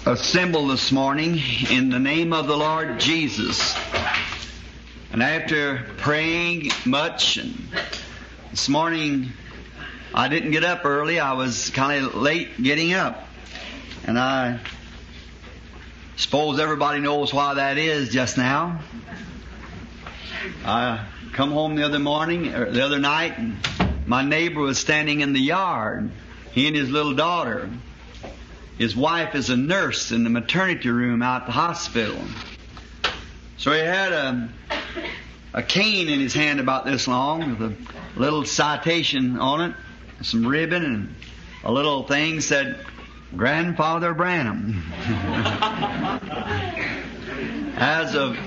assembled this morning in the name of the Lord Jesus. And after praying much, and this morning I didn't get up early. I was kind of late getting up. And I suppose everybody knows why that is just now. I come home the other night, and my neighbor was standing in the yard. He and his little daughter. His wife is a nurse in the maternity room out at the hospital. So he had a cane in his hand about this long with a little citation on it, some ribbon, and a little thing said, Grandfather Branham. As of,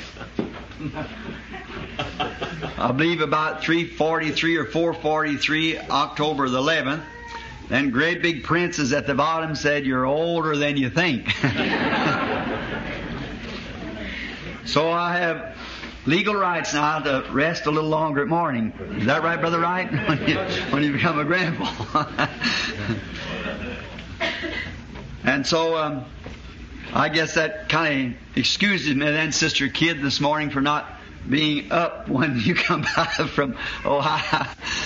I believe about 3:43 or 4:43, October the 11th, then great big princes at the bottom said, "You're older than you think." So I have legal rights now to rest a little longer at morning. Is that right, Brother Wright? When you become a grandpa. And so I guess that kind of excuses me then, Sister Kidd, this morning for not being up when you come back from Ohio.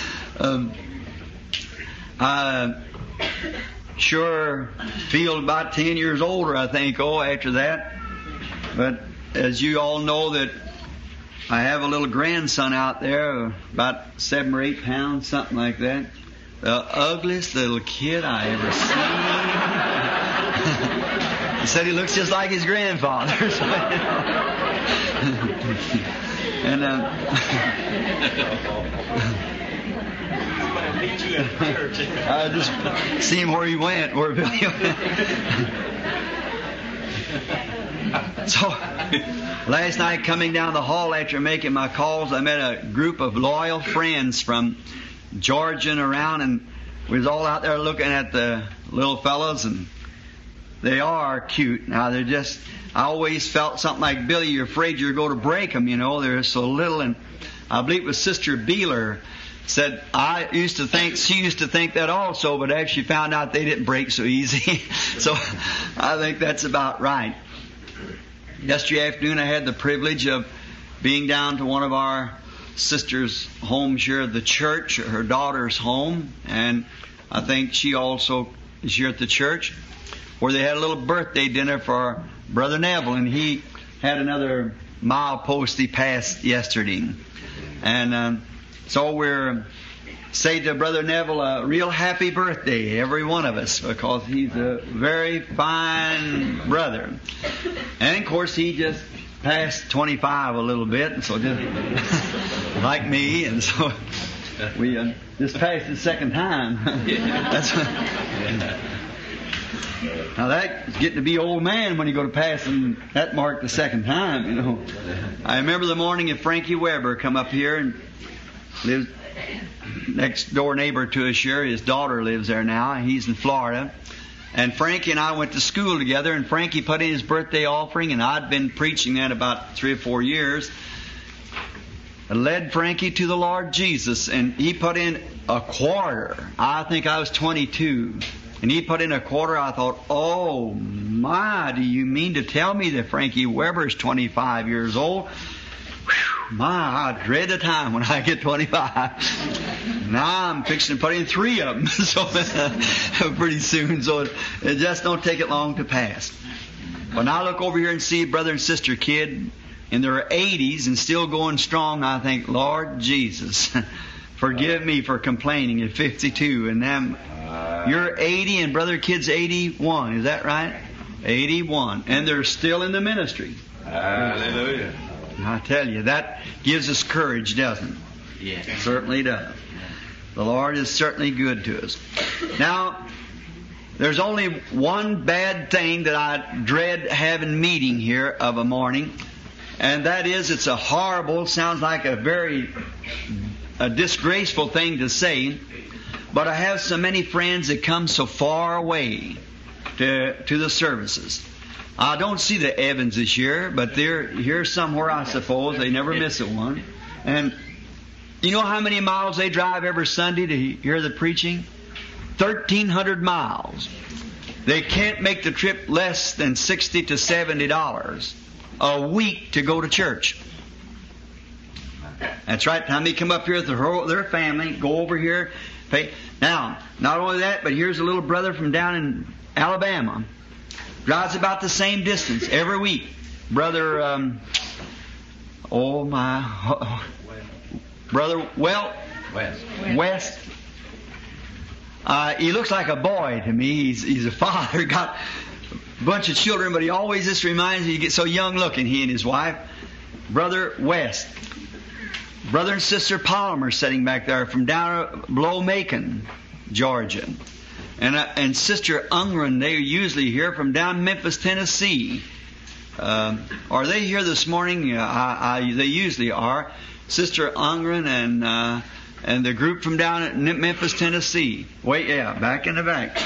I sure feel about 10 years older, I think, after that. But as you all know, that I have a little grandson out there, about 7 or 8 pounds, something like that. The ugliest little kid I ever seen. He said he looks just like his grandfather. And I just see him where he went, where Billy went. So last night, coming down the hall after making my calls, I met a group of loyal friends from Georgia and around, and we was all out there looking at the little fellows, and they are cute. Now they're just, I always felt something like, Billy, you're afraid you're going to break them, you know, they're so little. And I believe it was Sister Beeler said, she used to think that also, but actually found out they didn't break so easy. So I think that's about right. Yesterday afternoon I had the privilege of being down to one of our sisters' homes here at the church, her daughter's home, and I think she also is here at the church, where they had a little birthday dinner for Brother Neville, and he had another milepost he passed yesterday. And so we're say to Brother Neville a real happy birthday, every one of us, because he's a very fine brother. And of course he just passed 25 a little bit, and so just like me, and so we just passed the second time. Now that's getting to be old man when you go to pass, and that marked the second time, you know. I remember the morning of Frankie Weber come up here and lives next door neighbor to us here. His daughter lives there now. He's in Florida. And Frankie and I went to school together, and Frankie put in his birthday offering, and I'd been preaching that about 3 or 4 years. I led Frankie to the Lord Jesus, and he put in a quarter. I think I was 22. And he put in a quarter. I thought, oh my, do you mean to tell me that Frankie Weber's 25 years old? Whew, my, I dread the time when I get 25. Now I'm fixing to put in 3 of them, so pretty soon. So it just don't take it long to pass. When I look over here and see Brother and Sister Kidd in their 80s and still going strong, I think, Lord Jesus, forgive me for complaining at 52 and them. You're 80 and Brother Kidd's 81. Is that right? 81. And they're still in the ministry. Hallelujah. I tell you, that gives us courage, doesn't it? Yes. It certainly does. The Lord is certainly good to us. Now, there's only one bad thing that I dread having meeting here of a morning, and that is it's a horrible, sounds like a very disgraceful thing to say, but I have so many friends that come so far away to the services. I don't see the Evans this year, but they're here somewhere, I suppose. They never miss a one. And you know how many miles they drive every Sunday to hear the preaching? 1,300 miles. they can't make the trip less than $60 to $70 a week to go to church. That's right. Time they come up here with their family, go over here, pay. Now, not only that, but here's a little brother from down in Alabama. Drives about the same distance every week. Brother, Brother West. He looks like a boy to me. He's a father, got a bunch of children, but he always just reminds me, he gets so young looking, he and his wife. Brother West. Brother and Sister Palmer sitting back there from down below Macon, Georgia. And Sister Ungren, they're usually here from down Memphis, Tennessee. Are they here this morning? They usually are. Sister Ungren and the group from down at Memphis, Tennessee. Back in the back.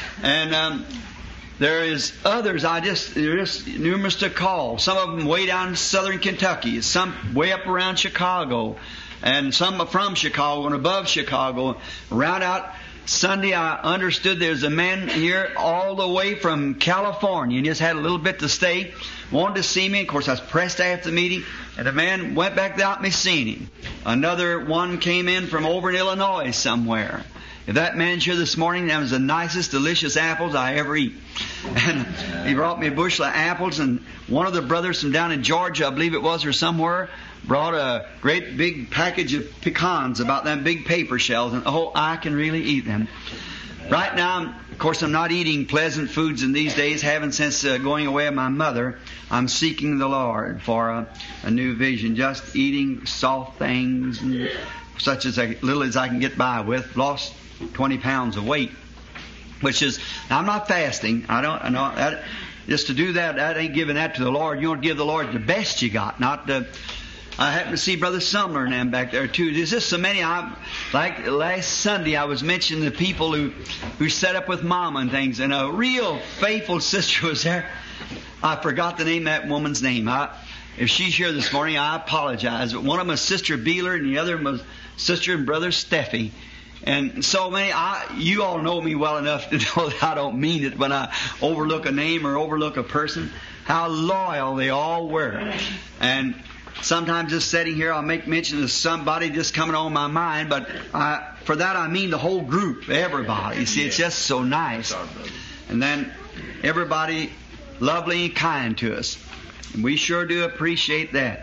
And there is others. They're just numerous to call. Some of them way down in southern Kentucky. Some way up around Chicago, and some from Chicago and above Chicago. Around out Sunday, I understood there's a man here all the way from California. He just had a little bit to stay. Wanted to see me. Of course, I was pressed after the meeting, and the man went back without me seeing him. Another one came in from over in Illinois somewhere. If that man's here this morning, that was the nicest, delicious apples I ever eat. And he brought me a bushel of apples, and one of the brothers from down in Georgia, I believe it was, or somewhere, brought a great big package of pecans, about them big paper shells, and I can really eat them. Right now, of course, I'm not eating pleasant foods in these days, haven't since going away with my mother. I'm seeking the Lord for a new vision, just eating soft things, and such as little as I can get by with. Lost 20 pounds of weight, which is, now I'm not fasting. I know that, just to do that ain't giving that to the Lord. You want to give the Lord the best you got, not the. I happen to see Brother Sumner and them back there too. There's just so many. Like last Sunday, I was mentioning the people who set up with Mama and things, and a real faithful sister was there. I forgot the name of that woman's name. If she's here this morning, I apologize. But one of them was Sister Beeler, and the other was Sister and Brother Steffi. And so many, you all know me well enough to know that I don't mean it when I overlook a name or overlook a person. How loyal they all were. And sometimes just sitting here, I'll make mention of somebody just coming on my mind, but for that I mean the whole group, everybody. You see, it's just so nice. And then everybody lovely and kind to us. And we sure do appreciate that.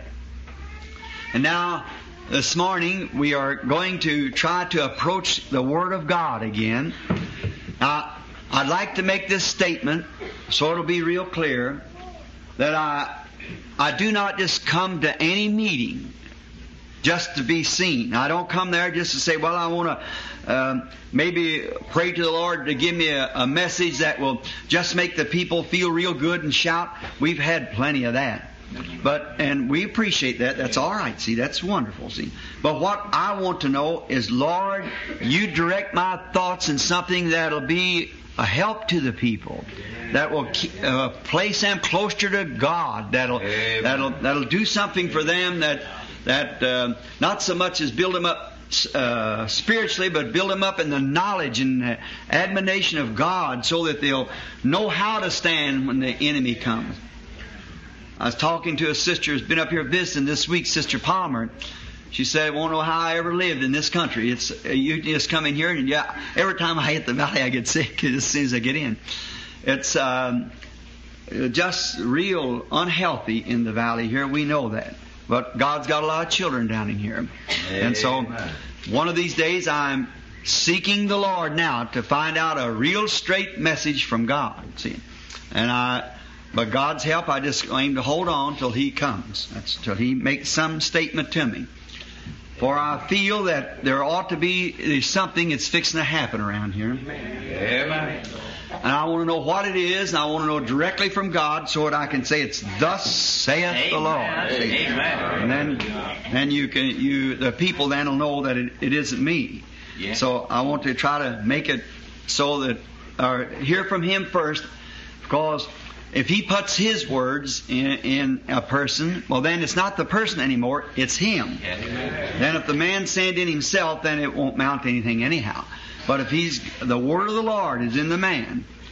And now, this morning, we are going to try to approach the Word of God again. Now, I'd like to make this statement so it'll be real clear that I do not just come to any meeting just to be seen. I don't come there just to say, well, I want to maybe pray to the Lord to give me a message that will just make the people feel real good and shout. We've had plenty of that. And we appreciate that. That's all right. See, that's wonderful. See, but what I want to know is, Lord, you direct my thoughts in something that'll be a help to the people, that will place them closer to God. That'll do something for them. That not so much as build them up spiritually, but build them up in the knowledge and admonition of God, so that they'll know how to stand when the enemy comes. I was talking to a sister who's been up here visiting this week, Sister Palmer. She said, I won't know how I ever lived in this country. It's you just come in here, and every time I hit the valley, I get sick as soon as I get in. It's just real unhealthy in the valley here. We know that. But God's got a lot of children down in here. And so one of these days I'm seeking the Lord now to find out a real straight message from God. See, but God's help, I just aim to hold on till He comes. That's till He makes some statement to me. For I feel that there's something that's fixing to happen around here. Amen. And I want to know what it is, and I want to know directly from God, so that I can say it's thus saith the Lord. Amen. And then the people then will know that it isn't me. Yeah. So I want to try to make it so that, or hear from Him first, because if He puts His words in a person, well, then it's not the person anymore, it's Him. Amen. Then if the man sinned in himself, then it won't mount to anything anyhow. But if the word of the Lord is in the man,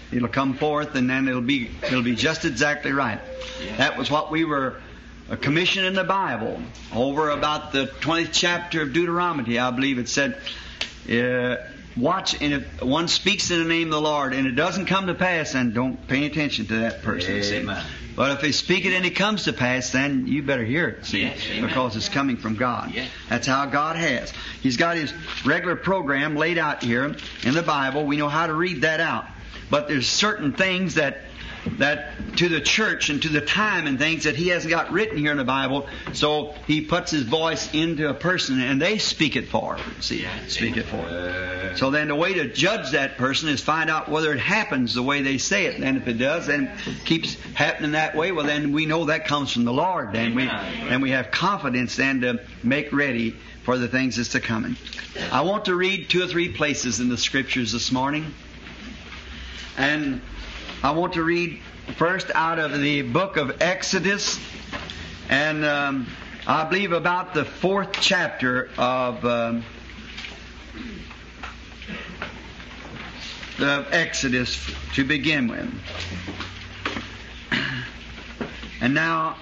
It'll come forth, and then it'll be just exactly right. That was what we were commissioned in the Bible. Over about the 20th chapter of Deuteronomy, I believe it said, watch, and if one speaks in the name of the Lord and it doesn't come to pass, then don't pay attention to that person. Amen. But if they speak it and it comes to pass, then you better hear it, see, because it's coming from God. That's how God has. He's got His regular program laid out here in the Bible. We know how to read that out. But there's certain things that to the church and to the time and things that He hasn't got written here in the Bible, so He puts His voice into a person and they speak it for him. See, speak it for him. So then the way to judge that person is find out whether it happens the way they say it. And if it does, and keeps happening that way, well then we know that comes from the Lord. Then we have confidence then to make ready for the things that's to come. I want to read 2 or 3 places in the Scriptures this morning. And I want to read first out of the book of Exodus, and I believe about the 4th chapter of the Exodus to begin with. And now,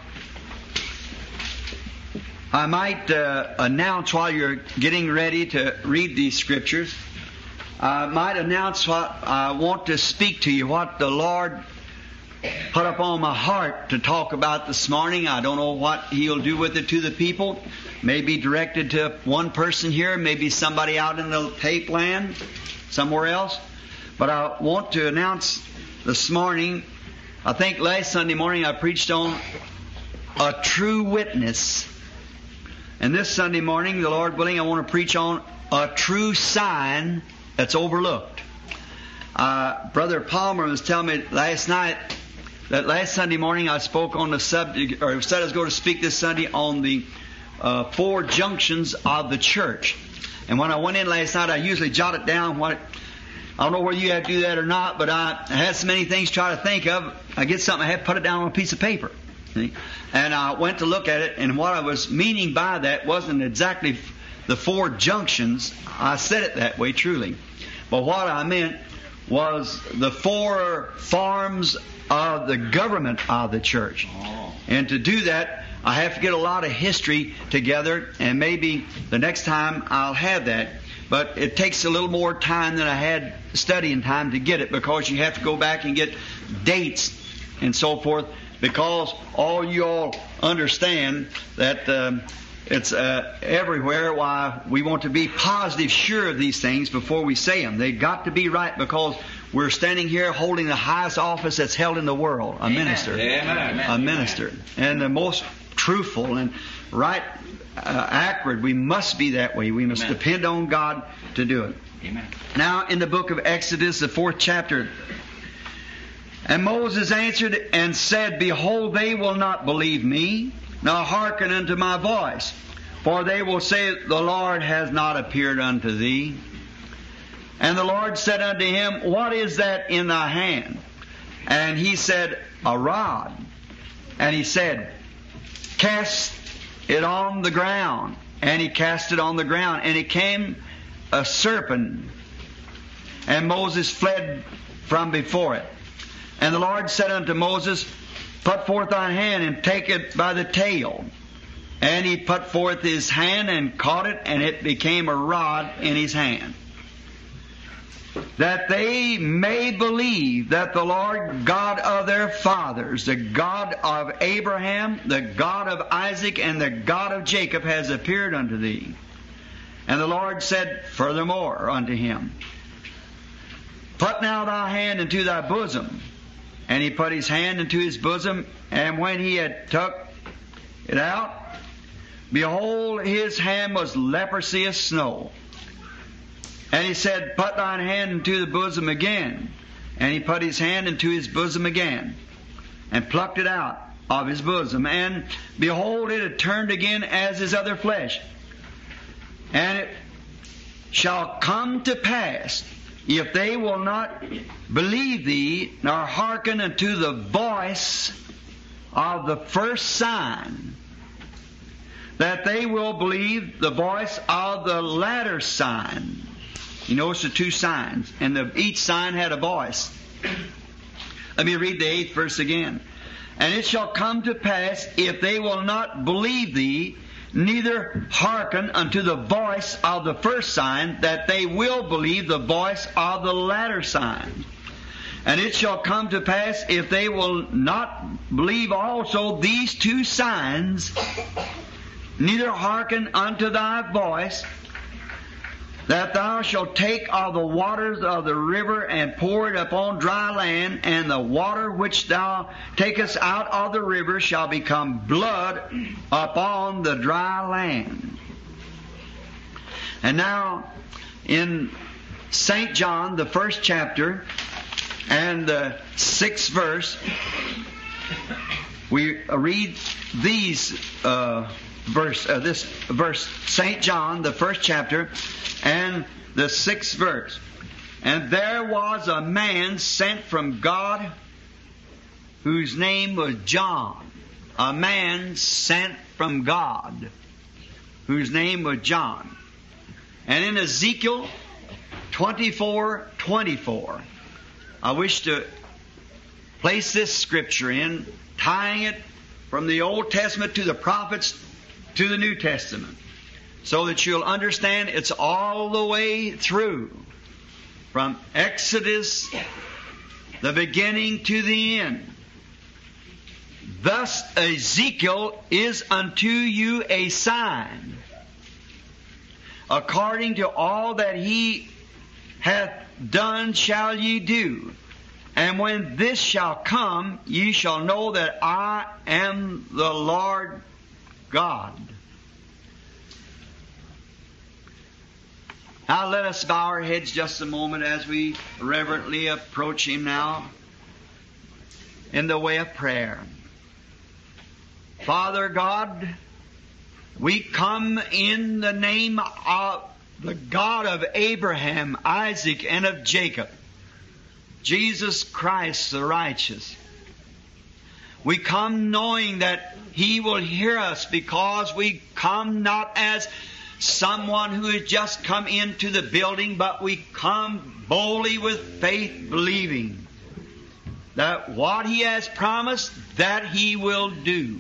I might announce while you're getting ready to read these Scriptures, I might announce what I want to speak to you, what the Lord put upon my heart to talk about this morning. I don't know what He'll do with it to the people. Maybe directed to one person here, maybe somebody out in the tape land, somewhere else. But I want to announce this morning, I think last Sunday morning I preached on a true witness. And this Sunday morning, the Lord willing, I want to preach on a true sign that's overlooked. Brother Palmer was telling me last night that last Sunday morning I spoke on the subject, or said I was going to speak this Sunday on the 4 junctions of the church. And when I went in last night, I usually jot it down. I don't know whether you have to do that or not, but I had so many things to try to think of. I get something, I have to put it down on a piece of paper. See? And I went to look at it, and what I was meaning by that wasn't exactly the 4 junctions. I said it that way, truly. But what I meant was the 4 forms of the government of the church. And to do that, I have to get a lot of history together, and maybe the next time I'll have that. But it takes a little more time than I had studying time to get it, because you have to go back and get dates and so forth, because all you all understand that it's everywhere why we want to be positive sure of these things before we say them. They've got to be right, because we're standing here holding the highest office that's held in the world, a minister. Amen. A minister. And the most truthful and right, accurate. We must be that way. We must depend on God to do it. Amen. Now in the book of Exodus, the 4th chapter, and Moses answered and said, Behold, they will not believe me, nor hearken unto my voice. For they will say, The Lord has not appeared unto thee. And the Lord said unto him, What is that in thy hand? And he said, A rod. And he said, Cast it on the ground. And he cast it on the ground. And it came a serpent. And Moses fled from before it. And the Lord said unto Moses, Put forth thine hand and take it by the tail. And he put forth his hand and caught it, and it became a rod in his hand. That they may believe that the Lord God of their fathers, the God of Abraham, the God of Isaac, and the God of Jacob has appeared unto thee. And the Lord said furthermore unto him, Put now thy hand into thy bosom. And he put his hand into his bosom, and when he had took it out, behold, his hand was leprosy as snow. And he said, Put thine hand into the bosom again. And he put his hand into his bosom again, and plucked it out of his bosom. And behold, it had turned again as his other flesh. And it shall come to pass, if they will not believe thee, nor hearken unto the voice of the first sign, that they will believe the voice of the latter sign. You notice the 2 signs, and each sign had a voice. Let me read the 8th verse again. And it shall come to pass, if they will not believe thee, neither hearken unto the voice of the first sign, that they will believe the voice of the latter sign. And it shall come to pass, if they will not believe also these 2 signs, neither hearken unto thy voice, that thou shalt take of the waters of the river and pour it upon dry land, and the water which thou takest out of the river shall become blood upon the dry land. And now, in St. John, the 1st chapter, and the 6th verse, we read these this verse, St. John, the 1st chapter, and the 6th verse. And there was a man sent from God, whose name was John. A man sent from God, whose name was John. And in Ezekiel 24:24, I wish to place this scripture in, tying it from the Old Testament to the prophets to the New Testament, so that you'll understand it's all the way through, from Exodus, the beginning to the end. Thus Ezekiel is unto you a sign, according to all that he hath done shall ye do. And when this shall come, ye shall know that I am the Lord God. Now let us bow our heads just a moment as we reverently approach Him now in the way of prayer. Father God, we come in the name of the God of Abraham, Isaac, and of Jacob, Jesus Christ the righteous. We come knowing that He will hear us, because we come not as someone who has just come into the building, but we come boldly with faith, believing that what He has promised, that He will do.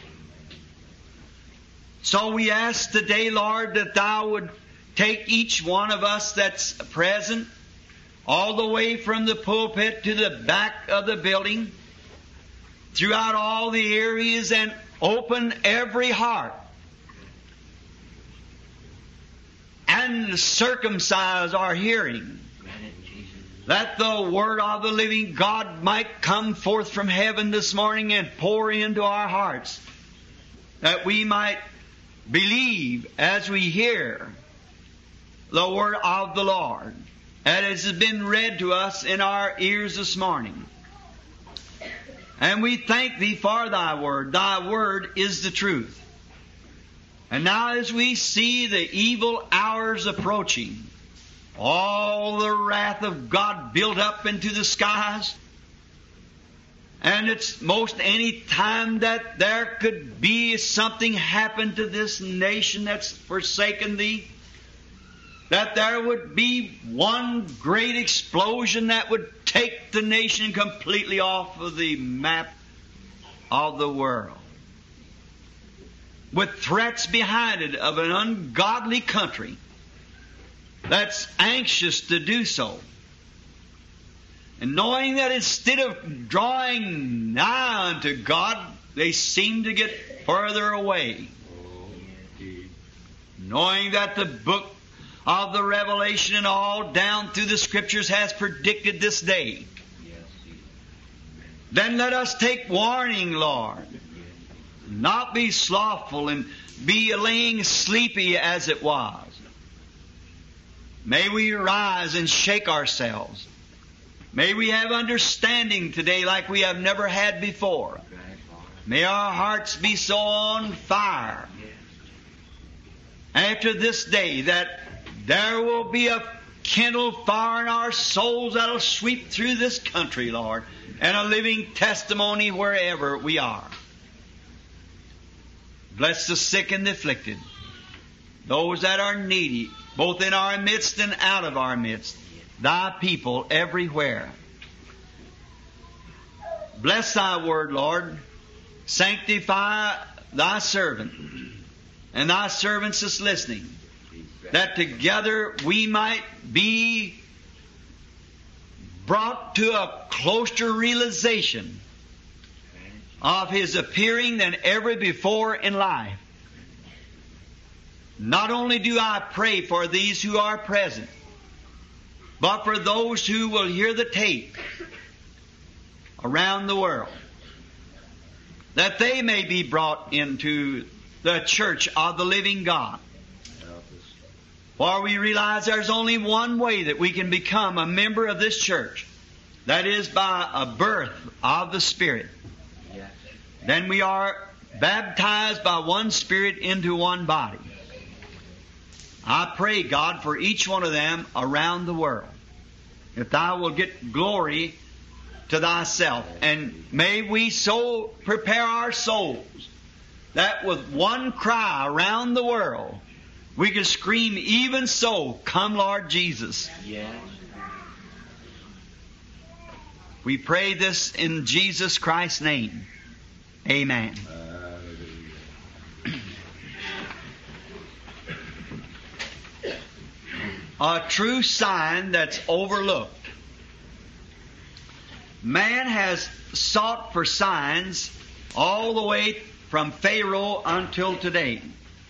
So we ask today, Lord, that Thou would take each one of us that's present, all the way from the pulpit to the back of the building, throughout all the areas, and open every heart and circumcise our hearing, that the Word of the living God might come forth from heaven this morning and pour into our hearts, that we might believe as we hear the Word of the Lord, as has been read to us in our ears this morning. And we thank Thee for Thy Word. Thy Word is the truth. And now as we see the evil hours approaching, all the wrath of God built up into the skies, and it's most any time that there could be something happen to this nation that's forsaken Thee, that there would be one great explosion that would take the nation completely off of the map of the world, with threats behind it of an ungodly country that's anxious to do so. And knowing that instead of drawing nigh unto God, they seem to get further away. Knowing that the book of the Revelation and all down through the Scriptures has predicted this day, then let us take warning, Lord. Not be slothful and be laying sleepy as it was. May we rise and shake ourselves. May we have understanding today like we have never had before. May our hearts be so on fire after this day that there will be a kindled fire in our souls that'll sweep through this country, Lord, and a living testimony wherever we are. Bless the sick and the afflicted, those that are needy, both in our midst and out of our midst, Thy people everywhere. Bless thy word, Lord. Sanctify thy servant and thy servants that's listening, that together we might be brought to a closer realization of His appearing than ever before in life. Not only do I pray for these who are present, but for those who will hear the tape around the world, that they may be brought into the church of the living God. For we realize there's only one way that we can become a member of this church. That is by a birth of the Spirit. Then we are baptized by one Spirit into one body. I pray, God, for each one of them around the world, that Thou will get glory to Thyself. And may we so prepare our souls that with one cry around the world, we can scream, even so, come Lord Jesus. Yes. We pray this in Jesus Christ's name. Amen. A true sign that's overlooked. Man has sought for signs all the way from Pharaoh until today.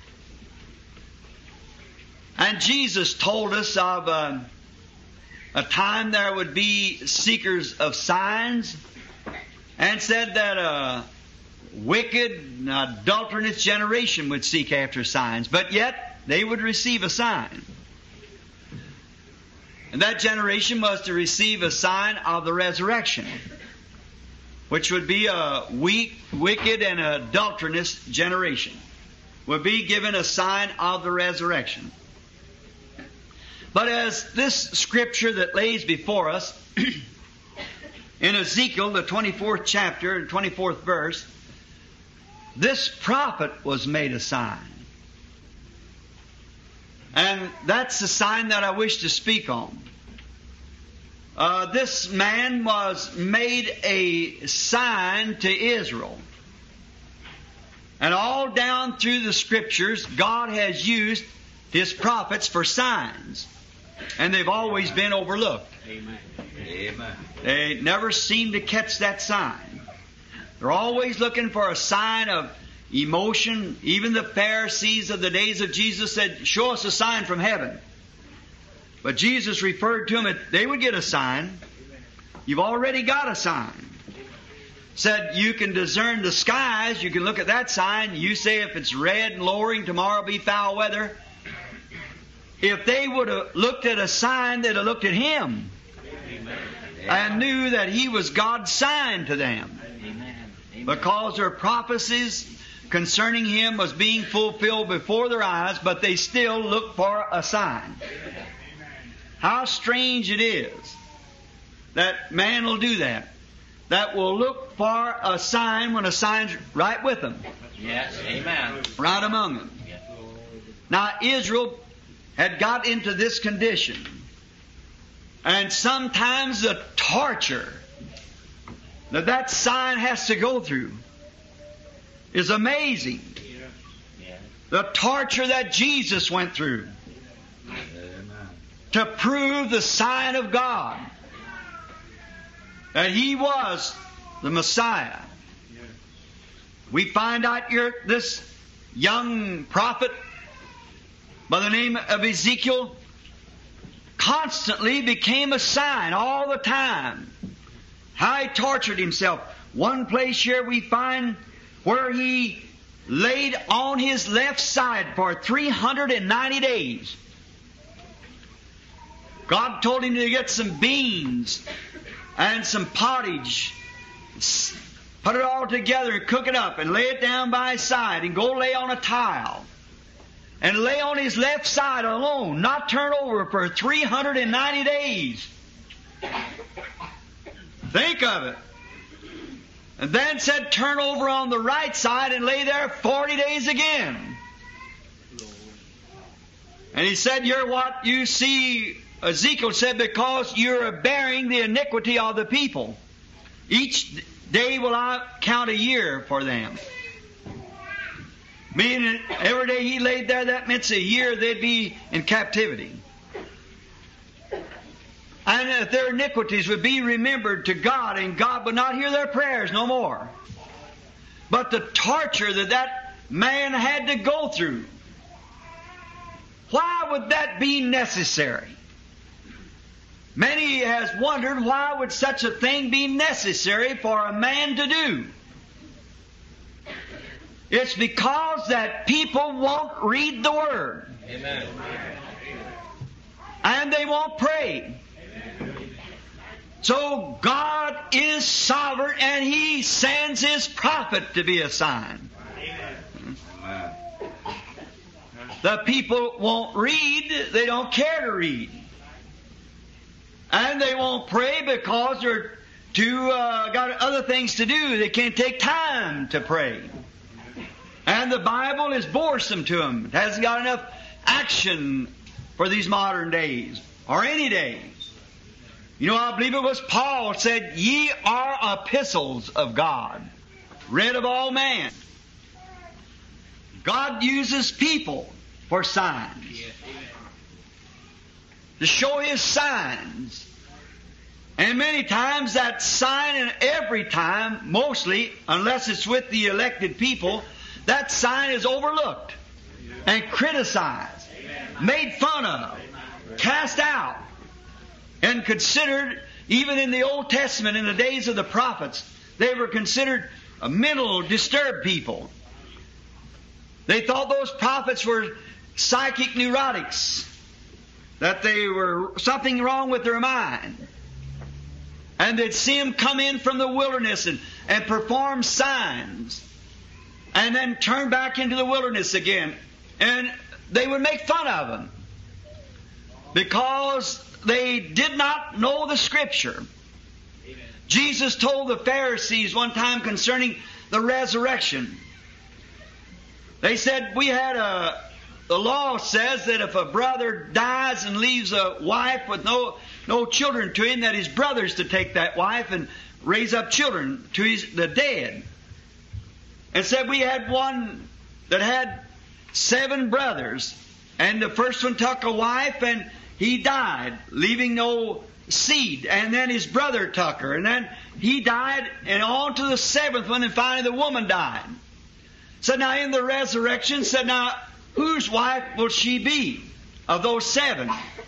And Jesus told us of a time there would be seekers of signs, and said that a wicked and adulterous generation would seek after signs, but yet they would receive a sign. And that generation was to receive a sign of the resurrection, which would be a weak, wicked, and adulterous generation, would be given a sign of the resurrection. But as this scripture that lays before us, in Ezekiel, the 24th chapter, and 24th verse, this prophet was made a sign. And that's the sign that I wish to speak on. This man was made a sign to Israel. And all down through the Scriptures, God has used His prophets for signs. And they've always been overlooked. Amen. Amen. They never seem to catch that sign. They're always looking for a sign of emotion. Even the Pharisees of the days of Jesus said, show us a sign from heaven. But Jesus referred to them that they would get a sign. You've already got a sign. Said you can discern the skies. You can look at that sign. You say if it's red and lowering, tomorrow will be foul weather. If they would have looked at a sign, they'd have looked at Him. Amen. And knew that He was God's sign to them. Amen. Because their prophecies concerning Him was being fulfilled before their eyes, but they still looked for a sign. How strange it is that man will do that. That will look for a sign when a sign's right with them. Yes, amen. Right among them. Yes. Now Israel had got into this condition. And sometimes the torture that sign has to go through is amazing. Yes. The torture that Jesus went through to prove the sign of God, that He was the Messiah. We find out here this young prophet by the name of Ezekiel constantly became a sign all the time. How he tortured himself. One place here we find where he laid on his left side for 390 days. God told him to get some beans and some pottage, put it all together and cook it up and lay it down by his side and go lay on a tile and lay on his left side alone, not turn over for 390 days. Think of it. And then said turn over on the right side and lay there 40 days again. And he said, you're what you see, Ezekiel said, because you're bearing the iniquity of the people. Each day will I count a year for them. Meaning every day he laid there, that meant a year they'd be in captivity. And that their iniquities would be remembered to God, and God would not hear their prayers no more. But the torture that that man had to go through, why would that be necessary? Many has wondered, why would such a thing be necessary for a man to do? It's because that people won't read the Word. Amen. And they won't pray. So God is sovereign, and He sends His prophet to be a sign. Amen. The people won't read. They don't care to read. And they won't pray because they're got other things to do. They can't take time to pray. And the Bible is boresome to them. It hasn't got enough action for these modern days, or any days. You know, I believe it was Paul said, "Ye are epistles of God, read of all men." God uses people for signs, to show His signs. And many times that sign, and every time, mostly, unless it's with the elected people, that sign is overlooked and criticized, made fun of, cast out, and considered, even in the Old Testament, in the days of the prophets, they were considered mental disturbed people. They thought those prophets were psychic neurotics, that they were something wrong with their mind. And they'd see them come in from the wilderness and perform signs, and then turn back into the wilderness again. And they would make fun of them because they did not know the Scripture. Amen. Jesus told the Pharisees one time concerning the resurrection. They said, the law says that if a brother dies and leaves a wife with no children to him, that his brother's to take that wife and raise up children to the dead. And said we had one that had 7 brothers, and the first one took a wife and he died, leaving no seed. And then his brother took her, and then he died, and on to the 7th one, and finally the woman died. So now in the resurrection, said, now whose wife will she be of those 7?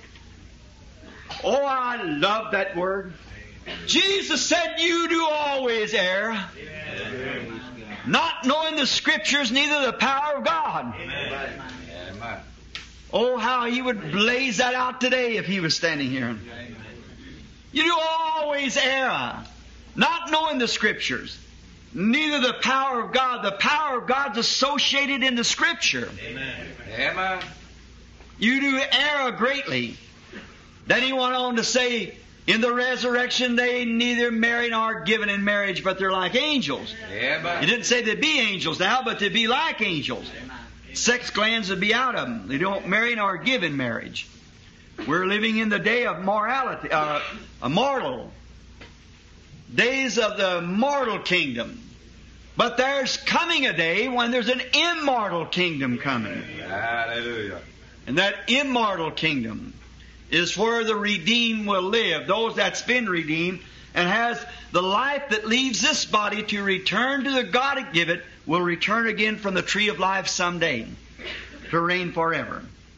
Oh, I love that word. Jesus said, you do always err. Amen. Not knowing the Scriptures, neither the power of God. Amen. Oh, how He would blaze that out today if He was standing here. Amen. You do always err, not knowing the Scriptures, neither the power of God. The power of God's associated in the Scripture. Amen. Amen. You do err greatly. Then He went on to say, in the resurrection, they neither marry nor are given in marriage, but they're like angels. Amen. He didn't say they'd be angels now, but they'd be like angels. Sex glands would be out of them. They don't marry nor give in marriage. We're living in the day of morality, mortal. Days of the mortal kingdom. But there's coming a day when there's an immortal kingdom coming. Hallelujah. And that immortal kingdom is where the redeemed will live. Those that's been redeemed and has the life that leaves this body to return to the God that give it, will return again from the tree of life someday to reign forever.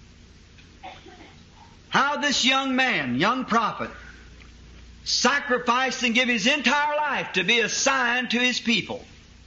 How this young man, young prophet, sacrificed and gave his entire life to be a sign to his people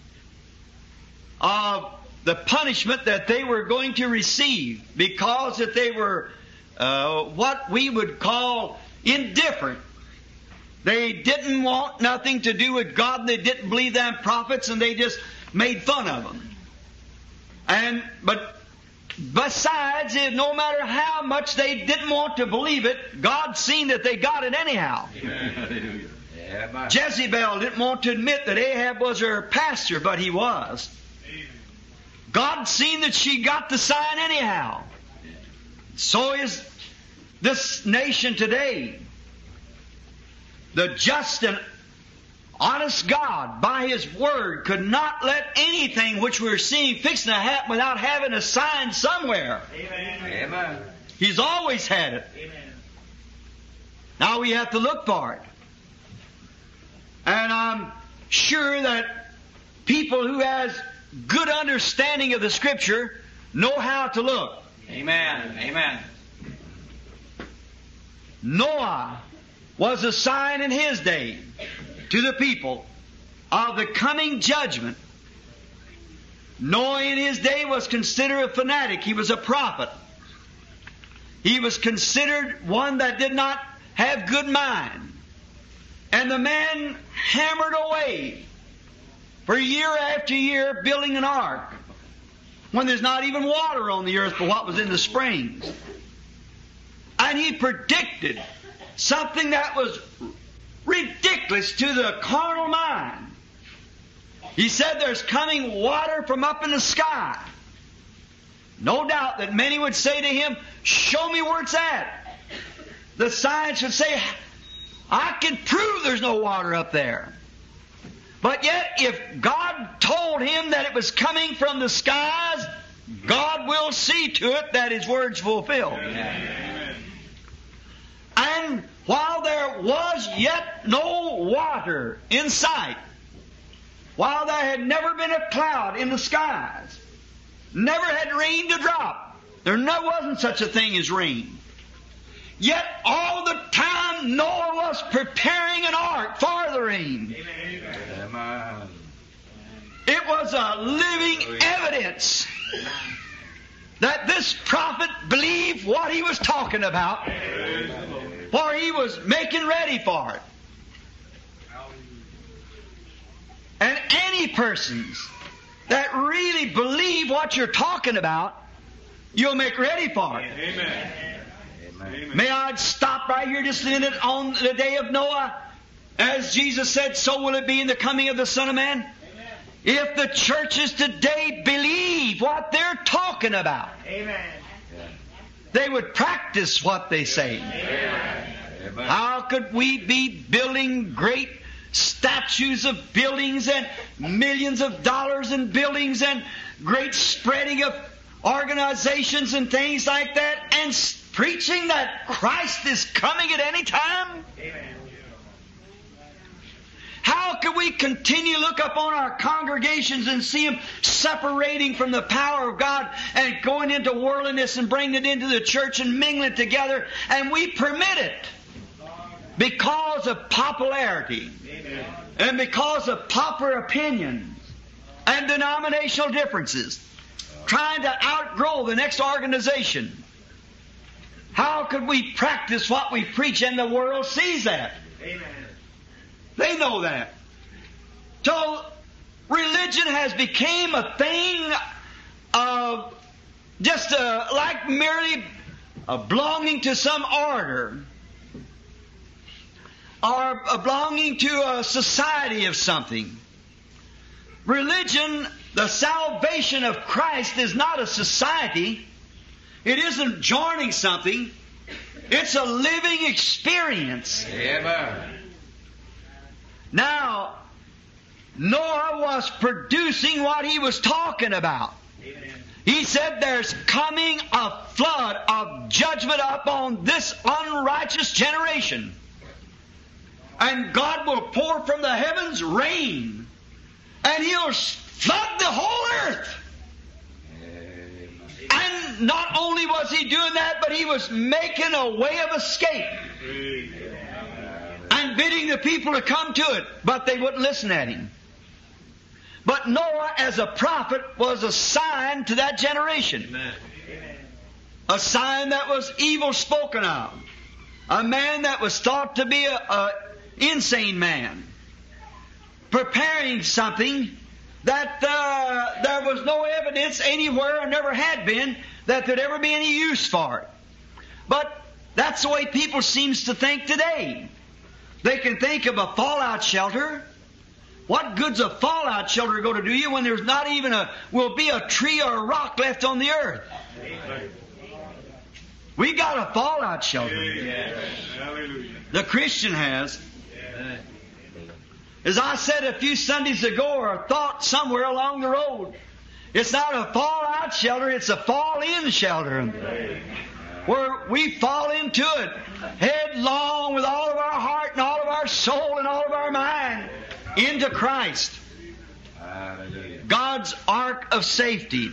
of the punishment that they were going to receive because that they were what we would call indifferent. They didn't want nothing to do with God. They didn't believe them prophets, and they just made fun of them. But besides, no matter how much they didn't want to believe it, God seen that they got it anyhow. Amen. Jezebel didn't want to admit that Ahab was her pastor, but he was. God seen that she got the sign anyhow. So is this nation today. The just and honest God, by His Word, could not let anything which we're seeing fixing to happen without having a sign somewhere. Amen. He's always had it. Now we have to look for it. And I'm sure that people who has good understanding of the Scripture know how to look. Amen. Amen. Noah was a sign in his day to the people of the coming judgment. Noah in his day was considered a fanatic. He was a prophet. He was considered one that did not have good mind. And the man hammered away for year after year building an ark when there's not even water on the earth but what was in the springs. And he predicted something that was ridiculous to the carnal mind. He said there's coming water from up in the sky. No doubt that many would say to him, show me where it's at. The science would say, I can prove there's no water up there. But yet, if God told him that it was coming from the skies, God will see to it that His word's fulfilled. Amen. And while there was yet no water in sight, while there had never been a cloud in the skies, never had rain to drop, there wasn't such a thing as rain. Yet all the time Noah was preparing an ark for the rain. Amen. It was a living evidence that this prophet believed what he was talking about, for he was making ready for it. And any persons that really believe what you're talking about, you'll make ready for it. Amen. May I stop right here just a minute on the day of Noah? As Jesus said, so will it be in the coming of the Son of Man. Amen. If the churches today believe what they're talking about, amen, they would practice what they say. Amen. How could we be building great statues of buildings and millions of dollars in buildings and great spreading of organizations and things like that and preaching that Christ is coming at any time? Amen. How can we continue to look upon our congregations and see them separating from the power of God and going into worldliness and bringing it into the church and mingling it together, and we permit it because of popularity? Amen. And because of popular opinions and denominational differences, trying to outgrow the next organization? How could we practice what we preach and the world sees that? Amen. They know that. So religion has become a thing of just like merely belonging to some order or belonging to a society of something. Religion, the salvation of Christ, is not a society. It isn't joining something. It's a living experience. Amen. Now, Noah was producing what he was talking about. Amen. He said there's coming a flood of judgment upon this unrighteous generation. And God will pour from the heavens rain. And He'll flood the whole earth. And not only was He doing that, but He was making a way of escape. And bidding the people to come to it. But they wouldn't listen at Him. But Noah, as a prophet, was a sign to that generation. Amen. A sign that was evil spoken of. A man that was thought to be an insane man. Preparing something that there was no evidence anywhere, or never had been, that there'd ever be any use for it. But that's the way people seems to think today. They can think of a fallout shelter. What good's a fallout shelter going to do you when there's not even will be a tree or a rock left on the earth? We got a fallout shelter. The Christian has. As I said a few Sundays ago, or thought somewhere along the road, it's not a fall-out shelter, it's a fall-in shelter. Where we fall into it headlong with all of our heart and all of our soul and all of our mind into Christ. God's ark of safety.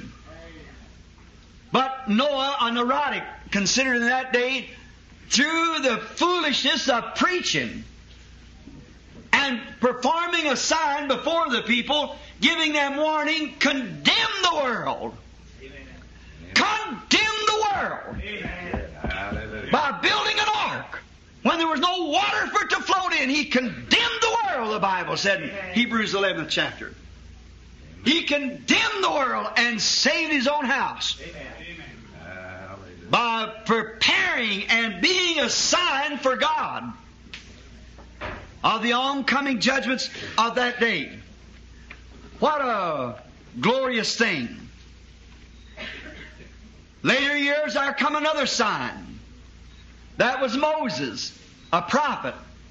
But Noah, a neurotic, considered in that day, through the foolishness of preaching and performing a sign before the people, giving them warning, condemned the world. Condemned the world. By building an ark. When there was no water for it to float in, he condemned the world, the Bible said in Hebrews 11th chapter. He condemned the world and saved his own house. By preparing and being a sign for God of the oncoming judgments of that day. What a glorious thing. Later years there come another sign. That was Moses, a prophet.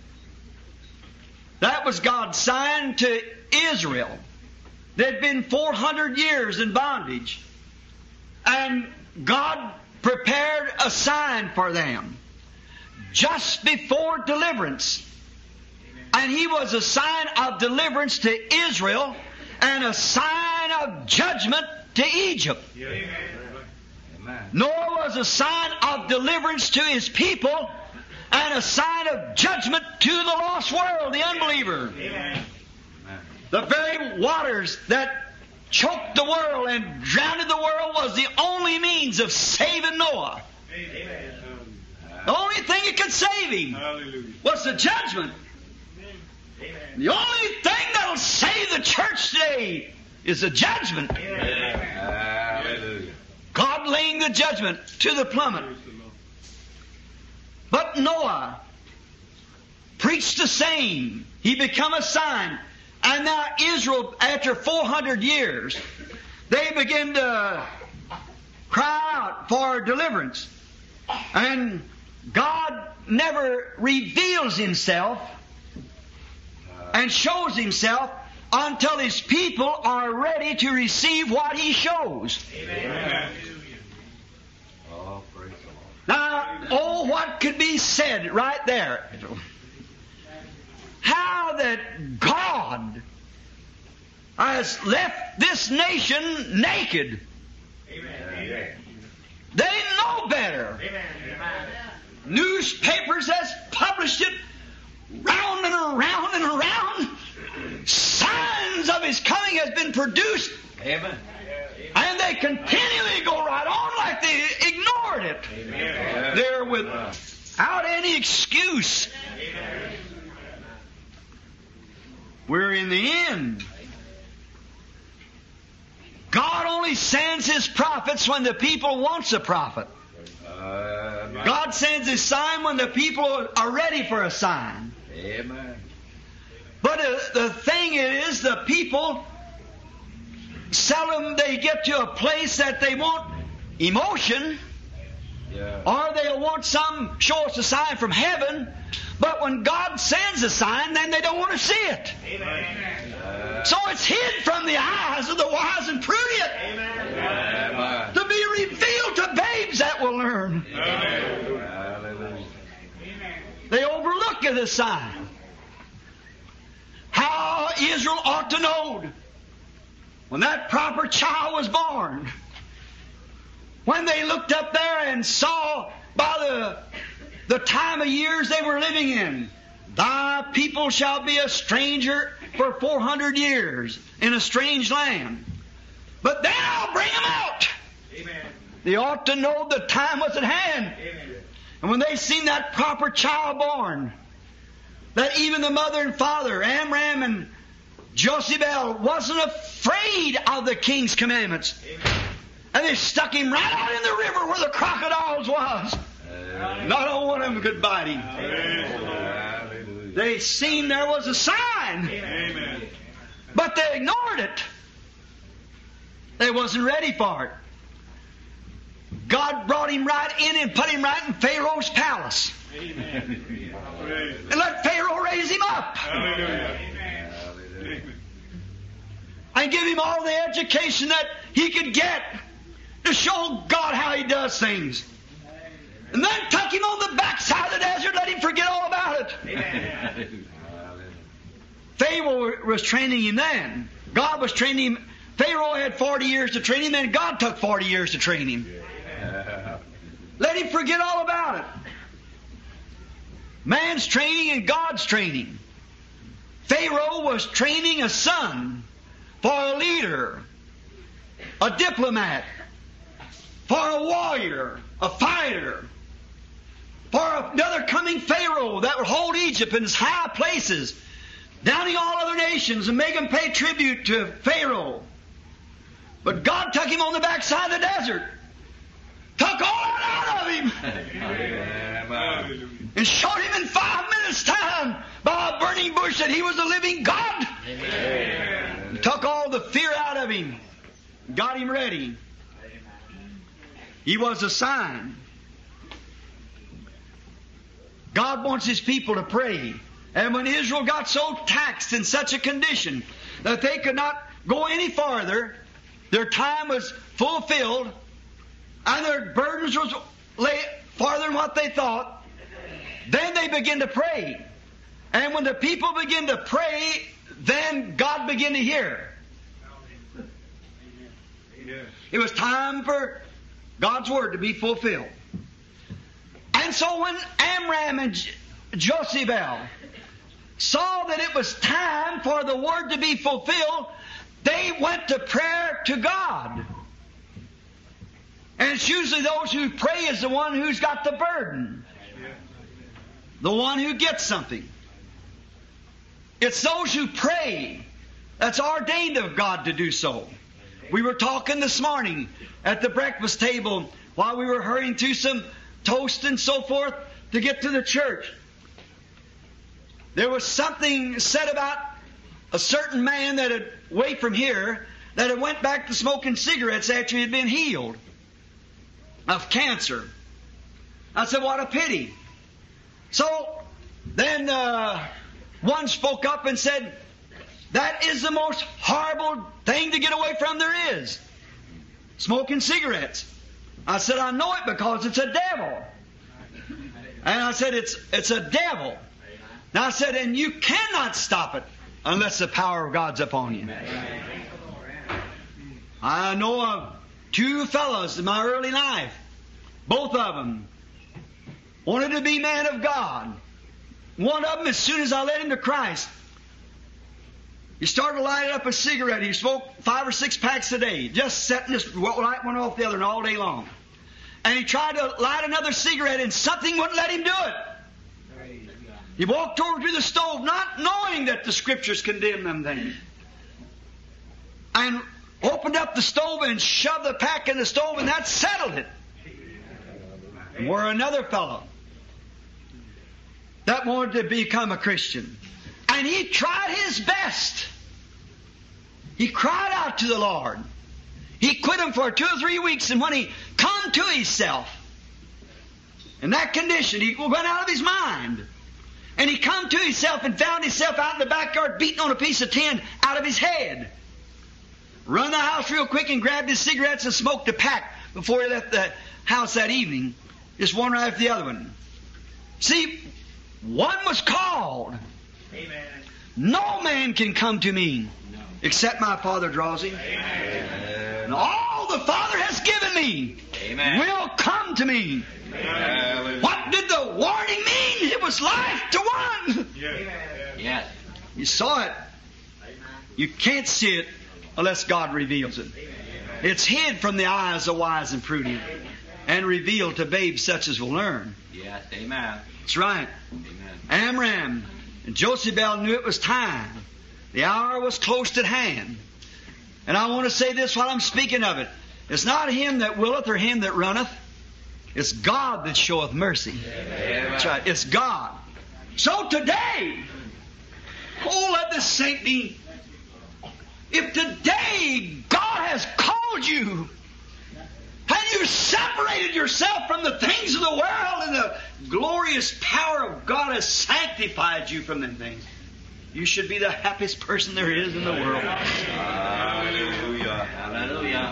That was God's sign to Israel. They'd been 400 years in bondage. And God prepared a sign for them just before deliverance. And he was a sign of deliverance to Israel and a sign of judgment to Egypt. Amen. Noah was a sign of deliverance to his people and a sign of judgment to the lost world, the unbeliever. Amen. The very waters that choked the world and drowned the world was the only means of saving Noah. Amen. The only thing that could save him was the judgment. Amen. The only thing that'll save the church today is the judgment. Amen. God laying the judgment to the plummet. But Noah preached the same. He became a sign. And now Israel, after 400 years, they begin to cry out for deliverance. And God never reveals Himself and shows Himself until His people are ready to receive what He shows. Amen. Oh, praise the Lord. Now, oh, what could be said right there? How that God has left this nation naked. Amen. They know better. Amen. Newspapers has published it round and around and around. Signs of His coming has been produced. Amen. And they continually go right on like they ignored it. Amen. They're without any excuse. Amen. We're in the end. God only sends His prophets when the people wants a prophet. God sends His sign when the people are ready for a sign. Amen. But the thing is, the people seldom they get to a place that they want emotion, or they'll want some show us a sign from heaven. But when God sends a sign, then they don't want to see it. Amen. So it's hid from the eyes of the wise and prudent. Amen. To be revealed to babes that will learn. Amen. They overlook the sign. How Israel ought to know when that proper child was born. When they looked up there and saw by the time of years they were living in, thy people shall be a stranger for 400 years in a strange land. But then I'll bring them out. Amen. They ought to know the time was at hand. Amen. And when they seen that proper child born, that even the mother and father, Amram and Jochebed, wasn't afraid of the king's commandments. Amen. And they stuck him right out in the river where the crocodiles was. Not a one of them could bite him. Amen. They seen there was a sign. Amen. But they ignored it. They wasn't ready for it. God brought him right in and put him right in Pharaoh's palace. Amen. And let Pharaoh raise him up. Amen. and give him all the education that he could get to show God how he does things. And then tuck him on the backside of the desert, let him forget all about it. Amen. Pharaoh was training him then. God was training him. Pharaoh had 40 years to train him, and God took 40 years to train him. Let him forget all about it. Man's training and God's training. Pharaoh was training a son for a leader, a diplomat, for a warrior, a fighter, for another coming Pharaoh that would hold Egypt in its high places, downing all other nations and make them pay tribute to Pharaoh. But God took him on the backside of the desert, took all out of him, and showed him in 5 minutes' time by a burning bush that he was a living God. Amen. Took all the fear out of him, got him ready. He was a sign. God wants His people to pray. And when Israel got so taxed in such a condition that they could not go any farther, their time was fulfilled, and their burdens was lay farther than what they thought, then they began to pray. And when the people begin to pray, then God began to hear. It was time for God's Word to be fulfilled. And so when Amram and Jezebel saw that it was time for the Word to be fulfilled, they went to prayer to God. And it's usually those who pray is the one who's got the burden. The one who gets something. It's those who pray that's ordained of God to do so. We were talking this morning at the breakfast table while we were hurrying through some toast and so forth to get to the church. There was something said about a certain man that had, away from here, that had went back to smoking cigarettes after he had been healed of cancer. I said, what a pity. So then one spoke up and said, that is the most horrible thing to get away from there is. Smoking cigarettes. I said, I know it because it's a devil. And I said, it's a devil. Now I said, and you cannot stop it unless the power of God's upon you. I know of two fellows in my early life. Both of them wanted to be men of God. One of them, as soon as I led him to Christ, he started lighting up a cigarette. He smoked 5 or 6 packs a day, just setting this light one off the other and all day long. And he tried to light another cigarette and something wouldn't let him do it. He walked over to the stove, not knowing that the Scriptures condemn them things, and opened up the stove and shoved the pack in the stove, and that settled it. Where another fellow that wanted to become a Christian, and he tried his best. He cried out to the Lord. He quit him for 2 or 3 weeks, and when he come to himself, in that condition, he went out of his mind. And he come to himself and found himself out in the backyard beating on a piece of tin out of his head. Run the house real quick and grabbed his cigarettes and smoked a pack before he left the house that evening. Just one right after the other one. See, one was called. Amen. No man can come to me except my Father draws him. Amen. And all the Father has given me will come to me. Amen. What did the warning mean? It was life to one. Yes. You saw it. You can't see it unless God reveals it. It's hid from the eyes of wise and prudent and revealed to babes such as will learn. Yes. Amen. That's right. Amen. Amram and Jezebel knew it was time. The hour was close at hand. And I want to say this while I'm speaking of it. It's not him that willeth or him that runneth. It's God that showeth mercy. Amen. That's right. It's God. So today, let this saint be. If today God has called you, and you separated yourself from the things of the world, and the glorious power of God has sanctified you from them things, you should be the happiest person there is in the world.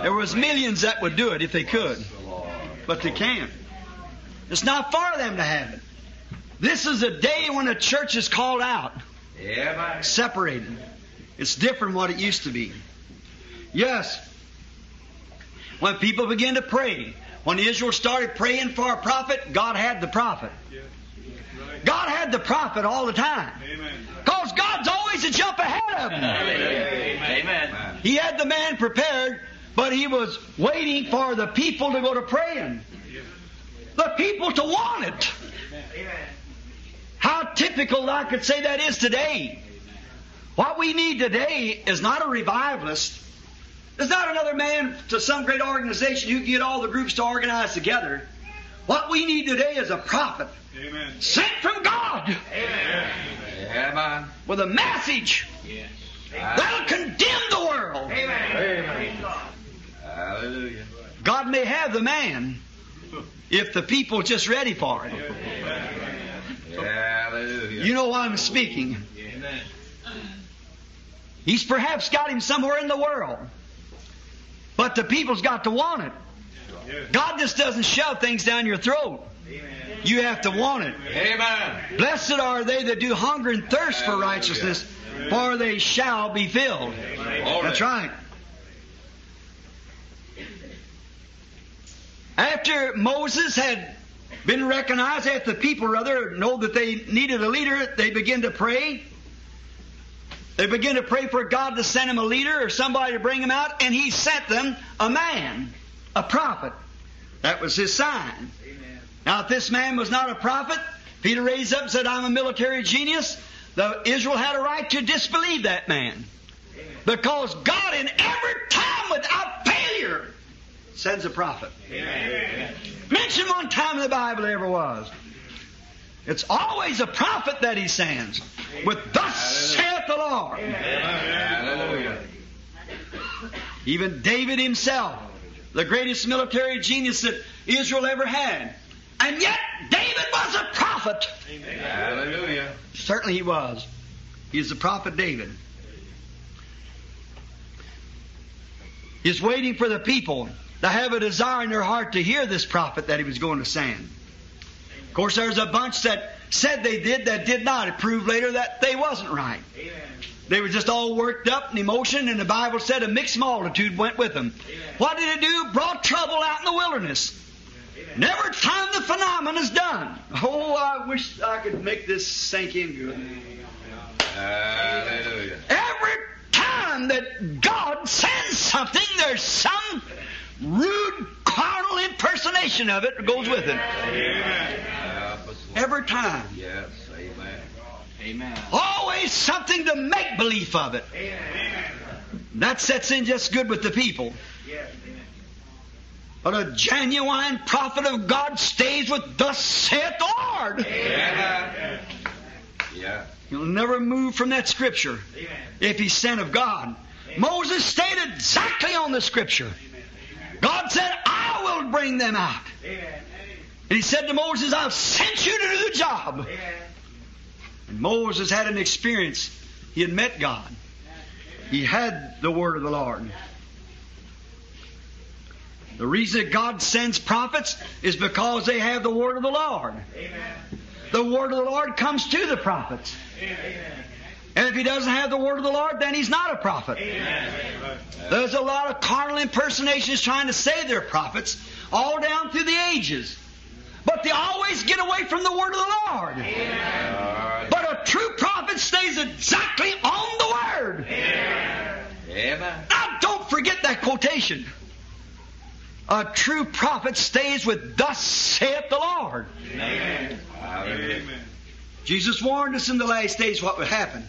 There was millions that would do it if they could. But they can't. It's not for them to have it. This is a day when the church is called out. Separated. It's different from what it used to be. Yes. When people begin to pray, when Israel started praying for a prophet, God had the prophet. God had the prophet all the time. Because God's always a jump ahead of him. Amen. He had the man prepared, but he was waiting for the people to go to praying. The people to want it. How typical I could say that is today. What we need today is not a revivalist. It's not another man to some great organization who can get all the groups to organize together. What we need today is a prophet. Amen. Sent from God. Amen. With a message that'll condemn the world. Hallelujah. God may have the man if the people are just ready for it. Hallelujah. You know why I'm speaking. Amen. He's perhaps got him somewhere in the world. But the people's got to want it. God just doesn't shove things down your throat. You have to want it. Amen. Blessed are they that do hunger and thirst for righteousness, for they shall be filled. That's right. After Moses had been recognized, after the people rather know that they needed a leader, they begin to pray. They begin to pray for God to send him a leader or somebody to bring him out, and he sent them a man, a prophet. That was his sign. Amen. Now, if this man was not a prophet, Peter raised up and said, I'm a military genius, Israel had a right to disbelieve that man. Amen. Because God, in every time without failure, sends a prophet. Amen. Mention one time in the Bible there ever was. It's always a prophet that he sends. With thus saith the Lord. Hallelujah. Even David himself, the greatest military genius that Israel ever had. And yet, David was a prophet. Hallelujah. Certainly he was. He is the prophet David. He's waiting for the people to have a desire in their heart to hear this prophet that he was going to send. Of course, there's a bunch that said they did that did not. It proved later that they wasn't right. Amen. They were just all worked up in emotion, and the Bible said a mixed multitude went with them. What did it do? Brought trouble out in the wilderness. And every time the phenomenon is done, oh, I wish I could make this sink in good. Hallelujah. Every time that God sends something, there's some rude, carnal impersonation of it that goes with it. Help us, Lord. Every time. Yes. Amen. Amen. Always something to make belief of it. That sets in just good with the people. But a genuine prophet of God stays with thus saith the Lord. Amen. Yeah. He'll never move from that scripture if he's sent of God. Moses stayed exactly on the scripture. God said, I will bring them out. And he said to Moses, I've sent you to do the job. And Moses had an experience. He had met God. He had the word of the Lord. The reason that God sends prophets is because they have the word of the Lord. The word of the Lord comes to the prophets. And if he doesn't have the word of the Lord, then he's not a prophet. There's a lot of carnal impersonations trying to say they're prophets all down through the ages. But they always get away from the word of the Lord. But a true prophet stays exactly on the word. Amen. Now don't forget that quotation. A true prophet stays with thus saith the Lord. Amen. Hallelujah. Jesus warned us in the last days what would happen.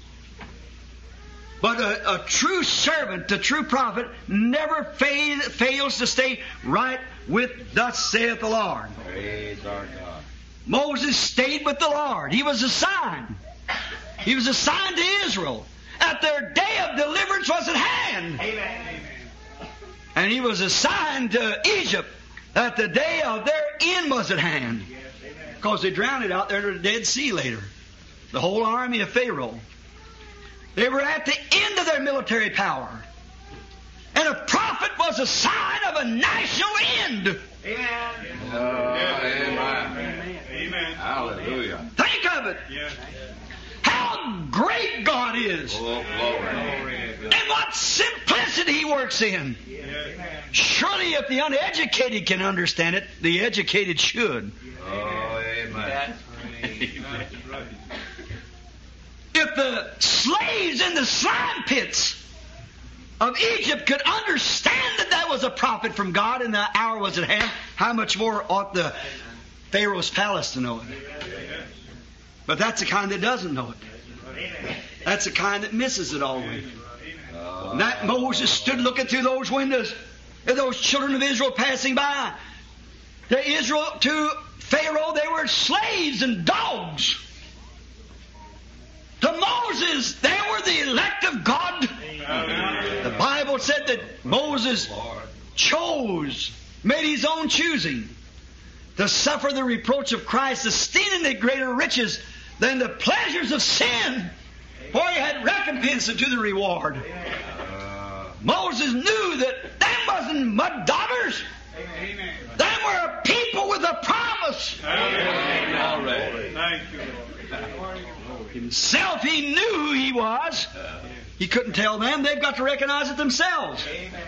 But a true servant, a true prophet, never fails to stay right with thus saith the Lord. Praise our God. Moses stayed with the Lord. He was a sign. He was a sign to Israel that their day of deliverance was at hand. And he was a sign to Egypt that the day of their end was at hand. Because they drowned it out there in the Dead Sea later. The whole army of Pharaoh. They were at the end of their military power. And a prophet was a sign of a national end. Amen. Hallelujah. Think of it. How great God is. Oh, glory. And what simplicity He works in. Surely if the uneducated can understand it, the educated should. Oh, amen. If the slaves in the slime pits of Egypt could understand that that was a prophet from God and the hour was at hand, how much more ought the Pharaoh's palace to know it? But that's the kind that doesn't know it. That's the kind that misses it always. And that Moses stood looking through those windows at those children of Israel passing by. To Pharaoh, they were slaves and dogs. To Moses, they were the elect of God. The Bible said that Moses made his own choosing to suffer the reproach of Christ, esteeming it greater riches than the pleasures of sin, for he had recompense unto the reward. Moses knew that them wasn't mud daughters. Them were a people with a promise. Thank you. Himself, he knew who he was. He couldn't tell them. They've got to recognize it themselves.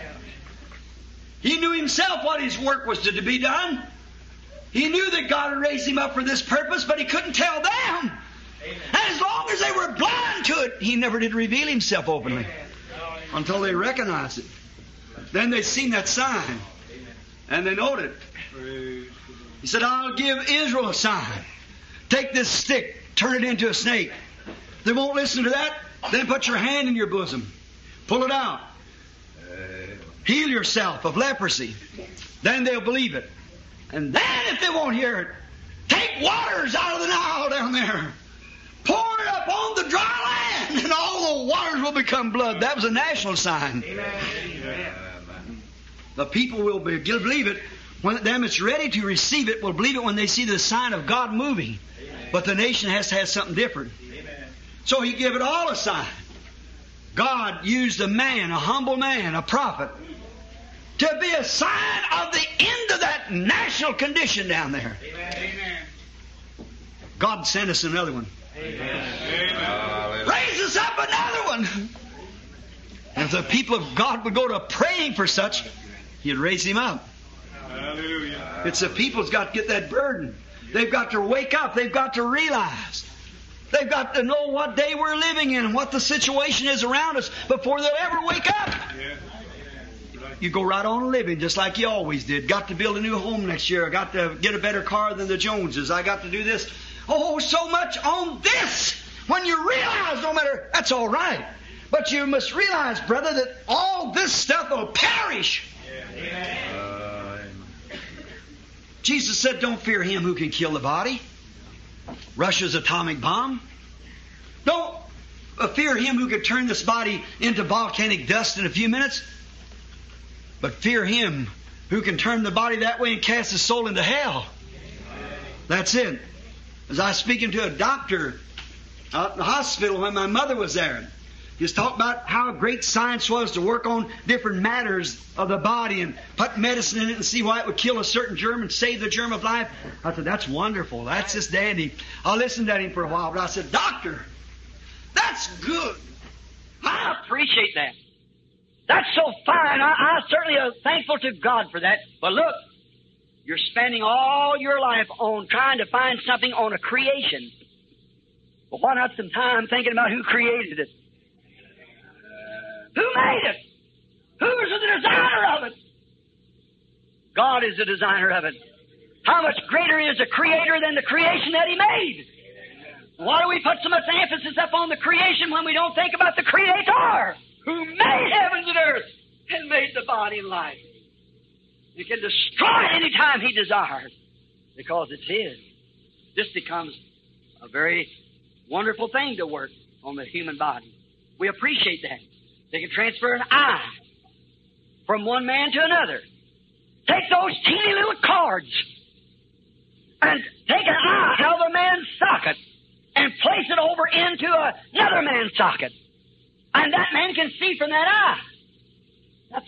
He knew himself what his work was to be done. He knew that God had raised him up for this purpose, but he couldn't tell them. And as long as they were blind to it, he never did reveal himself openly until they recognized it. Then they seen that sign, and they knowed it. He said, I'll give Israel a sign. Take this stick, turn it into a snake. If they won't listen to that, then put your hand in your bosom. Pull it out. Heal yourself of leprosy. Then they'll believe it. And then if they won't hear it, take waters out of the Nile down there. Pour it up on the dry land, and all the waters will become blood. That was a national sign. Amen. The people will believe it. When them that's ready to receive it will believe it when they see the sign of God moving. But the nation has to have something different. So He gave it all a sign. God used a man, a humble man, a prophet, to be a sign of the end of that national condition down there. God sent us another one. Raise us up another one. And if the people of God would go to praying for such, He'd raise him up. Hallelujah. It's the people's got to get that burden. They've got to wake up. They've got to realize. They've got to know what day we're living in and what the situation is around us before they'll ever wake up. You go right on living just like you always did. Got to build a new home next year. I got to get a better car than the Joneses. I got to do this. Oh, so much on this. When you realize no matter, that's all right. But you must realize, brother, that all this stuff will perish. Jesus said, don't fear him who can kill the body. Russia's atomic bomb. Don't fear him who can turn this body into volcanic dust in a few minutes. But fear him who can turn the body that way and cast the soul into hell. That's it. As I was speaking to a doctor out in the hospital when my mother was there, he was talking about how great science was to work on different matters of the body and put medicine in it and see why it would kill a certain germ and save the germ of life. I said, that's wonderful. That's just dandy. I listened to him for a while, but I said, Doctor, that's good. I appreciate that. That's so fine. I certainly am thankful to God for that. But look, you're spending all your life on trying to find something on a creation. Well, why not some time thinking about who created it? Who made it? Who's the designer of it? God is the designer of it. How much greater is the Creator than the creation that He made? Why do we put so much emphasis up on the creation when we don't think about the Creator who made heavens and earth and made the body and life? He can destroy it any time He desires because it's His. This becomes a very wonderful thing to work on the human body. We appreciate that. They can transfer an eye from one man to another. Take those teeny little cards and take an eye out of a man's socket and place it over into another man's socket. And that man can see from that eye. That's a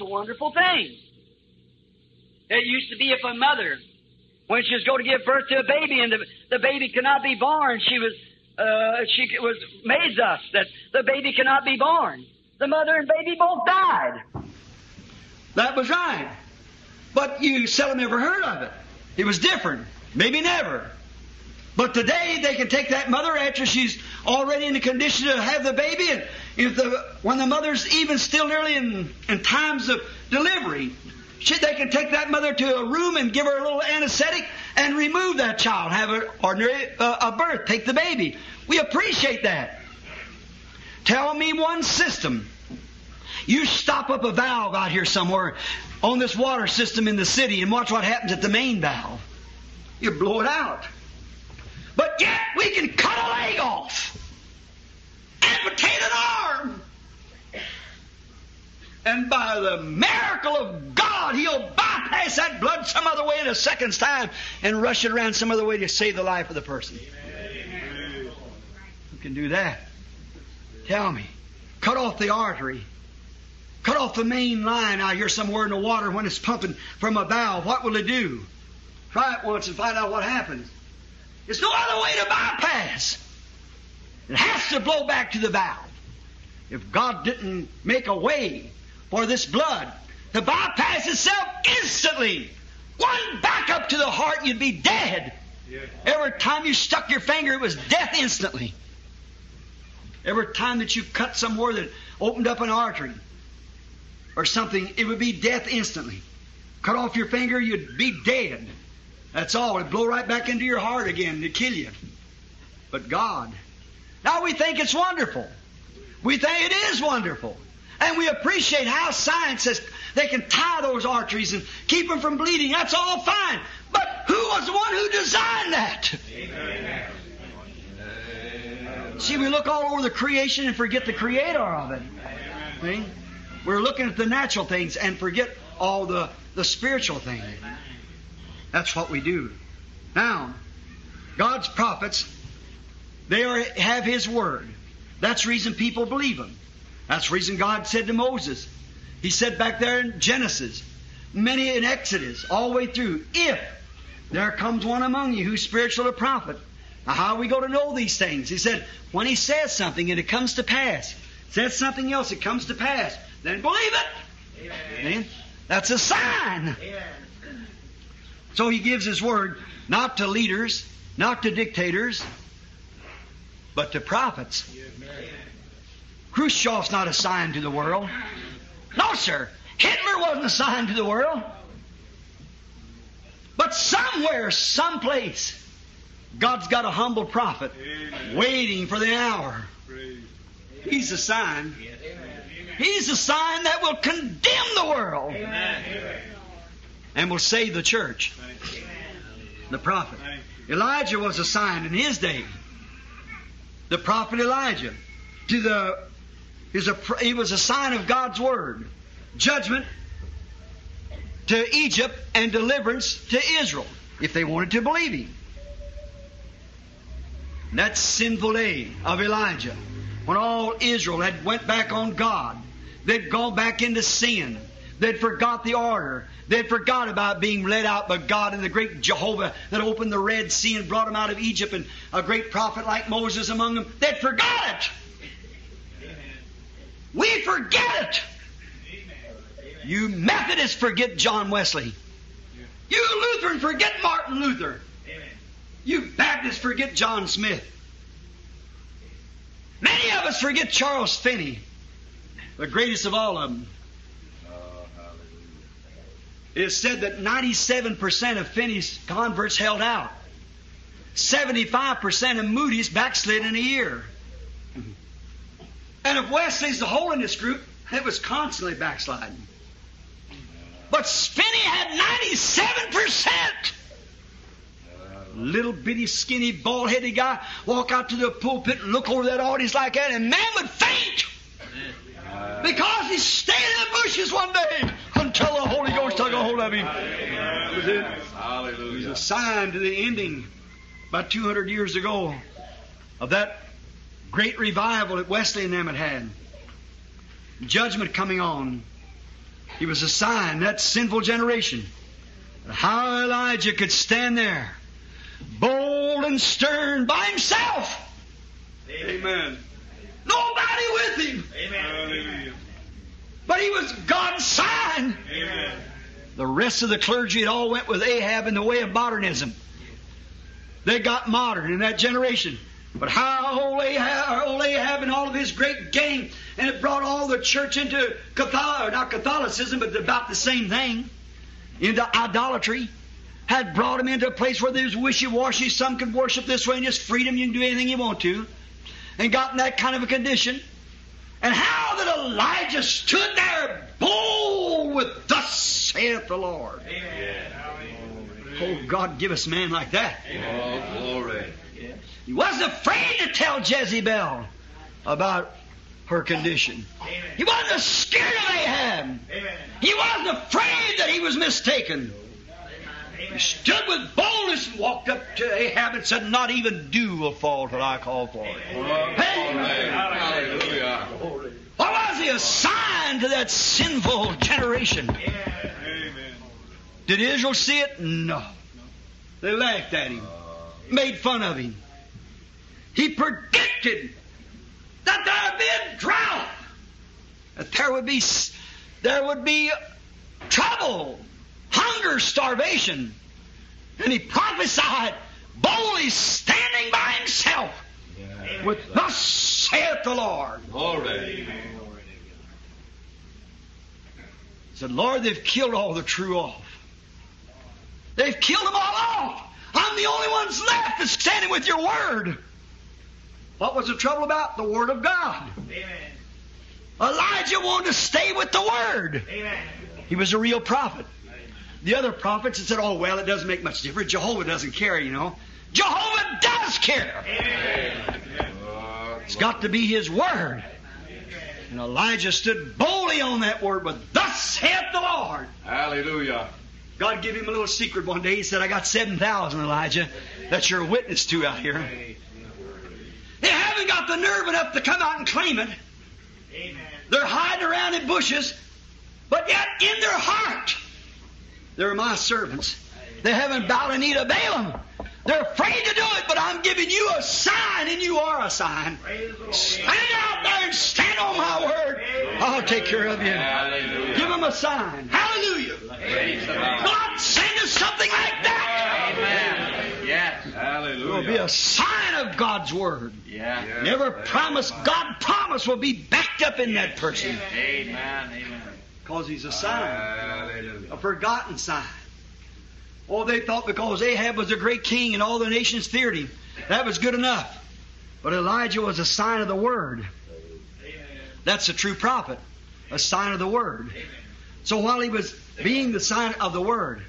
wonderful thing. It used to be if a mother, when she was going to give birth to a baby and the baby could not be born, she was made thus, that the baby cannot be born. The mother and baby both died. That was right. But you seldom ever heard of it. It was different. Maybe never. But today they can take that mother after she's already in the condition to have the baby, and when the mother's even still nearly in times of delivery, they can take that mother to a room and give her a little anesthetic and remove that child, have an ordinary a birth, take the baby. We appreciate that. Tell me one system. You stop up a valve out here somewhere on this water system in the city and watch what happens at the main valve. You blow it out. But yet we can cut a leg off, amputate an arm, and by the miracle of God, He'll bypass that blood some other way in a second's time and rush it around some other way to save the life of the person. Amen. Who can do that? Tell me. Cut off the artery. Cut off the main line out here somewhere in the water when it's pumping from a valve. What will it do? Try it once and find out what happens. There's no other way to bypass. It has to blow back to the valve. If God didn't make a way for this blood to bypass itself instantly, one back up to the heart, you'd be dead. Yeah. Every time you stuck your finger, it was death instantly. Every time that you cut somewhere that opened up an artery or something, it would be death instantly. Cut off your finger, you'd be dead. That's all. It'd blow right back into your heart again to kill you. But God. Now we think it's wonderful. We think it is wonderful. And we appreciate how science says they can tie those arteries and keep them from bleeding. That's all fine. But who was the one who designed that? Amen. See, we look all over the creation and forget the creator of it. See? We're looking at the natural things and forget all the spiritual things. That's what we do. Now, God's prophets, they have His Word. That's the reason people believe Him. That's the reason God said to Moses. He said back there in Genesis, many in Exodus, all the way through, if there comes one among you who's spiritual or prophet. Now, how are we going to know these things? He said, when he says something and it comes to pass, says something else, it comes to pass, then believe it. Amen. That's a sign. Amen. So He gives His Word not to leaders, not to dictators, but to prophets. Khrushchev's not a sign to the world. No, sir. Hitler wasn't a sign to the world. But somewhere, someplace, God's got a humble prophet waiting for the hour. He's a sign. He's a sign that will condemn the world and will save the church. The prophet. Elijah was a sign in his day. The prophet Elijah. He was a sign of God's Word. Judgment to Egypt and deliverance to Israel, if they wanted to believe Him. And that sinful day of Elijah, when all Israel had went back on God, they'd gone back into sin. They'd forgot the order. They'd forgot about being led out by God and the great Jehovah that opened the Red Sea and brought them out of Egypt, and a great prophet like Moses among them. They'd forgot it. We forget it. You Methodists forget John Wesley. You Lutheran forget Martin Luther. You Baptists forget John Smith. Many of us forget Charles Finney, the greatest of all of them. It is said that 97% of Finney's converts held out. 75% of Moody's backslid in a year. And of Wesley's, the holiness group, it was constantly backsliding. But Finney had 97%. Little bitty, skinny, bald-headed guy walk out to the pulpit and look over that audience like that, and man would faint. Because he stayed in the bushes one day until the Holy Ghost took a hold of him. That was it. Hallelujah. It was a sign to the ending about 200 years ago of that great revival that Wesley and them had. Judgment coming on. He was a sign, that sinful generation. How Elijah could stand there, bold and stern by himself. Amen. Nobody with him. Hallelujah. But he was God's sign. Amen. The rest of the clergy had all went with Ahab in the way of modernism. They got modern in that generation. But how old Ahab and all of his great gang, and it brought all the church into not Catholicism, but about the same thing, into idolatry, had brought them into a place where there's wishy-washy. Some could worship this way and just freedom. You can do anything you want to. And got in that kind of a condition. And how that Elijah stood there bold with thus saith the Lord. Amen. Oh, God, give us a man like that. Oh, glory. He wasn't afraid to tell Jezebel about her condition. He wasn't scared of Ahab. He wasn't afraid that he was mistaken. He stood with boldness and walked up to Ahab and said, "Not even dew will fall till I call for it." Hallelujah. What was he? A sign to that sinful generation. Amen. Did Israel see it? No. They laughed at him, made fun of him. He predicted that there would be a drought, that there would be trouble, hunger, starvation. And he prophesied boldly, standing by himself, with "Thus saith the Lord." Glory. He said, "Lord, they've killed all the true off. They've killed them all off. I'm the only ones left that's standing with your word." What was the trouble about? The Word of God. Amen. Elijah wanted to stay with the Word. Amen. He was a real prophet. The other prophets had said, "Oh, well, it doesn't make much difference. Jehovah doesn't care, you know." Jehovah does care. Amen. It's got to be His Word. And Elijah stood boldly on that Word, but "Thus saith the Lord." Hallelujah. God gave him a little secret one day. He said, "I got 7,000, Elijah, that you're a witness to out here. They haven't got the nerve enough to come out and claim it. Amen. They're hiding around in bushes, but yet in their heart, they're my servants. They haven't bowed a knee to Balaam. They're afraid to do it, but I'm giving you a sign, and you are a sign. Stand out there and stand on my word. I'll take care of you. Hallelujah. Give them a sign. Hallelujah. Praise God. God, send us something like that. Amen. Yes. It will Hallelujah. be a sign of God's word. Yeah. Never promise. God promise will be backed up in that person. Amen. Amen. Because he's a sign. Hallelujah. A forgotten sign. Oh, they thought because Ahab was a great king and all the nations feared him, that was good enough. But Elijah was a sign of the Word. That's a true prophet. A sign of the Word. So while he was being the sign of the Word,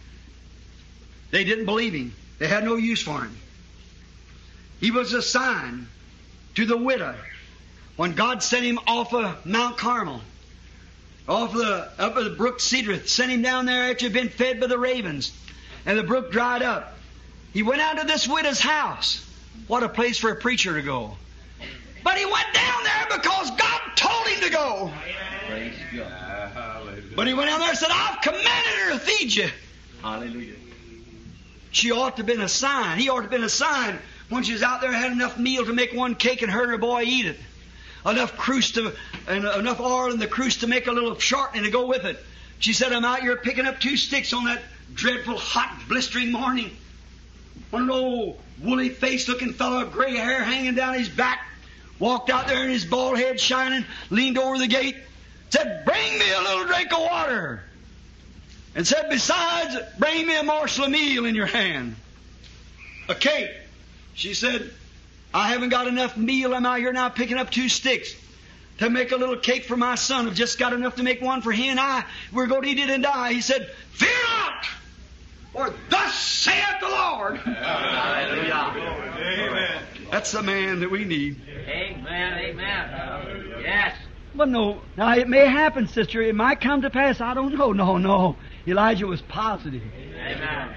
they didn't believe him. They had no use for him. He was a sign to the widow when God sent him off of Mount Carmel, up of the brook Cedrith, sent him down there after he'd been fed by the ravens, and the brook dried up. He went out to this widow's house. What a place for a preacher to go. But he went down there because God told him to go. Praise God. Hallelujah. But he went down there and said, "I've commanded her to feed you." Hallelujah. She ought to have been a sign. He ought to have been a sign when she was out there and had enough meal to make one cake and her and her boy eat it. Enough enough oil in the cruse to make a little shortening to go with it. She said, "I'm out here picking up 2 sticks on that dreadful, hot, blistering morning." When an old, woolly-faced looking fellow, gray hair hanging down his back, walked out there and his bald head shining, leaned over the gate, said, "Bring me a little drink of water." And said, "Besides, bring me a morsel of meal in your hand." A cake. She said, "I haven't got enough meal. I'm out here now picking up 2 sticks to make a little cake for my son. I've just got enough to make one for he and I. We're going to eat it and die." He said, "Fear not, for thus saith the Lord." Hallelujah. Amen. That's the man that we need. Amen. Amen. Yes. But no, now it may happen, sister. It might come to pass. I don't know. No. Elijah was positive. Amen.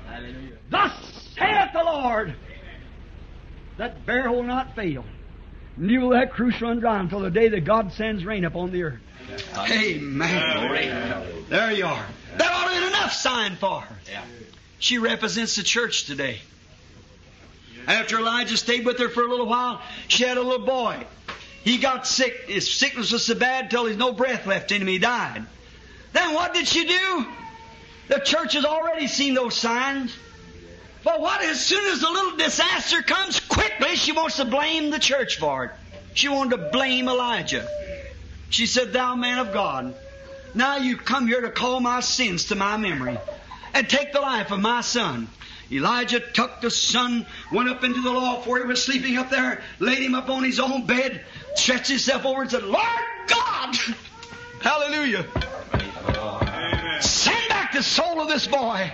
Hallelujah. "Thus saith the Lord, that bear will not fail. Neither will that cruise run dry until the day that God sends rain upon the earth. Amen. There you are. That ought to be enough sign for her. She represents the church today. After Elijah stayed with her for a little while, she had a little boy. He got sick. His sickness was so bad till there's no breath left in him. He died. Then what did she do? The church has already seen those signs. But what? As soon as the little disaster comes, quickly she wants to blame the church for it. She wanted to blame Elijah. She said, "Thou man of God, now you come here to call my sins to my memory and take the life of my son." Elijah took the son, went up into the loft where he was sleeping up there, laid him up on his own bed, stretched himself over and said, "Lord God, hallelujah, send back the soul of this boy."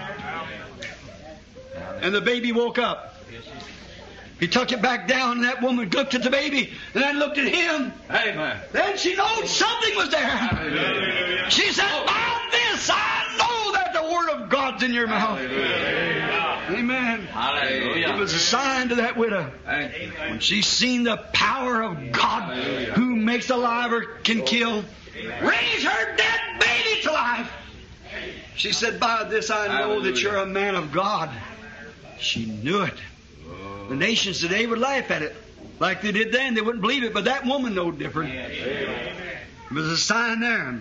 And the baby woke up. He took it back down, and that woman looked at the baby, and then looked at him. Amen. Then she knew something was there. She said, "By this I know that the Word of God's in your mouth." Amen. Hallelujah. It was a sign to that widow. When she seen the power of God who makes alive or can kill, raise her dead baby to life. She said, "By this I know that you're a man of God." She knew it. The nations today would laugh at it like they did then. They wouldn't believe it, but that woman knew different. It was a sign there.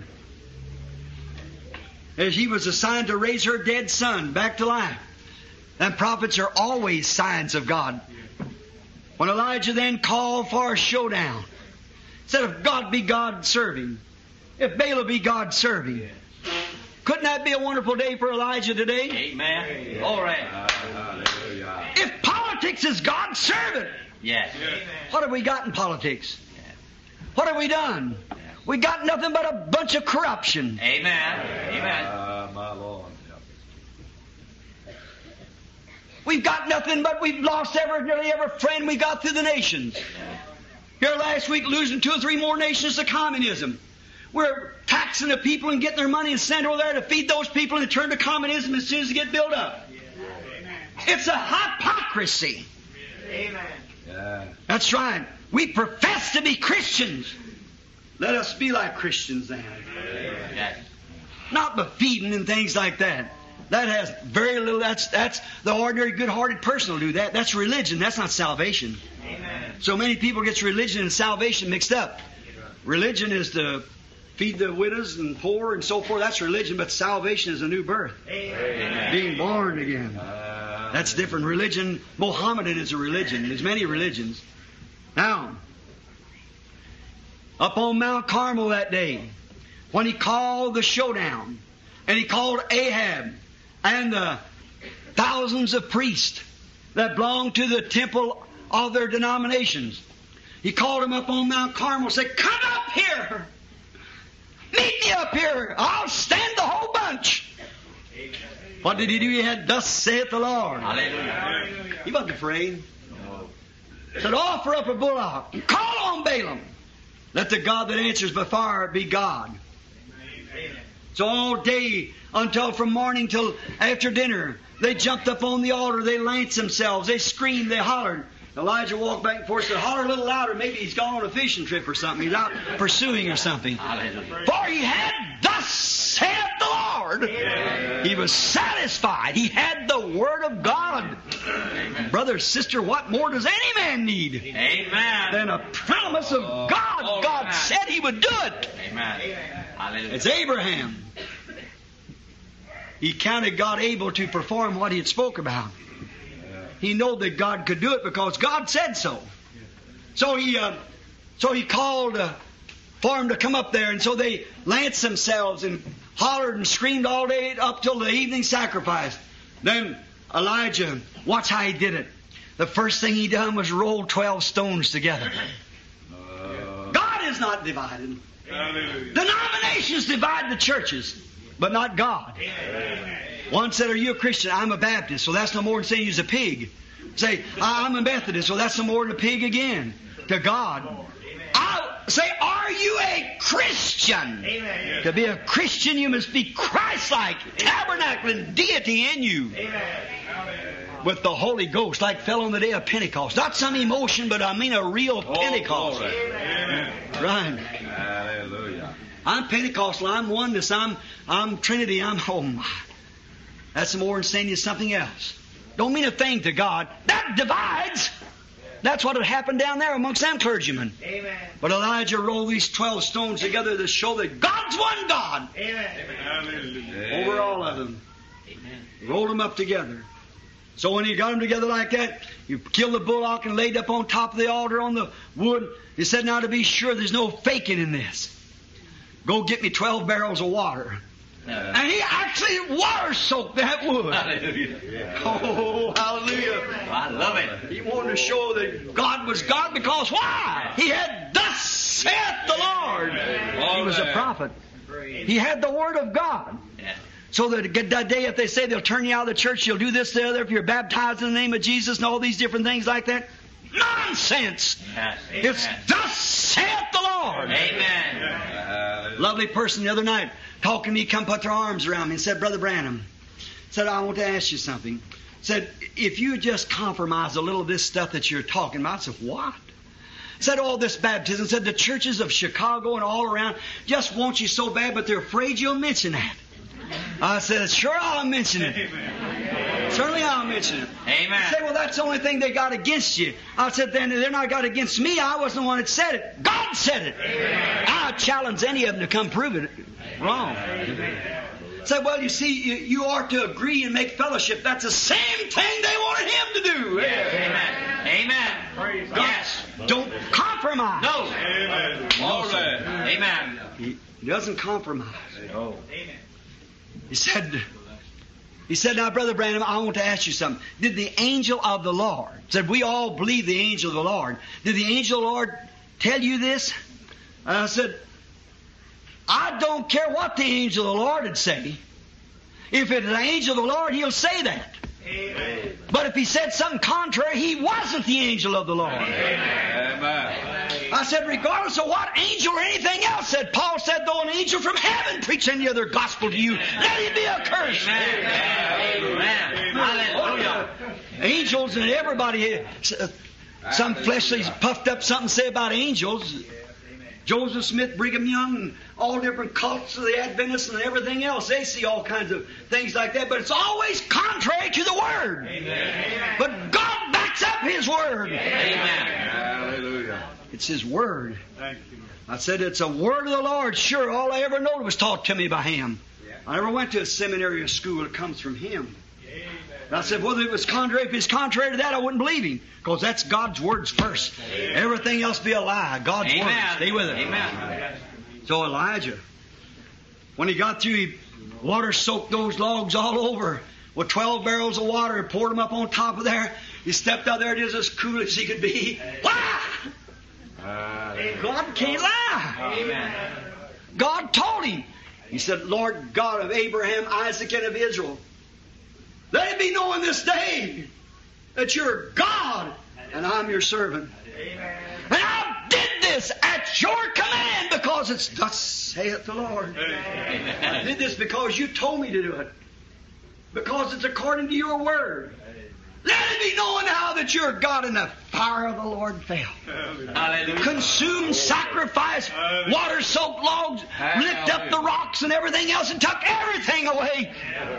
As he was a sign to raise her dead son back to life. And prophets are always signs of God. When Elijah then called for a showdown, said, "If God be God, serve him. If Baal be God, serve him." Couldn't that be a wonderful day for Elijah today? Amen. All right. If politics is God, serve it. Yes. What have we got in politics? What have we done? We got nothing but a bunch of corruption. Amen. Amen. My Lord. We've got nothing but we've lost nearly every friend we got through the nations. Here last week, losing 2 or 3 more nations to communism. We're taxing the people and getting their money and sending over there to feed those people and turn to communism as soon as they get built up. It's a hypocrisy. Yeah. That's right. We profess to be Christians. Let us be like Christians then. Yes. Not but feeding and things like that. That has very little. That's the ordinary good-hearted person will do that. That's religion. That's not salvation. Amen. So many people gets religion and salvation mixed up. Religion is to feed the widows and poor and so forth. That's religion, but salvation is a new birth. Amen. Being born again. That's different. Religion, Mohammedan is a religion. There's many religions. Now, up on Mount Carmel that day, when he called the showdown, and he called Ahab and the thousands of priests that belonged to the temple of their denominations, he called them up on Mount Carmel and said, "Come up here! Meet me up here! I'll stand the whole bunch!" What did he do? He had, "Thus saith the Lord." Hallelujah. He wasn't afraid. Said, "Offer up a bullock and call on Balaam. Let the God that answers by fire be God." So all day until from morning till after dinner, they jumped up on the altar, they lanced themselves, they screamed, they hollered. Elijah walked back and forth and said, "Holler a little louder, maybe he's gone on a fishing trip or something. He's out pursuing or something." Hallelujah. For he had, "Thus saith the Lord." He was satisfied. He had the Word of God. Brother, sister, what more does any man need Amen. than a promise of God? All God right. said He would do it. Amen. Hallelujah. It's Abraham. He counted God able to perform what he had spoke about. He knew that God could do it because God said so. So he called for him to come up there, and so they lanced themselves and hollered and screamed all day up till the evening sacrifice. Then Elijah, watch how he did it. The first thing he done was roll 12 stones together. God is not divided. Denominations divide the churches, but not God. One said, "Are you a Christian?" "I'm a Baptist." "So that's no more than saying you're a pig." Say, "I'm a Methodist." "So that's no more than a pig again." To God. I say, "Are you a Christian?" Amen. To be a Christian, you must be Christ-like, tabernacling deity in you. Amen. with the Holy Ghost, like fell on the day of Pentecost. Not some emotion, but I mean a real Pentecost. Right. Hallelujah. I'm Pentecostal. I'm oneness. I'm Trinity. Oh my. That's more than saying you something else. Don't mean a thing to God. That divides. That's what had happened down there amongst them clergymen. Amen. But Elijah rolled these 12 stones together to show that God's one God. Amen. Over all of them. Rolled them up together. So when you got them together like that, you killed the bullock and laid up on top of the altar on the wood. You said, now to be sure there's no faking in this, go get me 12 barrels of water. And he actually water soaked that wood. Hallelujah. Oh, hallelujah. I love it. He wanted to show that God was God because why? He had thus saith the Lord. He was a prophet. He had the Word of God. Yeah. So that that day if they say they'll turn you out of the church, you'll do this, the other, if you're baptized in the name of Jesus and all these different things like that. Nonsense! Yes. It's thus saith the Lord. Amen. Lovely person the other night talking to me, come put their arms around me and said, Brother Branham, said, I want to ask you something. Said, if you just compromise a little of this stuff that you're talking about. I said, what? Said all this baptism. Said the churches of Chicago and all around just want you so bad, but they're afraid you'll mention that. I said, sure I'll mention it. Amen. Certainly I'll mention it. Amen. He said, well, that's the only thing they got against you. I said, then they're not got against me. I wasn't the one that said it. God said it. Amen. I challenge any of them to come prove it wrong. Said, well, you see, you are to agree and make fellowship. That's the same thing they wanted him to do. Amen. Amen. Praise God. Yes. Don't compromise. No. Amen. All right. Amen. He doesn't compromise. No. Amen. He said, now, Brother Branham, I want to ask you something. Did the angel of the Lord, said we all believe the angel of the Lord, did the angel of the Lord tell you this? I said, I don't care what the angel of the Lord would say. If it's the angel of the Lord, he'll say that. Amen. But if he said something contrary, he wasn't the angel of the Lord. Amen. I said, regardless of what angel or anything else said, Paul said, though an angel from heaven preach any other gospel to you, let him be accursed. Amen. Hallelujah. Angels and everybody, some fleshly puffed up something say about angels. Joseph Smith, Brigham Young, and all different cults of the Adventists and everything else. They see all kinds of things like that, but it's always contrary to the Word. Amen. But God backs up His Word. Amen. Hallelujah. It's His Word. Thank you. I said, it's a Word of the Lord. Sure, all I ever knowed was taught to me by Him. I never went to a seminary or school. It comes from Him. And I said, whether it was contrary, if it's contrary to that, I wouldn't believe Him. Because that's God's words first. Everything else be a lie. God's Amen. words. Stay with it. Amen. So Elijah, when he got through, he water soaked those logs all over with 12 barrels of water and poured them up on top of there. He stepped out there, it is as cool as he could be. Why? God can't lie. Amen. God told him. He said, Lord God of Abraham, Isaac, and of Israel, let it be known this day that you're God and I'm your servant. Amen. And I did this at your command because it's thus saith the Lord. I did this because you told me to do it. Because it's according to your word. Let it be known now that you're God, and the fire of the Lord fell. Hallelujah. Consumed, sacrificed, water-soaked logs, licked up the rocks and everything else and took everything away.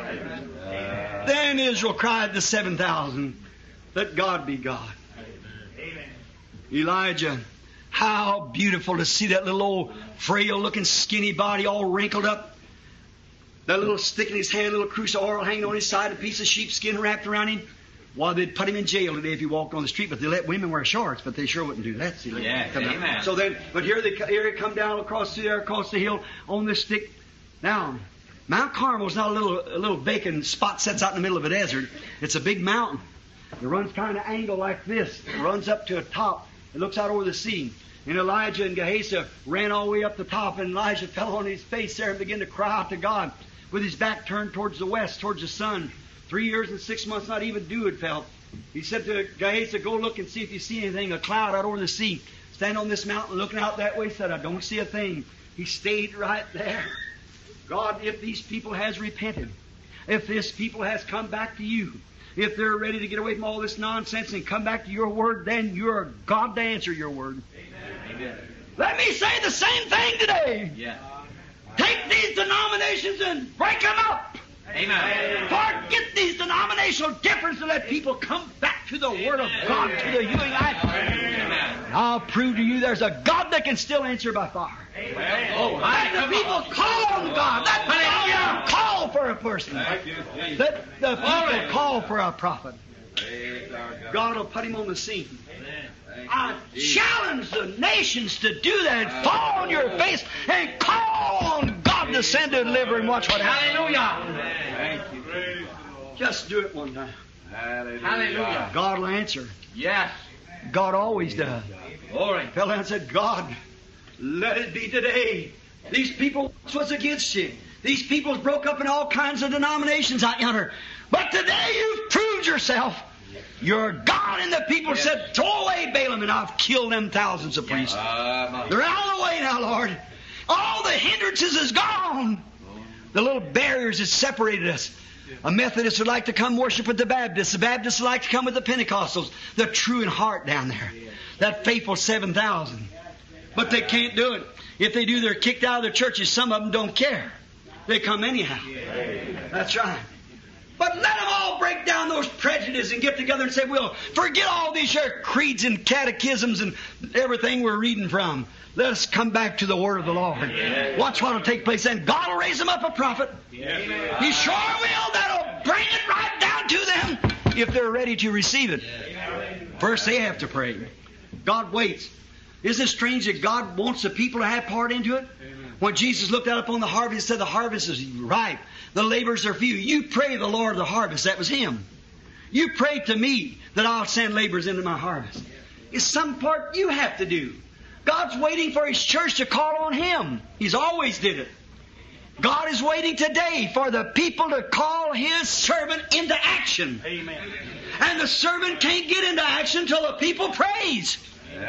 Then Israel cried to 7,000, let God be God. Amen. Elijah, how beautiful to see that little old frail-looking skinny body all wrinkled up. That little stick in his hand, little cruse of oil hanging on his side, a piece of sheepskin wrapped around him. Well, they'd put him in jail today if he walked on the street, but they let women wear shorts, but they sure wouldn't do that. See, Yeah, amen. So then, but here they come down across the hill on this stick. Now, Mount Carmel's not a little vacant spot sets out in the middle of a desert. It's a big mountain. It runs kind of angle like this. It runs up to a top. It looks out over the sea. And Elijah and Gehazi ran all the way up the top, and Elijah fell on his face there and began to cry out to God with his back turned towards the west, towards the sun. 3 years and 6 months, not even dew had fell. He said to Gehazi, go look and see if you see anything, a cloud out over the sea. Stand on this mountain looking out that way. He said, I don't see a thing. He stayed right there. God, if these people has repented, if this people has come back to you, If they're ready to get away from all this nonsense and come back to your Word, then you're God to answer your Word. Amen. Let me say the same thing today. Yeah. Take these denominations and break them up. Amen. Forget these denominational differences and let people come back to the Word of God, to the Ewing Act. Amen. I'll prove to you there's a God that can still answer by fire. Oh, Let the people call on God. Let the people call for a person. Thank you, Jesus. Let the people call for a prophet. Praise our God. God will put him on the scene. I challenge the nations to do that. Fall on your face and call on God to send to deliver and watch what happens. Hallelujah. Thank you. Just do it one time. Hallelujah. Hallelujah. God will answer. Yes. God always does. Glory. Fell down and said, God, let it be today. These people was against you. These people broke up in all kinds of denominations out yonder. But today you've proved yourself. You're God. And the people said, throw away Balaam, and I've killed them thousands of priests. They're out of the way now, Lord. All the hindrances is gone. The little barriers that separated us. A Methodist would like to come worship with the Baptists. The Baptists would like to come with the Pentecostals. The true in heart down there. That faithful 7,000. But they can't do it. If they do, they're kicked out of their churches. Some of them don't care. They come anyhow. That's right. But let them all break down those prejudices and get together and say, well, forget all these here creeds and catechisms and everything we're reading from. Let us come back to the Word of the Lord. Watch what will take place then. God will raise them up a prophet. He sure will. That'll bring it right down to them if they're ready to receive it. First they have to pray. God waits. Isn't it strange that God wants the people to have part into it? When Jesus looked out upon the harvest, He said, the harvest is ripe. The laborers are few. You pray the Lord of the harvest. That was Him. You pray to me that I'll send laborers into my harvest. It's some part you have to do. God's waiting for His church to call on Him. He's always did it. God is waiting today for the people to call His servant into action. Amen. And the servant can't get into action until the people praise.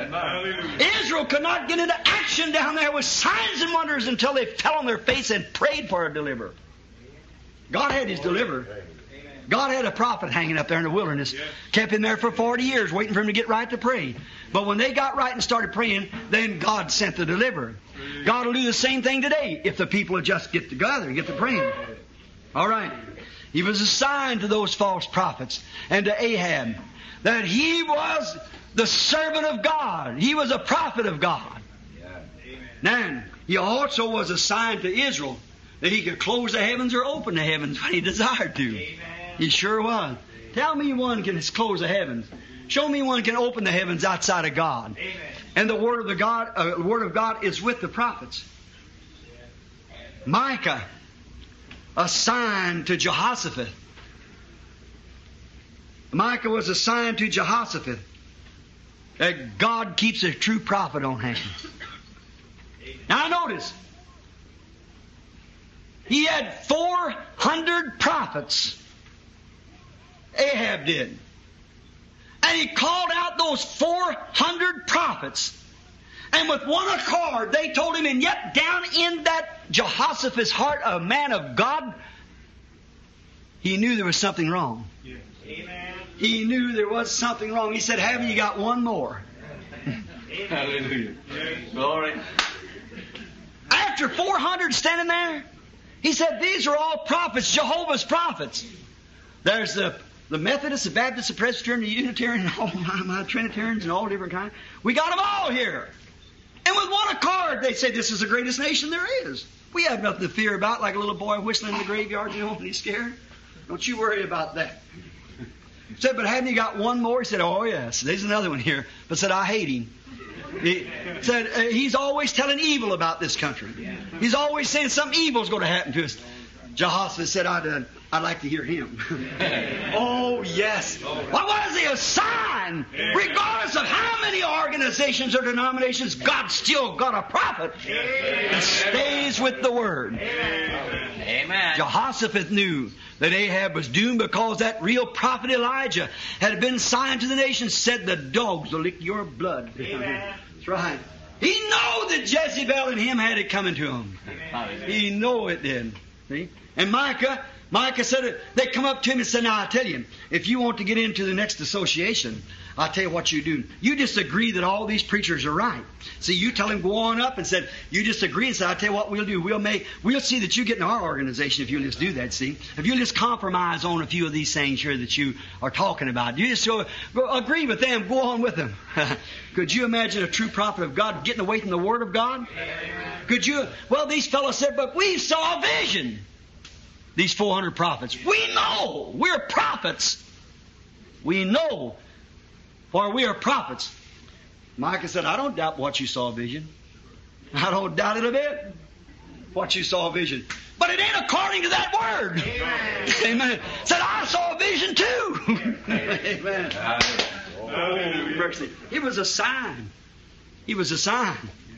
Israel could not get into action down there with signs and wonders until they fell on their face and prayed for a deliverer. God had His deliverer. God had a prophet hanging up there in the wilderness. Kept him there for 40 years waiting for him to get right to pray. But when they got right and started praying, then God sent the deliverer. God will do the same thing today if the people will just get together and get to praying. All right. He was a sign to those false prophets and to Ahab that he was the servant of God. He was a prophet of God. Now, he also was a sign to Israel that he could close the heavens or open the heavens when he desired to. He sure was. Tell me one can close the heavens. Show me one can open the heavens outside of God. And the Word of God is with the prophets. Micah, a sign to Jehoshaphat. Micah was a sign to Jehoshaphat that God keeps a true prophet on hand. Now notice, he had 400 prophets. Ahab did. And he called out those 400 prophets. And with one accord, they told him, and yet down in that Jehoshaphat's heart, a man of God, he knew there was something wrong. Amen. He knew there was something wrong. He said, haven't you got one more? Hallelujah. Glory. After 400 standing there, he said, these are all prophets, Jehovah's prophets. There's the Methodists, the Baptists, the Presbyterian, the Unitarian, and all my Trinitarians and all different kinds. We got them all here. And with one accord, they say, this is the greatest nation there is. We have nothing to fear about, like a little boy whistling in the graveyard, you know, when he's scared. Don't you worry about that. He said, but haven't you got one more? He said, oh yes, there's another one here. But said, I hate him. He said, he's always telling evil about this country. He's always saying something evil is going to happen to us. Jehoshaphat said, I'd like to hear him. Oh, yes. What was he? A sign. Regardless of how many organizations or denominations, God still got a prophet that stays with the Word. Amen. Jehoshaphat knew that Ahab was doomed because that real prophet Elijah had been signed to the nation, said the dogs will lick your blood. That's right. He knew that Jezebel and him had it coming to him. He knew it did. See? And Micah Micah said, they come up to him and said, now I tell you, if you want to get into the next association, I'll tell you what you do. You just agree that all these preachers are right. See, you tell him, go on up and said, you just agree and say, I'll tell you what we'll do. We'll see that you get in our organization if you'll just do that, see. If you'll just compromise on a few of these things here that you are talking about. You just go agree with them, go on with them. Could you imagine a true prophet of God getting away from the Word of God? Could you? Well, these fellows said, but we saw a vision. These 400 prophets. We know we're prophets. We know, for we are prophets. Micah said, I don't doubt what you saw a vision. I don't doubt it a bit. What you saw a vision. But it ain't according to that word. Amen. Amen. Said, I saw a vision too. Amen. Oh, mercy. It was a sign. It was a sign.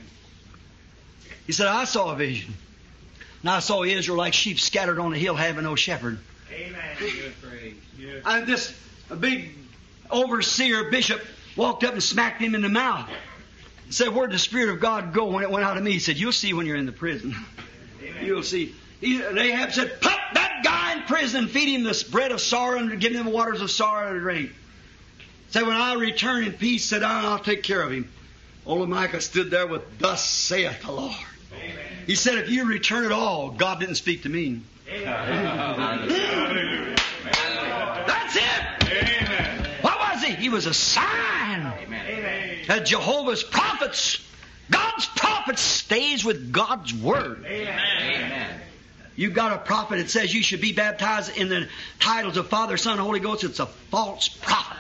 He said, I saw a vision. And I saw Israel like sheep scattered on a hill having no shepherd. Amen. And this big overseer bishop walked up and smacked him in the mouth. He said, where'd the Spirit of God go when it went out of me? He said, you'll see when you're in the prison. Amen. You'll see. Ahab said, put that guy in prison and feed him the bread of sorrow and give him the waters of sorrow to drink. Said, when I return in peace, said, I'll take care of him. Old Micah stood there with, thus saith the Lord. Amen. He said, if you return at all, God didn't speak to me. Amen. That's it. Amen. What was he? He was a sign. Amen. That Jehovah's prophets, God's prophets, stays with God's Word. Amen. You've got a prophet that says you should be baptized in the titles of Father, Son, and Holy Ghost. It's a false prophet.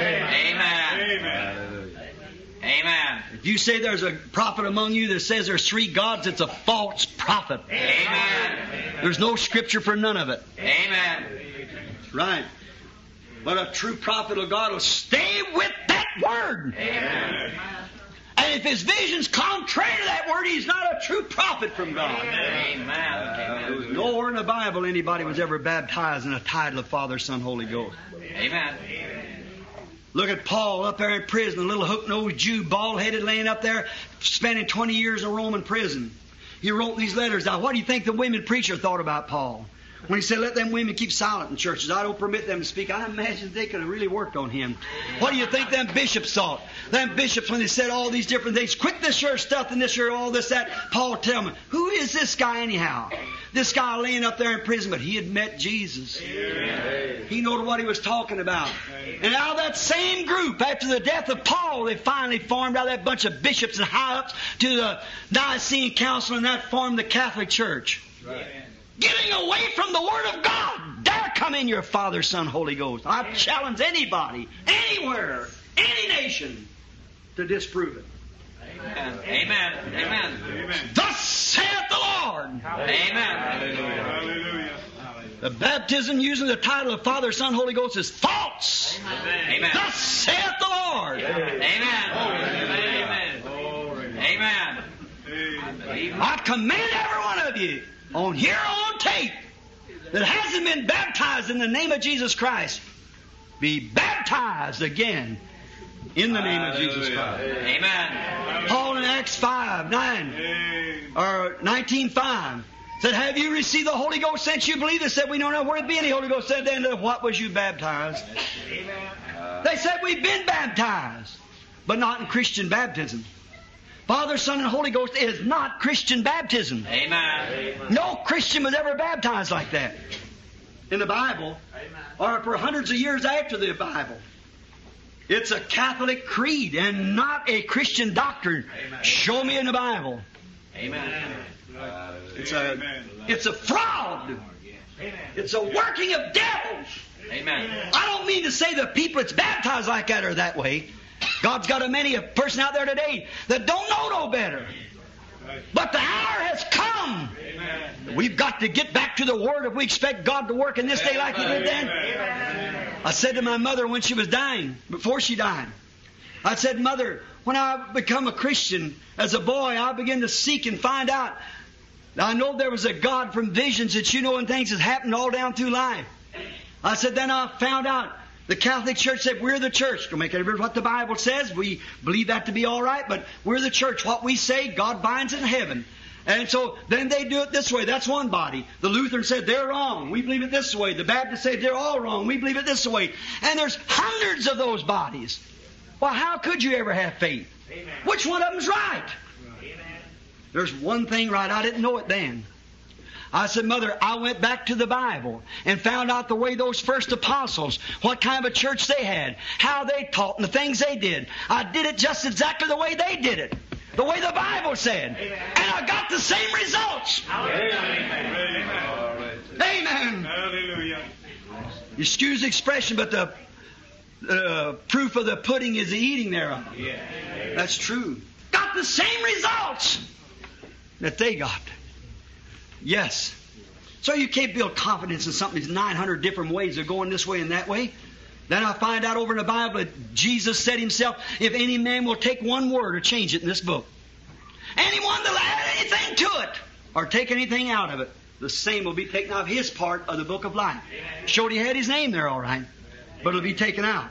Amen. Amen. If you say there's a prophet among you that says there's three gods, it's a false prophet. Amen. There's no scripture for none of it. Amen. Right. But a true prophet of God will stay with that Word. Amen. And if his vision's contrary to that Word, he's not a true prophet from God. Amen. There was nowhere in the Bible anybody was ever baptized in a title of Father, Son, Holy Ghost. Amen. Look at Paul up there in prison, a little hook-nosed Jew, bald-headed, laying up there, spending 20 years in a Roman prison. He wrote these letters down. What do you think the women preacher thought about Paul? When he said, let them women keep silent in churches. I don't permit them to speak. I imagine they could have really worked on him. What do you think them bishops thought? Them bishops, when they said all these different things, quit this here stuff and this here, all this, that. Paul tell me, who is this guy anyhow? This guy laying up there in prison, but he had met Jesus. Amen. He knew what he was talking about. And out of that same group, after the death of Paul, they finally formed out of that bunch of bishops and high-ups to the Nicene Council, and that formed the Catholic Church. Right. Getting away from the Word of God. Dare come in your Father, Son, Holy Ghost. I challenge anybody, anywhere, any nation, to disprove it. Amen. Amen. Amen. Amen. Thus saith the Lord. Amen. Hallelujah. The baptism using the title of Father, Son, Holy Ghost is false. Amen. Thus saith the Lord. Amen. Amen. Amen. Amen. I command every one of you on here on tape that hasn't been baptized in the name of Jesus Christ, be baptized again in the name of Jesus Christ. Amen. Paul in Acts 5:9 or 19:5 said, have you received the Holy Ghost since you believe? They said, we don't know where to be any Holy Ghost. Said, then what was you baptized? They said, we've been baptized, but not in Christian baptism. Father, Son, and Holy Ghost is not Christian baptism. Amen. No Christian was ever baptized like that in the Bible or for hundreds of years after the Bible. It's a Catholic creed and not a Christian doctrine. Show me in the Bible. Amen. It's a fraud. It's a working of devils. Amen. I don't mean to say the people that's baptized like that are that way. God's got a person out there today that don't know no better. But the hour has come. Amen. We've got to get back to the Word if we expect God to work in this day like He did then. I said to my mother when she was dying, before she died, I said, Mother, when I become a Christian, as a boy, I began to seek and find out. I know there was a God from visions that you know and things that happened all down through life. I said, then I found out the Catholic Church said, we're the church. Don't make any difference what the Bible says. We believe that to be all right, but we're the church. What we say, God binds it in heaven. And so then they do it this way. That's one body. The Lutheran said they're wrong. We believe it this way. The Baptist said they're all wrong. We believe it this way. And there's hundreds of those bodies. Well, how could you ever have faith? Amen. Which one of them's right? Amen. There's one thing right. I didn't know it then. I said, Mother, I went back to the Bible and found out the way those first apostles, what kind of a church they had, how they taught, and the things they did. I did it just exactly the way they did it, the way the Bible said. And I got the same results. Amen. Amen. Hallelujah. Excuse the expression, but the proof of the pudding is the eating thereof. Yeah. That's true. Got the same results that they got. Yes. So you can't build confidence in something. There's 900 different ways of going this way and that way. Then I find out over in the Bible that Jesus said himself, if any man will take one word or change it in this book, anyone that'll add anything to it or take anything out of it, the same will be taken out of his part of the book of life. Showed he had his name there all right, but it'll be taken out.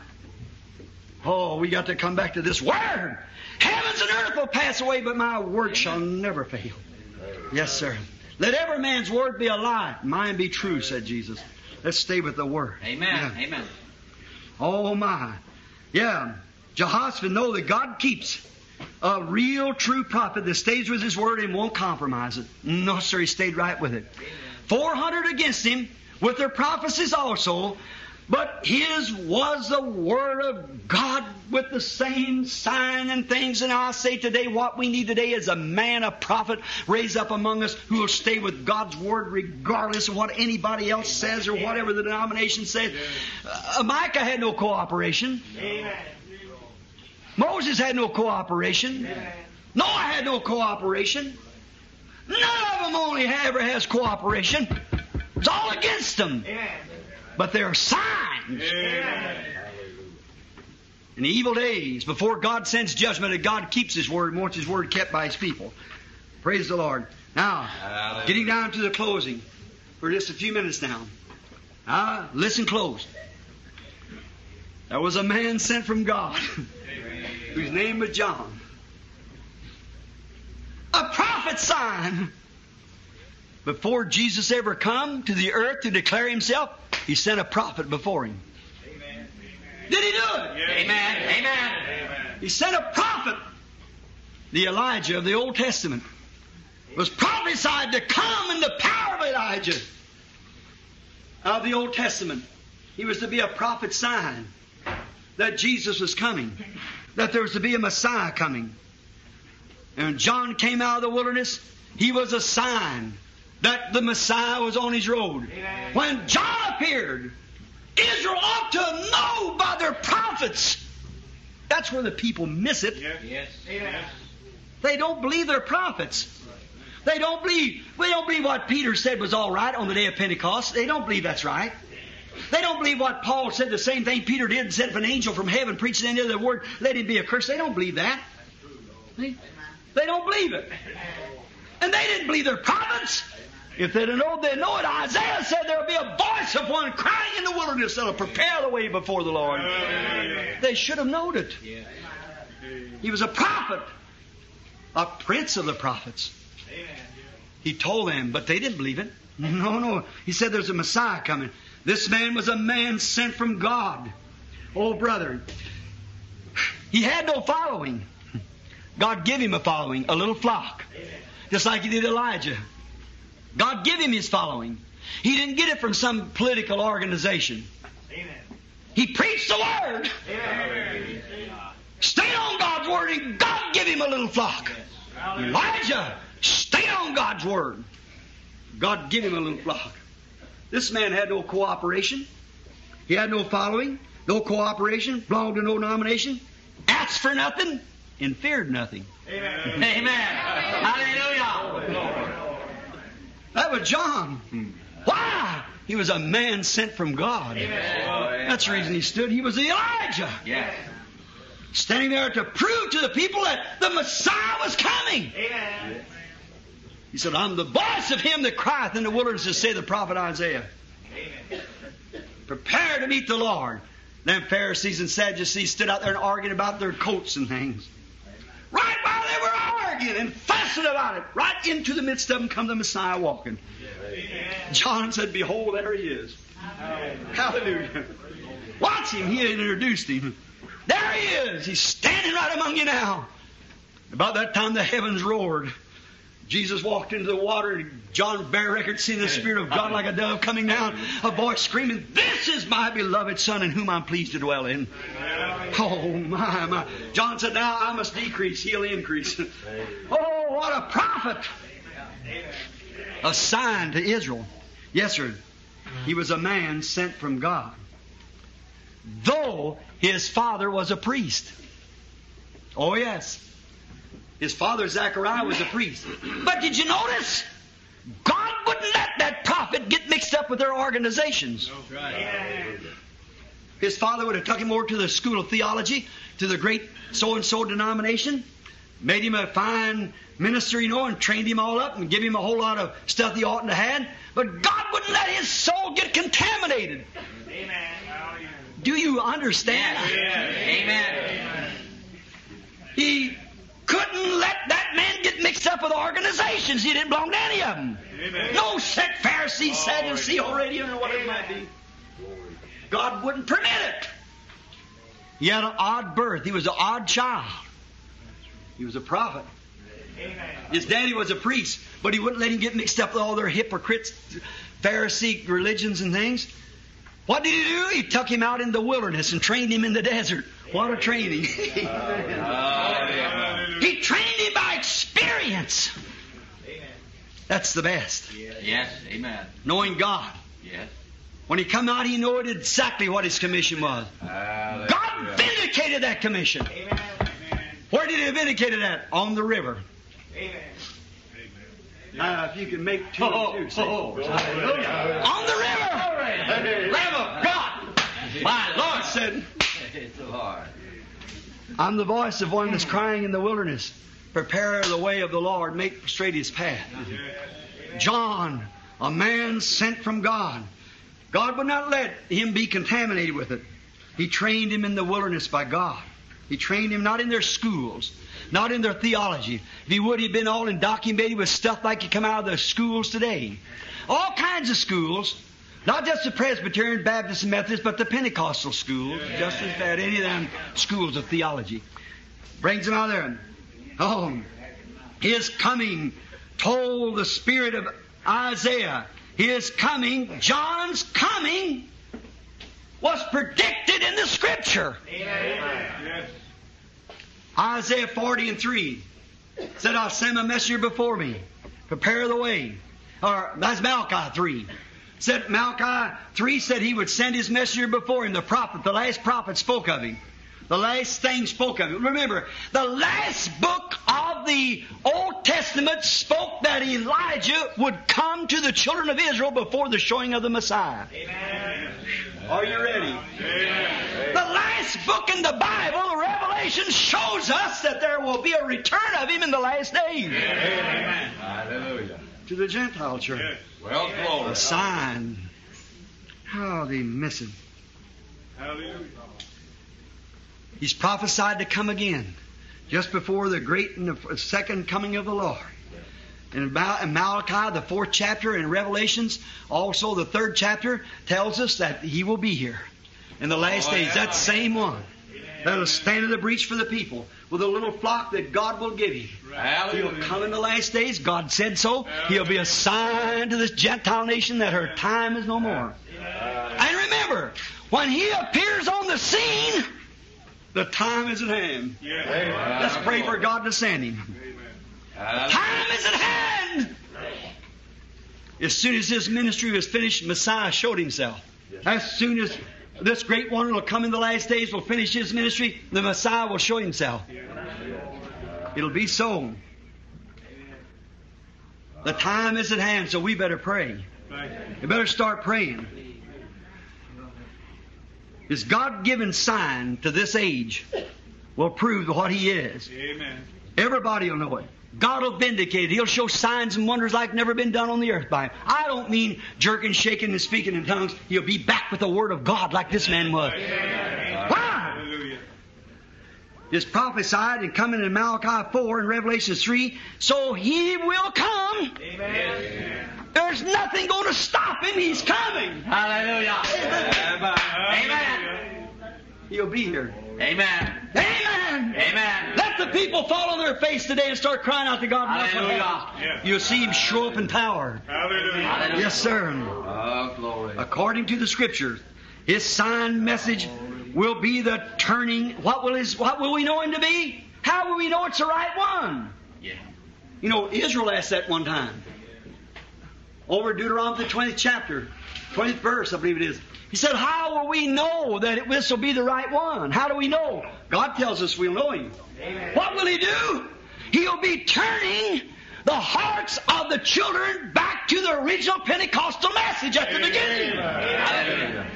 Oh, we got to come back to this word. Heavens and earth will pass away, but my word shall never fail. Yes, sir. Let every man's word be a lie. Mine be true, said Jesus. Let's stay with the word. Amen. Yeah. Amen. Oh, my. Yeah. Jehoshaphat know that God keeps a real, true prophet that stays with his word and won't compromise it. No, sir, he stayed right with it. 400 against him with their prophecies also, but his was the word of God with the same sign and things. And I say today, what we need today is a man, a prophet, raised up among us who will stay with God's word regardless of what anybody else says or whatever the denomination says. Micah had no cooperation. Amen. Moses had no cooperation. Noah had no cooperation. None of them only ever has cooperation. It's all against them. Amen. But there are signs Amen. in the evil days before God sends judgment that God keeps His word and wants His word kept by His people. Praise the Lord. Now, getting down to the closing for just a few minutes now. Listen close. There was a man sent from God whose name was John. A prophet sign. Before Jesus ever come to the earth to declare Himself, He sent a prophet before Him. Amen. Did He do it? Yes. Amen. Amen. Amen. He sent a prophet. The Elijah of the Old Testament was prophesied to come in the power of Elijah of the Old Testament. He was to be a prophet sign that Jesus was coming, that there was to be a Messiah coming. And when John came out of the wilderness, he was a sign that the Messiah was on his road. Amen. When John appeared, Israel ought to know by their prophets. That's where the people miss it. Yes. Yes. Yes. They don't believe their prophets. We don't believe what Peter said was all right on the day of Pentecost. They don't believe that's right. They don't believe what Paul said, the same thing Peter did, and said if an angel from heaven preaches any other word, let him be accursed. They don't believe that. See? They don't believe it. And they didn't believe their prophets. If they'd have known, they'd know it. Isaiah said there'll be a voice of one crying in the wilderness that'll prepare the way before the Lord. They should have known it. He was a prophet, a prince of the prophets. He told them, but they didn't believe it. No. He said there's a Messiah coming. This man was a man sent from God. Oh, brother. He had no following. God gave him a following, a little flock. Just like He did Elijah. God gave him his following. He didn't get it from some political organization. He preached the Word. Stayed on God's Word, and God gave him a little flock. Elijah stayed on God's Word. God gave him a little flock. This man had no cooperation. He had no following, no cooperation, belonged to no denomination, asked for nothing, and feared nothing. Amen. Amen. Hallelujah. That was John. Why? He was a man sent from God. That's the reason he stood. He was Elijah. Yes. Standing there to prove to the people that the Messiah was coming. Amen. He said, I'm the voice of him that crieth in the wilderness, to say the prophet Isaiah. Amen. Prepare to meet the Lord. Them Pharisees and Sadducees stood out there and argued about their coats and things. Right while they were arguing and fussing about it. Right into the midst of them come the Messiah walking. John said, behold, there he is. Hallelujah. Watch him. He had introduced him. There he is. He's standing right among you now. About that time the heavens roared. Jesus walked into the water, and John bare record, seeing the Spirit of God like a dove coming down, a voice screaming, this is my beloved Son in whom I'm pleased to dwell in. Oh, my. John said, now I must decrease, he'll increase. Oh, what a prophet. A sign to Israel. Yes, sir. He was a man sent from God. Though his father was a priest. Oh, yes. His father, Zechariah, was a priest. But did you notice? God wouldn't let that prophet get mixed up with their organizations. His father would have took him over to the school of theology, to the great so-and-so denomination, made him a fine minister, and trained him all up and give him a whole lot of stuff he oughtn't to have. But God wouldn't let his soul get contaminated. Do you understand? Amen. He couldn't let that man get mixed up with organizations. He didn't belong to any of them. Amen. No sect, Pharisee, Sadducee, or Arabian, or whatever it might be. God wouldn't permit it. He had an odd birth. He was an odd child. He was a prophet. His daddy was a priest, but he wouldn't let him get mixed up with all their hypocrites, Pharisee religions and things. What did he do? He took him out in the wilderness and trained him in the desert. What a training. He trained him by experience. That's the best. Yes. Amen. Knowing God. Yes. When he come out, he knew exactly what his commission was. God vindicated that commission. Where did he vindicate it at? On the river. Now, if you can make two and two, say four. On the river. Lamb of God. My Lord said, I'm the voice of one that's crying in the wilderness. Prepare the way of the Lord. Make straight his path. John, a man sent from God. God would not let him be contaminated with it. He trained him in the wilderness by God. He trained him not in their schools, not in their theology. If he would, he'd been all indoctrinated with stuff like you come out of the schools today. All kinds of schools. Not just the Presbyterian, Baptist, and Methodist, but the Pentecostal schools. Just as bad. Any of them schools of theology. Brings them out there. Oh, his coming told the spirit of Isaiah. His coming, John's coming, was predicted in the Scripture. Isaiah 40:3 said, I'll send a messenger before me. Prepare the way. Or that's Malachi 3. Said Malachi 3 said he would send his messenger before him. The prophet, the last prophet spoke of him. The last thing spoke of him. Remember, the last book of the Old Testament spoke that Elijah would come to the children of Israel before the showing of the Messiah. Amen. Are you ready? Amen. The last book in the Bible, Revelation, shows us that there will be a return of him in the last days. Amen. Hallelujah. To the Gentile church. Yes. Well, glory. A sign. How they miss him. Hallelujah. He's prophesied to come again, just before the great and the second coming of the Lord. And in Malachi, the 4th chapter, and Revelations, also the 3rd chapter, tells us that He will be here in the last days. That same one that'll stand in the breach for the people with a little flock that God will give Him. He'll come in the last days. God said so. He'll be a sign to this Gentile nation that her time is no more. And remember, when He appears on the scene, the time is at hand. Let's pray for God to send Him. Time is at hand. As soon as His ministry was finished, Messiah showed Himself. As soon as this great one will come in the last days, will finish His ministry, the Messiah will show Himself. It'll be so. The time is at hand, so we better pray. We better start praying. His God-given sign to this age will prove what He is. Amen. Everybody will know it. God will vindicate it. He'll show signs and wonders like never been done on the earth by Him. I don't mean jerking, shaking, and speaking in tongues. He'll be back with the Word of God like this man was. Why? Hallelujah. is prophesied and coming in Malachi 4 and Revelation 3. So He will come. Amen. There's nothing going to stop Him. He's coming. Hallelujah. Amen. He'll be here. Amen. Amen. Amen. Let the people fall on their face today and start crying out to God. And watch what Hallelujah. happens. Yes. You'll see Him show up in power. Hallelujah. Hallelujah. Yes, sir. Oh, glory. According to the Scriptures, His sign message will be the turning. What will we know Him to be? How will we know it's the right one? Yeah. You know, Israel asked that one time. Over Deuteronomy, the 20th chapter, 20th verse, I believe it is. He said, how will we know that this will be the right one? How do we know? God tells us we'll know Him. Amen. What will He do? He'll be turning the hearts of the children back to the original Pentecostal message at the beginning. Hallelujah.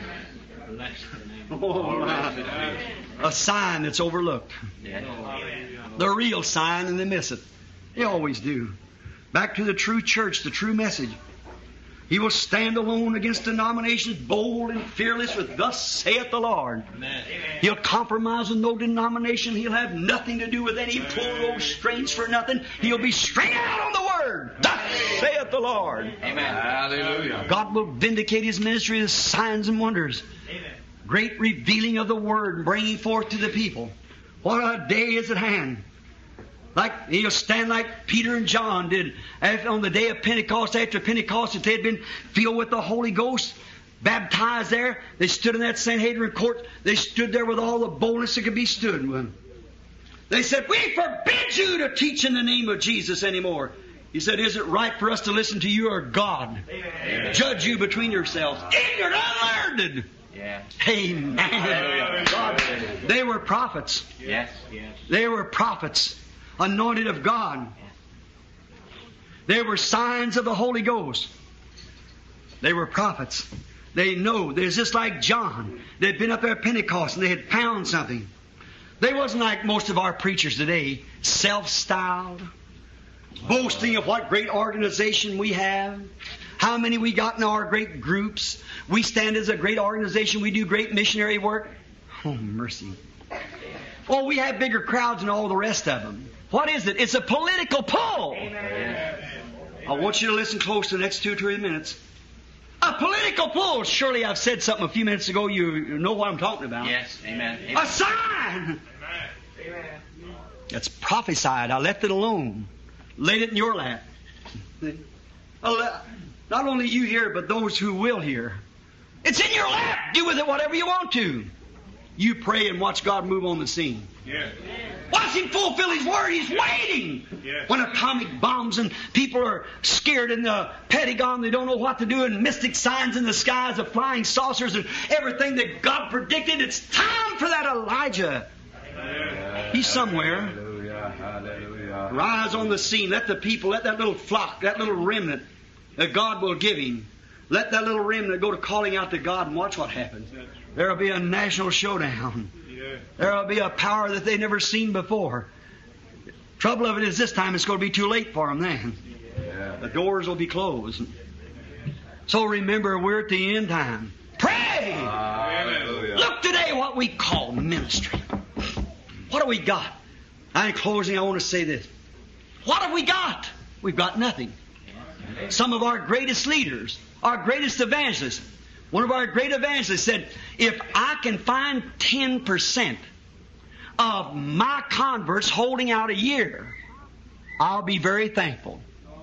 Oh, my. A sign that's overlooked. Yeah. The real sign, and they miss it. They always do. Back to the true church, the true message. He will stand alone against denominations, bold and fearless with thus saith the Lord. Amen. He'll compromise with no denomination. He'll have nothing to do with any pull those strings for nothing. He'll be straight out on the Word. Thus saith the Lord. Amen. Hallelujah. God will vindicate His ministry with signs and wonders. Great revealing of the Word and bringing forth to the people. What a day is at hand. Like He'll stand like Peter and John did on the day of Pentecost. After Pentecost, if they had been filled with the Holy Ghost, baptized there, they stood in that Sanhedrin court. They stood there with all the boldness that could be stood with. They said, "We forbid you to teach in the name of Jesus anymore." He said, "Is it right for us to listen to you or God? Amen. Judge you between yourselves. Ignorant, unlearned." Yeah. Amen. God, they were prophets. Yes. Yes. They were prophets, anointed of God. They were signs of the Holy Ghost. They were prophets. They know. They're just like John. They'd been up there at Pentecost and they had found something. They wasn't like most of our preachers today, self-styled, boasting of what great organization we have, how many we got in our great groups. We stand as a great organization. We do great missionary work. Oh, mercy. Oh, we have bigger crowds than all the rest of them. What is it? It's a political pull. I want you to listen close to the next 2 or 3 minutes. A political pull. Surely I've said something a few minutes ago. You know what I'm talking about. Yes. Amen. A Amen. sign. That's prophesied. I left it alone. Laid it in your lap. Not only you hear, but those who will hear. It's in your lap. Do with it whatever you want to. You pray and watch God move on the scene. Yes. Watch Him fulfill His word. He's waiting. Yes. When atomic bombs and people are scared in the Pentagon, they don't know what to do, and mystic signs in the skies of flying saucers and everything that God predicted. It's time for that Elijah. He's somewhere. Hallelujah. Hallelujah. Rise on the scene. Let the people, let that little flock, that little remnant that God will give Him, let that little remnant go to calling out to God and watch what happens. There will be a national showdown. Yes. There will be a power that they've never seen before. Trouble of it is this time it's going to be too late for them then. Yeah. The doors will be closed. So remember, we're at the end time. Pray! Hallelujah. Look today what we call ministry. What do we got? In closing, I want to say this. What have we got? We've got nothing. Some of our greatest leaders, our greatest evangelists, one of our great evangelists said, if I can find 10% of my converts holding out a year, I'll be very thankful.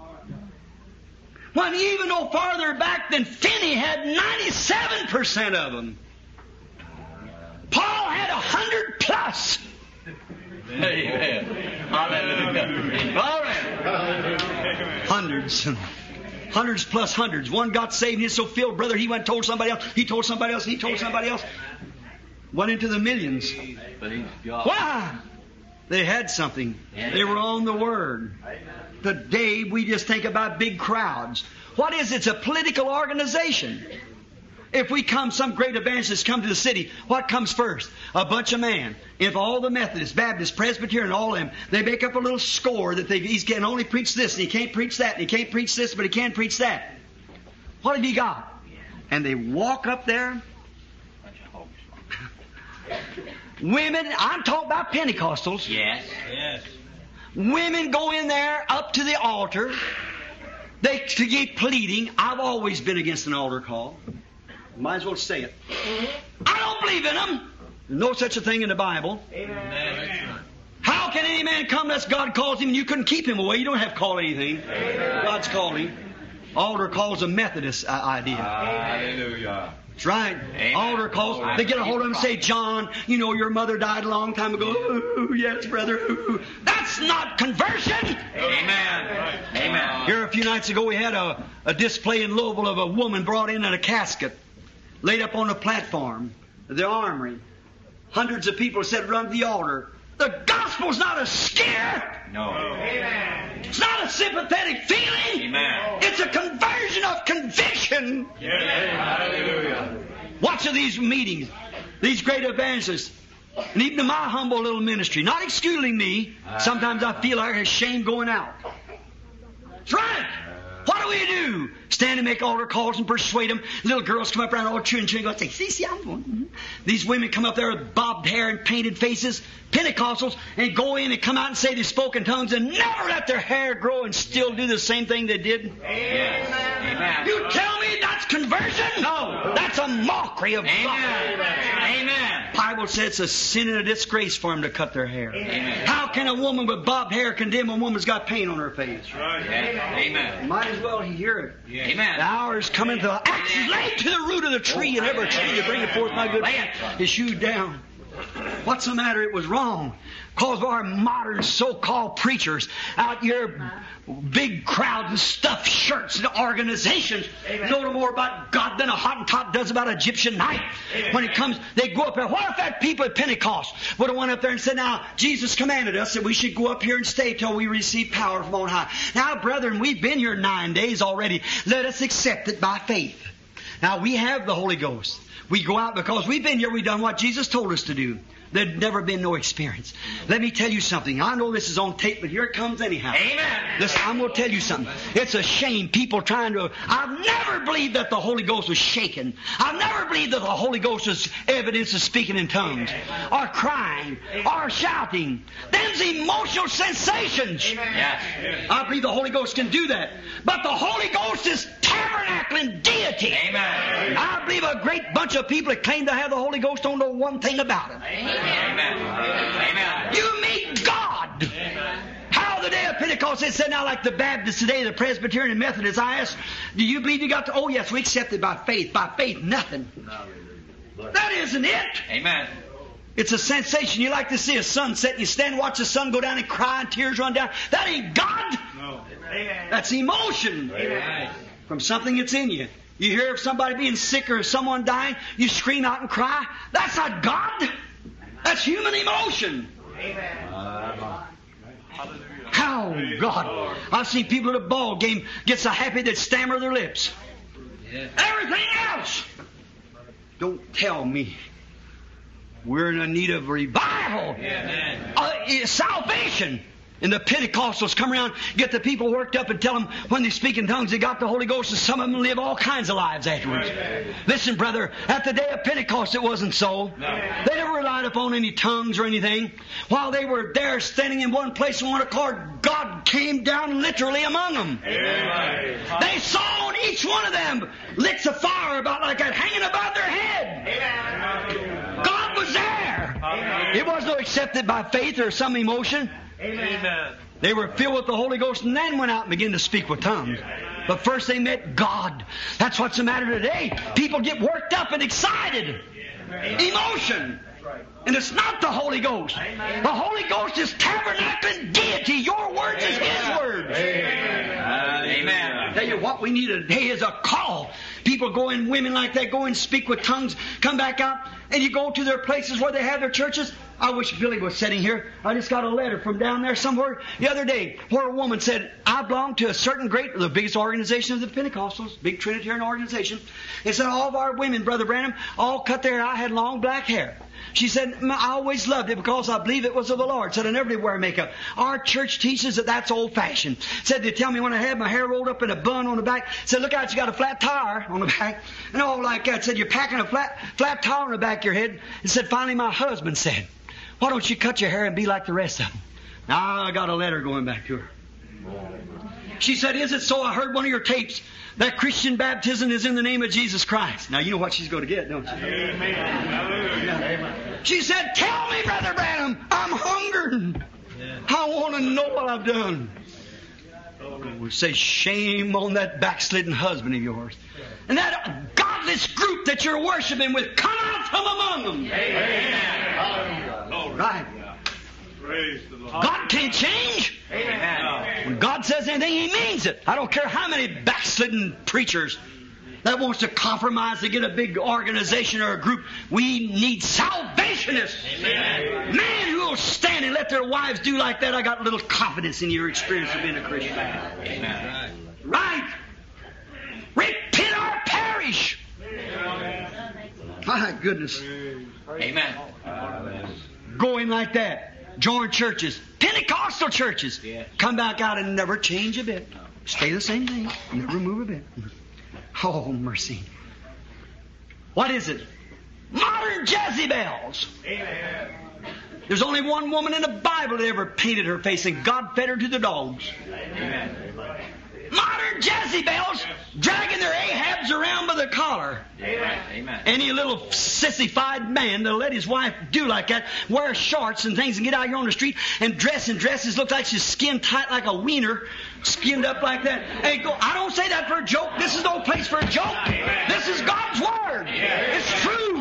When even no farther back than Finney had 97% of them. Paul had 100 plus. Amen. Hallelujah. Glory. Hundreds. Hundreds plus hundreds. One got saved and he's so filled, brother, he went and told somebody else. He told somebody else. He told somebody else. Went into the millions. But He's God. Why? They had something. They were on the Word. Today we just think about big crowds. What is it? It's a political organization. If we come, some great evangelists come to the city, what comes first? A bunch of men. If all the Methodists, Baptists, Presbyterian, all of them, they make up a little score that he can only preach this, and he can't preach that, and he can't preach this, but he can preach that. What have you got? And they walk up there. Women, I'm talking about Pentecostals. Yes. Yes. Women go in there up to the altar. They keep pleading. I've always been against an altar call. Might as well say it. I don't believe in them. There's no such a thing in the Bible. Amen. How can any man come unless God calls him and you couldn't keep him away? You don't have to call anything. God's called him. Altar calls a Methodist idea. Hallelujah. That's right. Amen. Altar calls. They get a hold of him and say, John, you know your mother died a long time ago. Ooh, yes, brother. Ooh. That's not conversion. Amen. Amen. Here a few nights ago we had a display in Louisville of a woman brought in a casket, laid up on a platform of the armory. Hundreds of people said, run to the altar. The gospel's not a scare. No. It's not a sympathetic feeling. Amen. It's a conversion of conviction. Hallelujah. Watch of these meetings, these great evangelists, and even in my humble little ministry, not excluding me, sometimes I feel like ashamed going out. That's right. What do we do? Stand and make altar calls and persuade them. Little girls come up around all children and go, say, see, I'm going. These women come up there with bobbed hair and painted faces, Pentecostals, and go in and come out and say they spoke in tongues and never let their hair grow and still do the same thing they did. Yes. Amen. You tell me that's conversion? No. That's a mockery of God. Amen. The Bible says it's a sin and a disgrace for them to cut their hair. Amen. How can a woman with bobbed hair condemn a woman's got paint on her face? Amen. Might as well hear it. Amen. The hour is coming to the axe is laid to the root of the tree, and every tree that bringeth forth my good is hewed down. What's the matter? It was wrong. Because of our modern so-called preachers out here, big crowds and stuffed shirts and organizations know no more about God than a Hottentot does about Egyptian night. When it comes, they go up there. What if that people at Pentecost would have went up there and said, now, Jesus commanded us that we should go up here and stay till we receive power from on high. Now, brethren, we've been here 9 days already. Let us accept it by faith. Now, we have the Holy Ghost. We go out because we've been here, we've done what Jesus told us to do. There'd never been no experience. Let me tell you something. I know this is on tape, but here it comes anyhow. Amen. Listen, I'm going to tell you something. It's a shame people trying to... I've never believed that the Holy Ghost was shaken. I've never believed that the Holy Ghost is evidence of speaking in tongues, or crying, or shouting. Them's emotional sensations. Yes. I believe the Holy Ghost can do that. But the Holy Ghost is tabernacling deity. Amen. I believe a great bunch of people that claim to have the Holy Ghost don't know one thing about it. Amen. Amen. You meet God. How the day of Pentecost, it said now like the Baptists today, the Presbyterian and Methodists, I asked, do you believe you got to... Oh yes, we accept it by faith. By faith, nothing. That isn't it. Amen. It's a sensation. You like to see a sunset, you stand and watch the sun go down and cry and tears run down. That ain't God. No. That's emotion. Amen. From something that's in you. You hear of somebody being sick or someone dying, you scream out and cry. That's not God. That's human emotion. How God. I've seen people at a ball game get so happy they'd stammer their lips. Everything else. Don't tell me we're in a need of revival. Salvation. And the Pentecostals come around, get the people worked up and tell them when they speak in tongues they got the Holy Ghost, and some of them live all kinds of lives afterwards. Listen, brother, at the day of Pentecost it wasn't so. They never relied upon any tongues or anything. While they were there standing in one place in one accord, God came down literally among them. They saw on each one of them licks of fire about like that hanging above their head. God was there. It wasn't accepted by faith or some emotion. Amen. They were filled with the Holy Ghost and then went out and began to speak with tongues. But first they met God. That's what's the matter today. People get worked up and excited. Emotion. And it's not the Holy Ghost. The Holy Ghost is tabernacling deity. Your words is His words. Amen. I tell you what we need today is a call. People go in, women like that, go and speak with tongues, come back out, and you go to their places where they have their churches. I wish Billy was sitting here. I just got a letter from down there somewhere the other day where a woman said, I belong to a certain the biggest organization of the Pentecostals, big Trinitarian organization. It said all of our women, Brother Branham, all cut their hair. I had long black hair. She said, I always loved it because I believe it was of the Lord. Said, I never did wear makeup. Our church teaches that that's old-fashioned. Said, they tell me when I had my hair rolled up in a bun on the back. Said, look out, you got a flat tire on the back. And all like that. Said, you're packing a flat tire on the back of your head. And said, finally my husband said, why don't you cut your hair and be like the rest of them? Now I got a letter going back to her. She said, is it so? I heard one of your tapes that Christian baptism is in the name of Jesus Christ. Now you know what she's going to get, don't you? Amen. She said, tell me, Brother Branham, I'm hungry. I want to know what I've done. We say, shame on that backslidden husband of yours. And that godless group that you're worshiping with, come out from among them. Amen. Right. God can change. Amen. When God says anything, He means it. I don't care how many backslidden preachers that wants to compromise to get a big organization or a group. We need salvationists. Amen. Men who will stand and let their wives do like that. I got a little confidence in your experience of being a Christian. Amen. Right. Repent or perish. My goodness. Amen. Going like that. Join churches, Pentecostal churches, come back out and never change a bit. Stay the same thing, never move a bit. Oh, mercy. What is it? Modern Jezebels. Amen. There's only one woman in the Bible that ever painted her face, and God fed her to the dogs. Amen. Modern Jezebels dragging their Ahabs around by the collar. Amen. Any little sissified man that'll let his wife do like that, wear shorts and things and get out here on the street and dress in dresses, look like she's skin tight like a wiener, skinned up like that. Hey, I don't say that for a joke. This is no place for a joke. This is God's Word. It's true.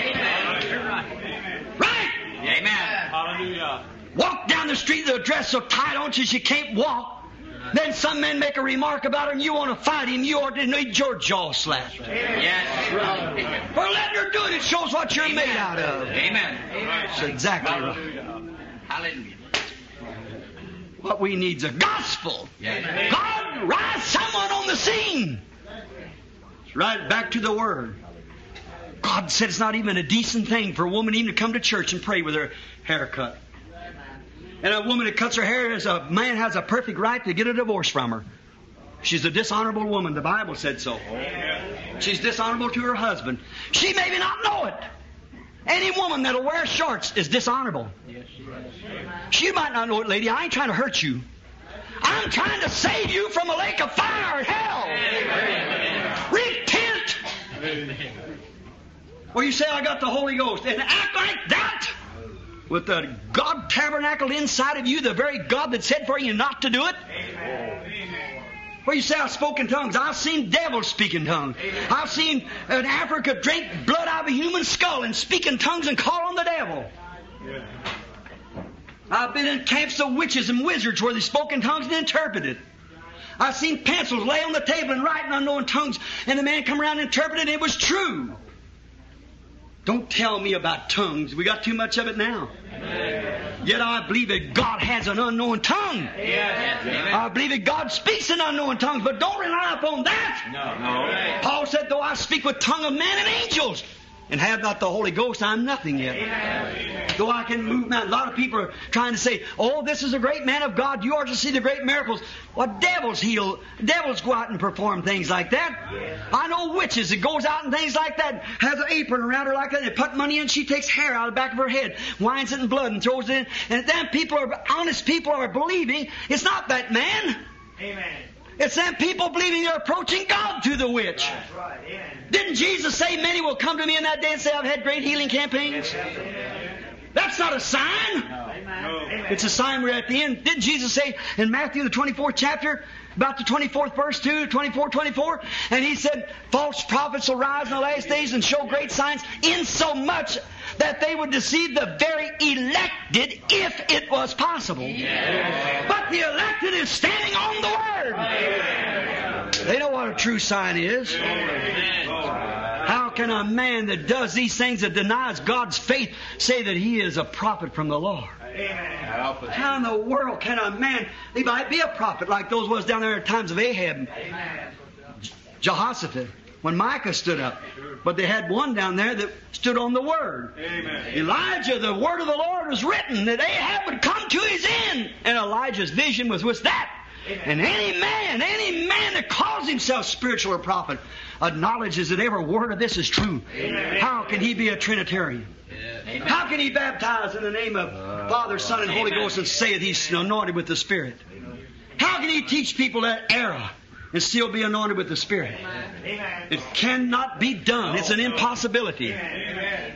Right? Amen. Hallelujah. Walk down the street with a dress so tight on you she can't walk. Then some men make a remark about her and you want to fight him, you ought to need your jaw slapped. Yes. Or letting her do it, it shows what you're made out of. Amen. That's exactly right. Hallelujah. What we need is a gospel. God, rise someone on the scene. It's right back to the Word. God said it's not even a decent thing for a woman even to come to church and pray with her hair cut. And a woman that cuts her hair, as a man has a perfect right to get a divorce from her. She's a dishonorable woman. The Bible said so. She's dishonorable to her husband. She maybe not know it. Any woman that'll wear shorts is dishonorable. She might not know it, lady. I ain't trying to hurt you. I'm trying to save you from a lake of fire and hell. Repent. Or you say, I got the Holy Ghost, and act like that. With the God tabernacled inside of you, the very God that said for you not to do it. Well, you say, I spoke in tongues. I've seen devils speak in tongues. I've seen an Africa drink blood out of a human skull and speak in tongues and call on the devil. I've been in camps of witches and wizards where they spoke in tongues and interpreted. I've seen pencils lay on the table and write in unknown tongues, and the man come around and interpreted, and it was true. Don't tell me about tongues. We got too much of it now. Yet I believe that God has an unknown tongue. I believe that God speaks in unknown tongues, but don't rely upon that. No. Paul said, though I speak with tongue of men and angels, and have not the Holy Ghost, I'm nothing yet. Though I can move mountains. A lot of people are trying to say, oh, this is a great man of God. You ought to see the great miracles. Well, devils heal. Devils go out and perform things like that. I know witches that goes out and things like that. Has an apron around her like that. They put money in. She takes hair out of the back of her head. Winds it in blood and throws it in. And then honest people are believing it's not that man. Amen. It's them people believing they're approaching God through the witch. That's right. Yeah. Didn't Jesus say, many will come to me in that day and say, I've had great healing campaigns? That's not a sign. No. It's a sign we're at the end. Didn't Jesus say in Matthew the 24th chapter, about the 24th verse 2, 24, and He said, false prophets will rise in the last days and show great signs, insomuch that they would deceive the very elected if it was possible. Yes. But the elected is standing on the Word. Yes. They know what a true sign is. Yes. How can a man that does these things, that denies God's faith, say that he is a prophet from the Lord? Amen. How in the world can a man, he might be a prophet like those was down there in times of Ahab, Jehoshaphat. when Micah stood up. But they had one down there that stood on the Word. Amen. Elijah, the Word of the Lord was written that Ahab would come to his end. And Elijah's vision was with that. And any man that calls himself spiritual or prophet acknowledges that every word of this is true. Amen. How can he be a Trinitarian? Amen. How can he baptize in the name of Father, Son, and Holy Ghost and say that he's anointed with the Spirit? How can he teach people that error and still be anointed with the Spirit? Amen. It cannot be done. It's an impossibility. Amen.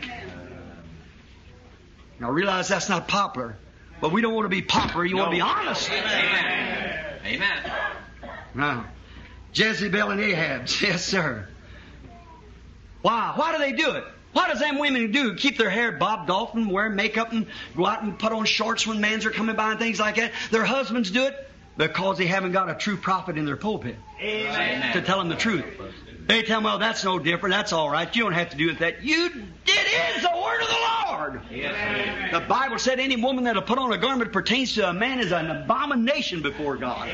Now realize that's not popular. But we don't want to be popular. You want to be honest. Amen. Amen. Now, Jezebel and Ahab. Yes, sir. Why? Why do they do it? What does them women do? Keep their hair bobbed off and wear makeup and go out and put on shorts when men are coming by and things like that. Their husbands do it because they haven't got a true prophet in their pulpit to tell them the truth. They tell them, well, that's no different. That's all right. You don't have to do it that. It is the word of the Lord. Yes. The Bible said any woman that'll put on a garment that pertains to a man is an abomination before God.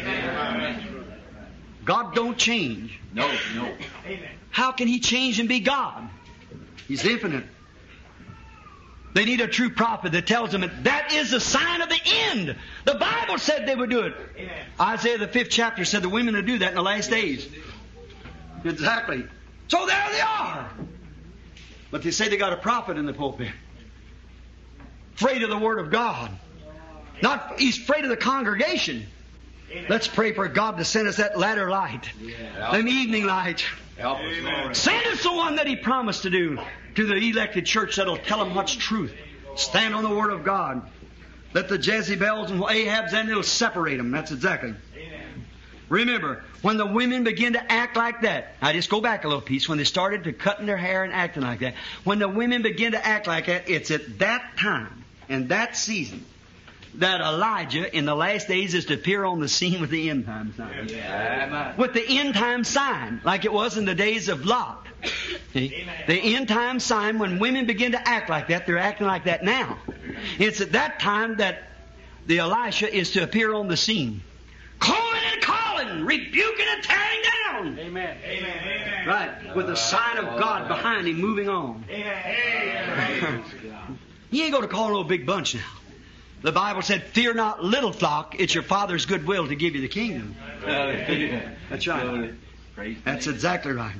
God don't change. No. How can He change and be God? He's infinite. They need a true prophet that tells them that is the sign of the end. The Bible said they would do it. Isaiah the 5th chapter said the women would do that in the last days. Exactly. So there they are. But they say they got a prophet in the pulpit. Afraid of the Word of God. He's afraid of the congregation. Let's pray for God to send us that latter light. An evening light. Help us, Lord. Send us the one that He promised to do to the elected church that'll tell them what's truth. Stand on the Word of God. Let the Jezebels and Ahabs and it'll separate them. That's exactly. Remember, when the women begin to act like that, I just go back a little piece, when they started to cutting their hair and acting like that, when the women begin to act like that, it's at that time and that season that Elijah in the last days is to appear on the scene with the end time sign. With the end time sign, like it was in the days of Lot. See? The end time sign, when women begin to act like that, they're acting like that now. It's at that time that the Elisha is to appear on the scene. Calling and calling, rebuking and tearing down. Amen. Amen. Right, with the sign of God behind him moving on. Amen. He ain't going to call no big bunch now. The Bible said, fear not, little flock, it's your Father's good will to give you the kingdom. That's right. That's exactly right.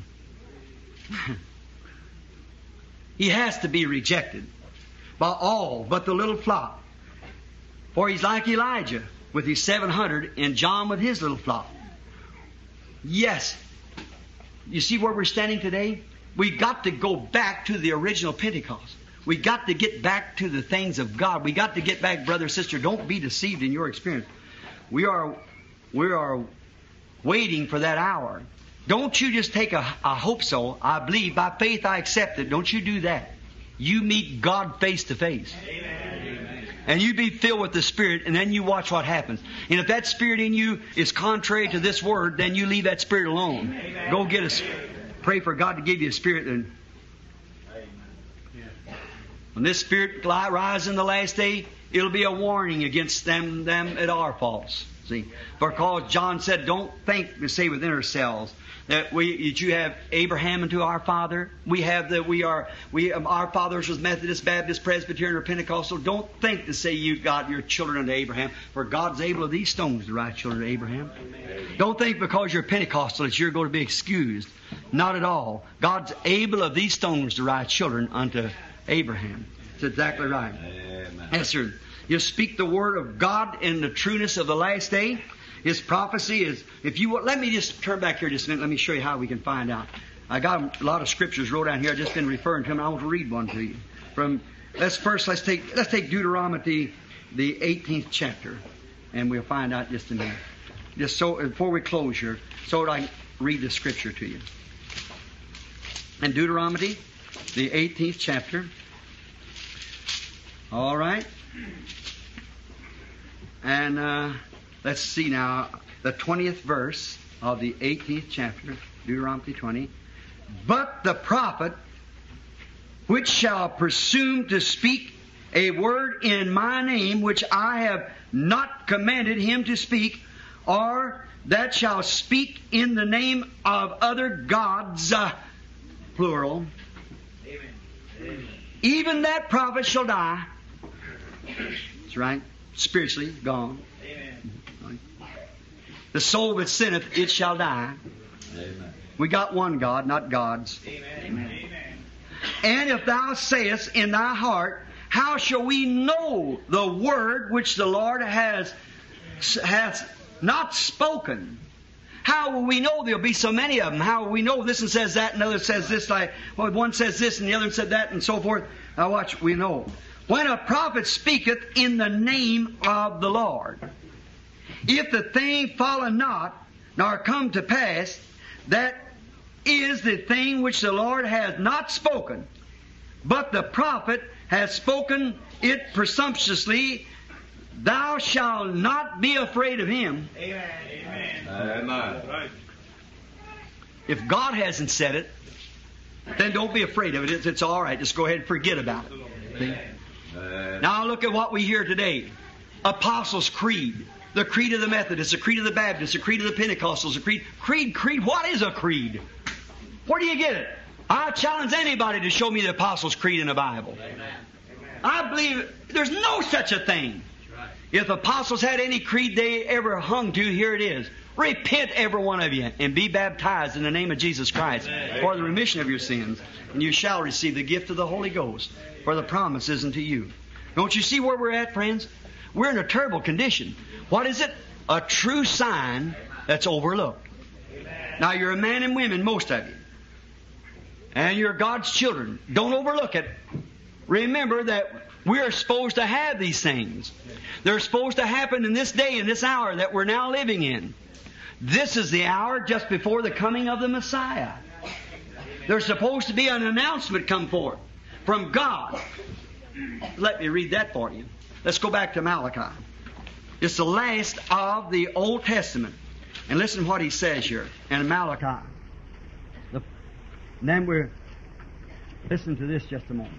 He has to be rejected by all but the little flock. For he's like Elijah with his 700 and John with his little flock. Yes. You see where we're standing today? We got to go back to the original Pentecost. We got to get back to the things of God. We got to get back, brother, sister. Don't be deceived in your experience. We are waiting for that hour. Don't you just take I hope so, I believe, by faith I accept it. Don't you do that. You meet God face to face. And you be filled with the Spirit, and then you watch what happens. And if that Spirit in you is contrary to this Word, then you leave that Spirit alone. Amen. Go get us. Pray for God to give you a Spirit. And when this Spirit rises in the last day, it'll be a warning against them that are false. See, because John said, "Don't think to say within ourselves that you have Abraham unto our father. We have our fathers was Methodist, Baptist, Presbyterian, or Pentecostal. Don't think to say you got your children unto Abraham, for God's able of these stones to rise children to Abraham. Don't think because you're Pentecostal that you're going to be excused. Not at all. God's able of these stones to rise children unto Abraham. That's exactly right. Amen. Yes, sir. You speak the word of God in the trueness of the last day. His prophecy is, if you will, let me just turn back here just a minute. Let me show you how we can find out. I got a lot of scriptures wrote down here. I've just been referring to them. I want to read one to you. Let's take Deuteronomy, the 18th chapter, and we'll find out just a minute. Just so before we close here, so that I can read the scripture to you. And Deuteronomy, the 18th chapter. All right. And let's see now, the 20th verse of the 18th chapter, Deuteronomy 20. But the prophet, which shall presume to speak a word in my name, which I have not commanded him to speak, or that shall speak in the name of other gods, plural, even that prophet shall die. That's right. Spiritually gone. The soul that sinneth, it shall die. Amen. We got one God, not gods. Amen. And if thou sayest in thy heart, how shall we know the word which the Lord has not spoken? How will we know? There'll be so many of them. How will we know this one says that and another says this? Like, well, one says this and the other said that and so forth. Now watch, we know. When a prophet speaketh in the name of the Lord, if the thing follow not, nor come to pass, that is the thing which the Lord has not spoken, but the prophet has spoken it presumptuously, thou shalt not be afraid of him. Amen. If God hasn't said it, then don't be afraid of it. It's all right. Just go ahead and forget about it. See? Now look at what we hear today. Apostles' Creed. The creed of the Methodists, the creed of the Baptists, the creed of the Pentecostals, the creed. What is a creed? Where do you get it? I challenge anybody to show me the Apostles' Creed in the Bible. I believe there's no such a thing. If the apostles had any creed they ever hung to, here it is. Repent, every one of you, and be baptized in the name of Jesus Christ for the remission of your sins, and you shall receive the gift of the Holy Ghost, for the promise is unto you. Don't you see where we're at, friends? We're in a terrible condition. What is it? A true sign that's overlooked. Now, you're a man and women, most of you. And you're God's children. Don't overlook it. Remember that we're supposed to have these things. They're supposed to happen in this day, in this hour that we're now living in. This is the hour just before the coming of the Messiah. There's supposed to be an announcement come forth from God. Let me read that for you. Let's go back to Malachi. It's the last of the Old Testament. And listen to what he says here in Malachi. And then we're... Listen to this just a moment.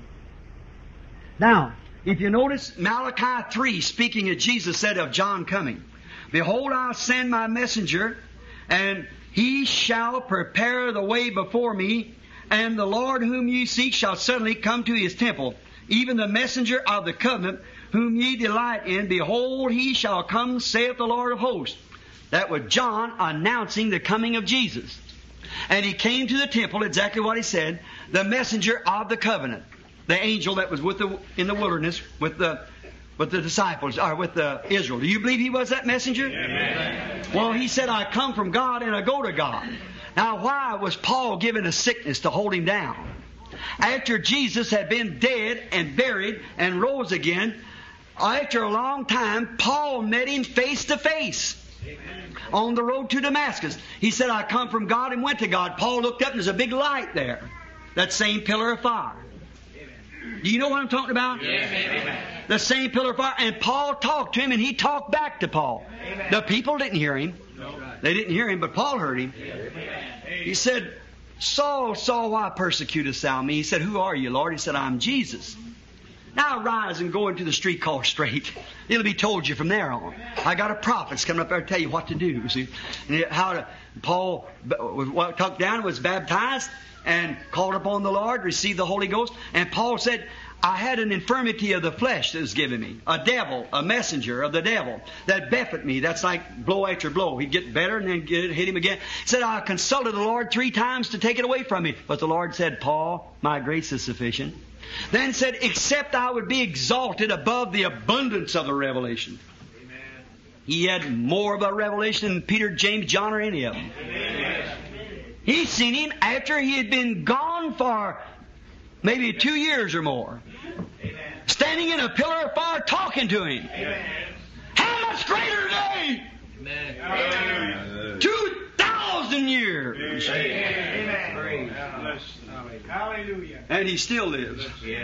Now, if you notice, Malachi 3, speaking of Jesus, said of John coming, Behold, I'll send my messenger, and he shall prepare the way before me, and the Lord whom ye seek shall suddenly come to his temple, even the messenger of the covenant whom ye delight in. Behold, he shall come, saith the Lord of hosts. That was John announcing the coming of Jesus. And he came to the temple, exactly what he said, the messenger of the covenant, the angel that was in the wilderness with the disciples, or with Israel. Do you believe he was that messenger? Amen. Well, he said, I come from God and I go to God. Now, why was Paul given a sickness to hold him down? After Jesus had been dead and buried and rose again, after a long time, Paul met him face to face on the road to Damascus. He said, I come from God and went to God. Paul looked up and there's a big light there. That same pillar of fire. Do you know what I'm talking about? Amen. The same pillar of fire. And Paul talked to him and he talked back to Paul. Amen. The people didn't hear him. They didn't hear him, but Paul heard him. He said, Saul, Saul, why persecutest thou me? He said, Who are you, Lord? He said, I'm Jesus. Now rise and go into the street called Straight. It'll be told you from there on. I got a prophet's coming up there to tell you what to do. See, and Paul was tucked down, was baptized, and called upon the Lord, received the Holy Ghost. And Paul said, I had an infirmity of the flesh that was given me. A devil, a messenger of the devil that buffeted me. That's like blow after blow. He'd get better and then hit him again. He said, I consulted the Lord 3 times to take it away from me. But the Lord said, Paul, my grace is sufficient. Then said, except I would be exalted above the abundance of the revelation. Amen. He had more of a revelation than Peter, James, John, or any of them. Amen. He seen him after he had been gone for maybe 2 years or more. Amen. Standing in a pillar of fire talking to him. Amen. How much greater today? Amen. 2,000 years. Amen. Hallelujah. And he still lives.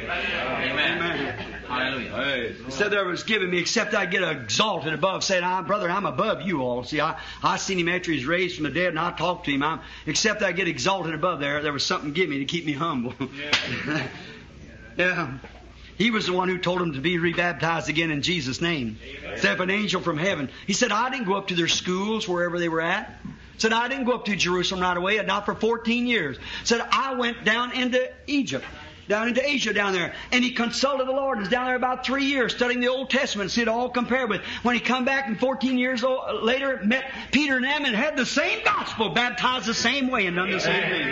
Amen. Hallelujah. He said there was given me, except I get exalted above, saying, brother, I'm above you all. See, I seen him after he's raised from the dead, and I talked to him. Except I get exalted above there was something given me to keep me humble. Yeah. He was the one who told them to be rebaptized again in Jesus' name. Said, if an angel from heaven. He said, I didn't go up to their schools, wherever they were at. Said, I didn't go up to Jerusalem right away, not for 14 years. Said, I went down into Egypt, down into Asia down there. And he consulted the Lord. He was down there about 3 years studying the Old Testament. See it all compared with. When he come back and 14 years later, met Peter and them and had the same gospel, baptized the same way and done the same thing.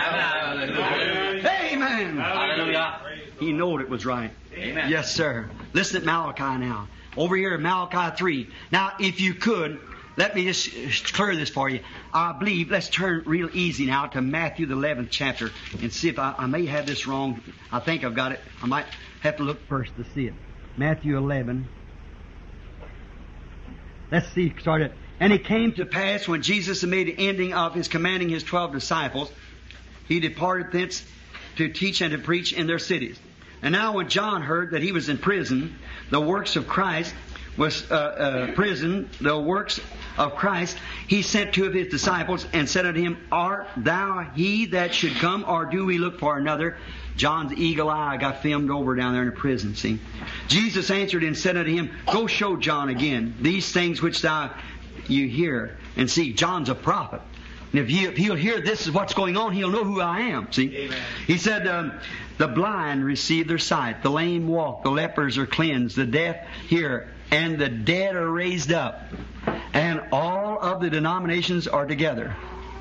Amen. Hallelujah. He knew it was right. Amen. Yes, sir. Listen at Malachi now. Over here in Malachi 3. Now, if you could, let me just clear this for you. I believe, let's turn real easy now to Matthew the 11th chapter and see if I may have this wrong. I think I've got it. I might have to look first to see it. Matthew 11. Let's see, start it. And it came to pass when Jesus had made the ending of his commanding his 12 disciples, he departed thence to teach and to preach in their cities. And now when John heard that he was in prison, the works of Christ, he sent two of his disciples and said unto him, Art thou he that should come, or do we look for another? John's eagle eye got filmed over down there in the prison, see. Jesus answered and said unto him, Go show John again these things which you hear and see. John's a prophet. And if he'll hear this is what's going on, he'll know who I am. See? Amen. He said, the blind receive their sight, the lame walk, the lepers are cleansed, the deaf hear, and the dead are raised up. And all of the denominations are together.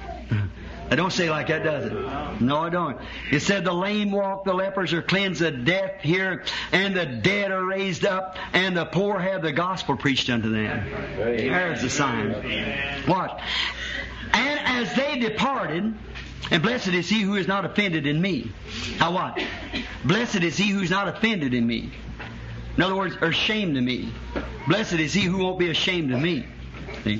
I don't say like that, does it? No, I don't. It said the lame walk, the lepers are cleansed, the deaf hear, and the dead are raised up, and the poor have the gospel preached unto them. There's the sign. Watch. And as they departed, and blessed is he who is not offended in me. How what? Blessed is he who is not offended in me. In other words, or ashamed of me. Blessed is he who won't be ashamed of me. See?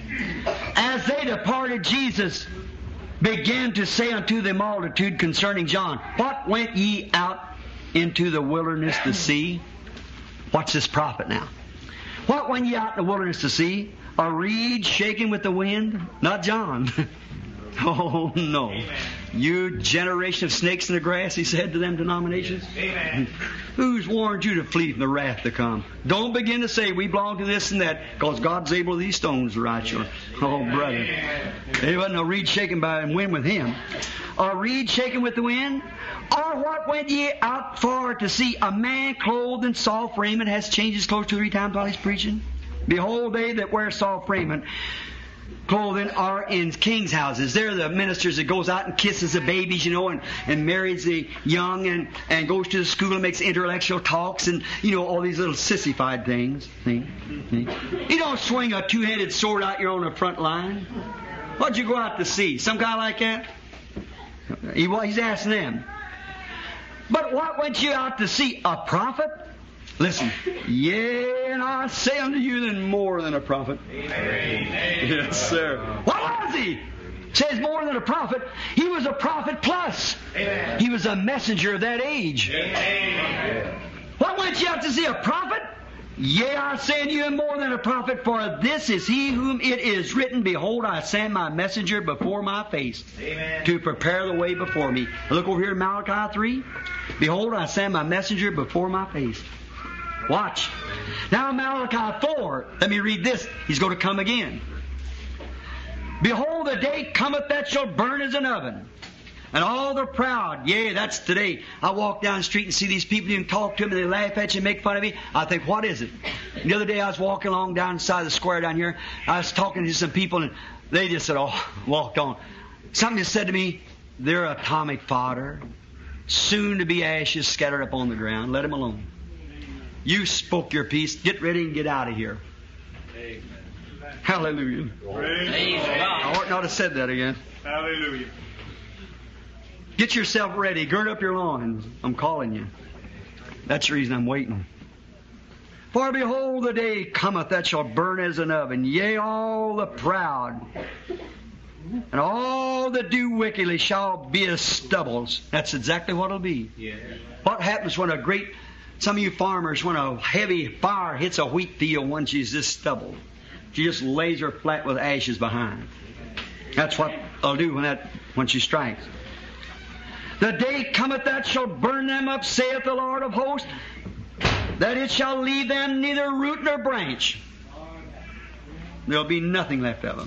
As they departed, Jesus began to say unto the multitude concerning John, What went ye out into the wilderness to see? Watch this prophet now. What went ye out in the wilderness to see? A reed shaking with the wind? Not John. Oh, no. Amen. You generation of snakes in the grass, he said to them denominations. Amen. Who's warned you to flee from the wrath to come? Don't begin to say we belong to this and that, because God's able these stones to write your. Oh, brother. There wasn't a reed shaken by the wind with him. A reed shaken with the wind? Or what went ye out for to see? A man clothed in soft raiment has changed his clothes 2 or 3 times while he's preaching? Behold, they that wear soft raiment clothing are in king's houses. They're the ministers that goes out and kisses the babies, and marries the young and goes to the school and makes intellectual talks and, all these little sissified things. See? You don't swing a 2-headed sword out here on the front line. What'd you go out to see? Some guy like that? He's asking them. But what went you out to see? A prophet? Listen, yea, and I say unto you, then more than a prophet. Amen. Yes, sir. What was he? Says more than a prophet. He was a prophet plus. Amen. He was a messenger of that age. Amen. What went you out to see? A prophet? Yea, I say unto you, and more than a prophet, for this is he whom it is written, Behold, I send my messenger before my face. Amen. To prepare the way before me. Look over here in Malachi 3. Behold, I send my messenger before my face. Watch. Now Malachi 4, let me read this. He's going to come again. Behold, the day cometh that shall burn as an oven. And all the proud, yea, that's today. I walk down the street and see these people, you can talk to them and they laugh at you and make fun of me. I think, what is it? The other day I was walking along down the side of the square down here. I was talking to some people and they just said, walked on. Something just said to me, they're atomic fodder, soon to be ashes scattered upon the ground. Let them alone. You spoke your piece. Get ready and get out of here. Amen. Hallelujah. I ought not have said that again. Hallelujah. Get yourself ready. Gird up your loins. I'm calling you. That's the reason I'm waiting. For behold, the day cometh that shall burn as an oven. Yea, all the proud and all that do wickedly shall be as stubbles. That's exactly what it'll be. Yeah. What happens when some of you farmers, when a heavy fire hits a wheat field, once she's just stubble, she just lays her flat with ashes behind. That's what I'll do when she strikes. The day cometh that shall burn them up, saith the Lord of hosts. that it shall leave them neither root nor branch. There'll be nothing left of them.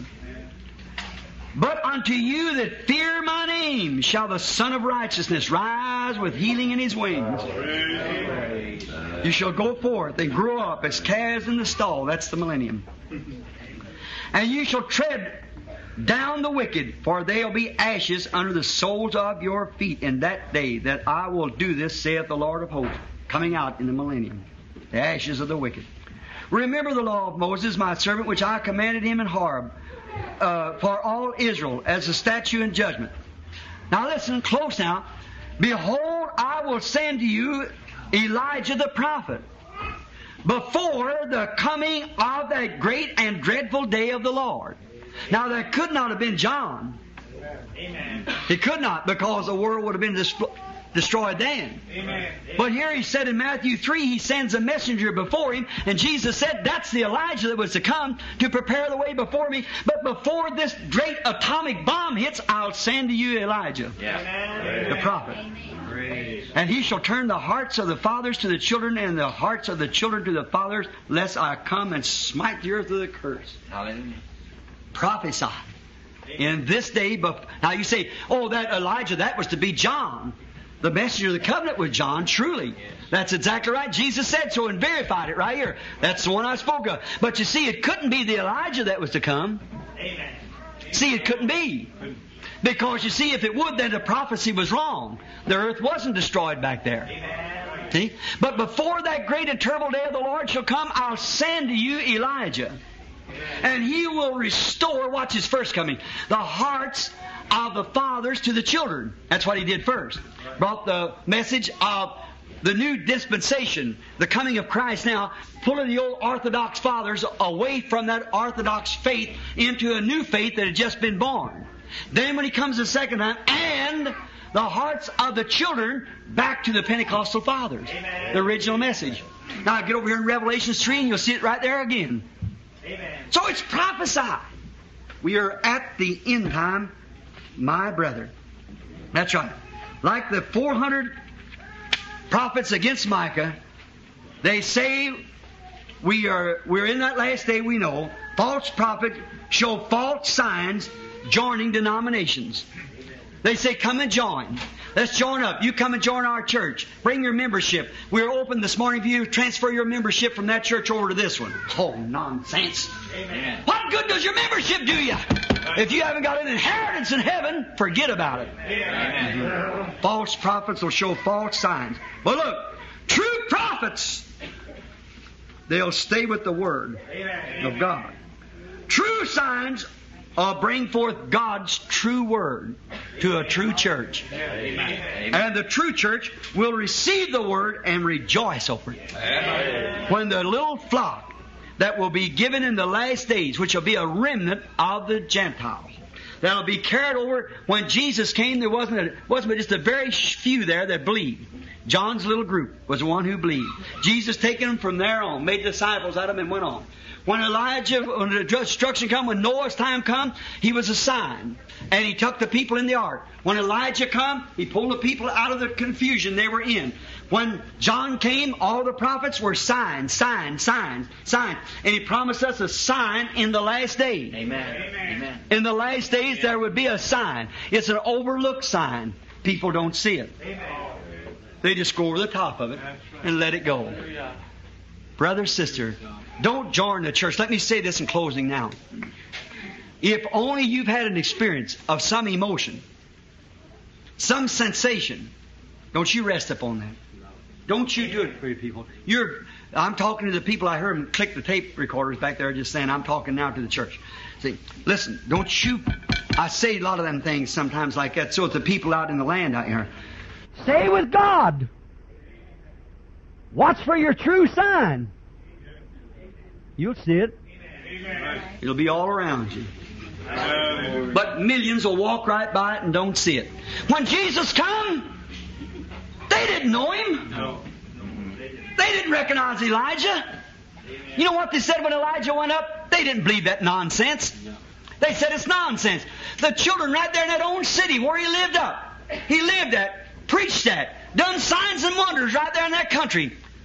But unto you that fear my name shall the Son of Righteousness rise with healing in his wings. You shall go forth and grow up as calves in the stall. That's the millennium. And you shall tread down the wicked, for they'll be ashes under the soles of your feet in that day that I will do this, saith the Lord of hosts, coming out in the millennium. The ashes of the wicked. Remember the law of Moses, my servant, which I commanded him in Horeb, for all Israel, as a statute and judgment. Now listen close now. Behold, I will send to you Elijah the prophet, before the coming of that great and dreadful day of the Lord. Now that could not have been John. Amen. It could not, because the world would have been destroyed then. Amen. But here he said in Matthew 3, he sends a messenger before him, and Jesus said, that's the Elijah that was to come to prepare the way before me. But before this great atomic bomb hits, I'll send to you Elijah, the prophet. And he shall turn the hearts of the fathers to the children, and the hearts of the children to the fathers, lest I come and smite the earth with a curse. Hallelujah. Prophesy. In this day, now you say, oh, that Elijah, that was to be John. The messenger of the covenant was John, truly. That's exactly right. Jesus said so and verified it right here. That's the one I spoke of. But you see, it couldn't be the Elijah that was to come. Amen. See, it couldn't be. Because you see, if it would, then the prophecy was wrong. The earth wasn't destroyed back there. Amen. See? But before that great and terrible day of the Lord shall come, I'll send to you Elijah. And he will restore, watch his first coming, the hearts of the fathers to the children. That's what he did first. Brought the message of the new dispensation, the coming of Christ now, pulling the old Orthodox fathers away from that Orthodox faith into a new faith that had just been born. Then when he comes the second time, and the hearts of the children back to the Pentecostal fathers. Amen. The original message. Now get over here in Revelation 3 and you'll see it right there again. Amen. So it's prophesied. We are at the end time, my brother. That's right. Like the 400 prophets against Micah, they say we're in that last day, we know. False prophets show false signs joining denominations. They say, come and join. Let's join up. You come and join our church. Bring your membership. We're open this morning for you to transfer your membership from that church over to this one. Oh, nonsense. Amen. What good does your membership do you? If you haven't got an inheritance in heaven, forget about it. Amen. False prophets will show false signs. But look, true prophets, they'll stay with the Word of God. True signs bring forth God's true Word to a true church. Amen. And the true church will receive the Word and rejoice over it. Amen. When the little flock that will be given in the last days, which will be a remnant of the Gentiles, that'll be carried over. When Jesus came, there wasn't but just a very few there that believed. John's little group was the one who believed. Jesus taking them from there on, made disciples out of them and went on. When the destruction come, when Noah's time come, he was a sign. And he took the people in the ark. When Elijah come, he pulled the people out of the confusion they were in. When John came, all the prophets were signs, signs, signs, signs. And he promised us a sign in the last days. Amen. Amen. In the last days there would be a sign. It's an overlooked sign. People don't see it. They just go over the top of it and let it go. Brother, sister, don't join the church. Let me say this in closing now. If only you've had an experience of some emotion, some sensation, don't you rest upon that. Don't you do it for your people. I'm talking to the people. I heard them click the tape recorders back there just saying, I'm talking now to the church. See, listen, don't you... I say a lot of them things sometimes like that, so it's the people out in the land out here. Stay with God. Watch for your true sign. You'll see it. It'll be all around you. But millions will walk right by it and don't see it. When Jesus come, they didn't know Him. No. They didn't recognize Elijah. You know what they said when Elijah went up? They didn't believe that nonsense. They said it's nonsense. The children right there in that own city where he lived at, preached at, done signs and wonders right there in that country.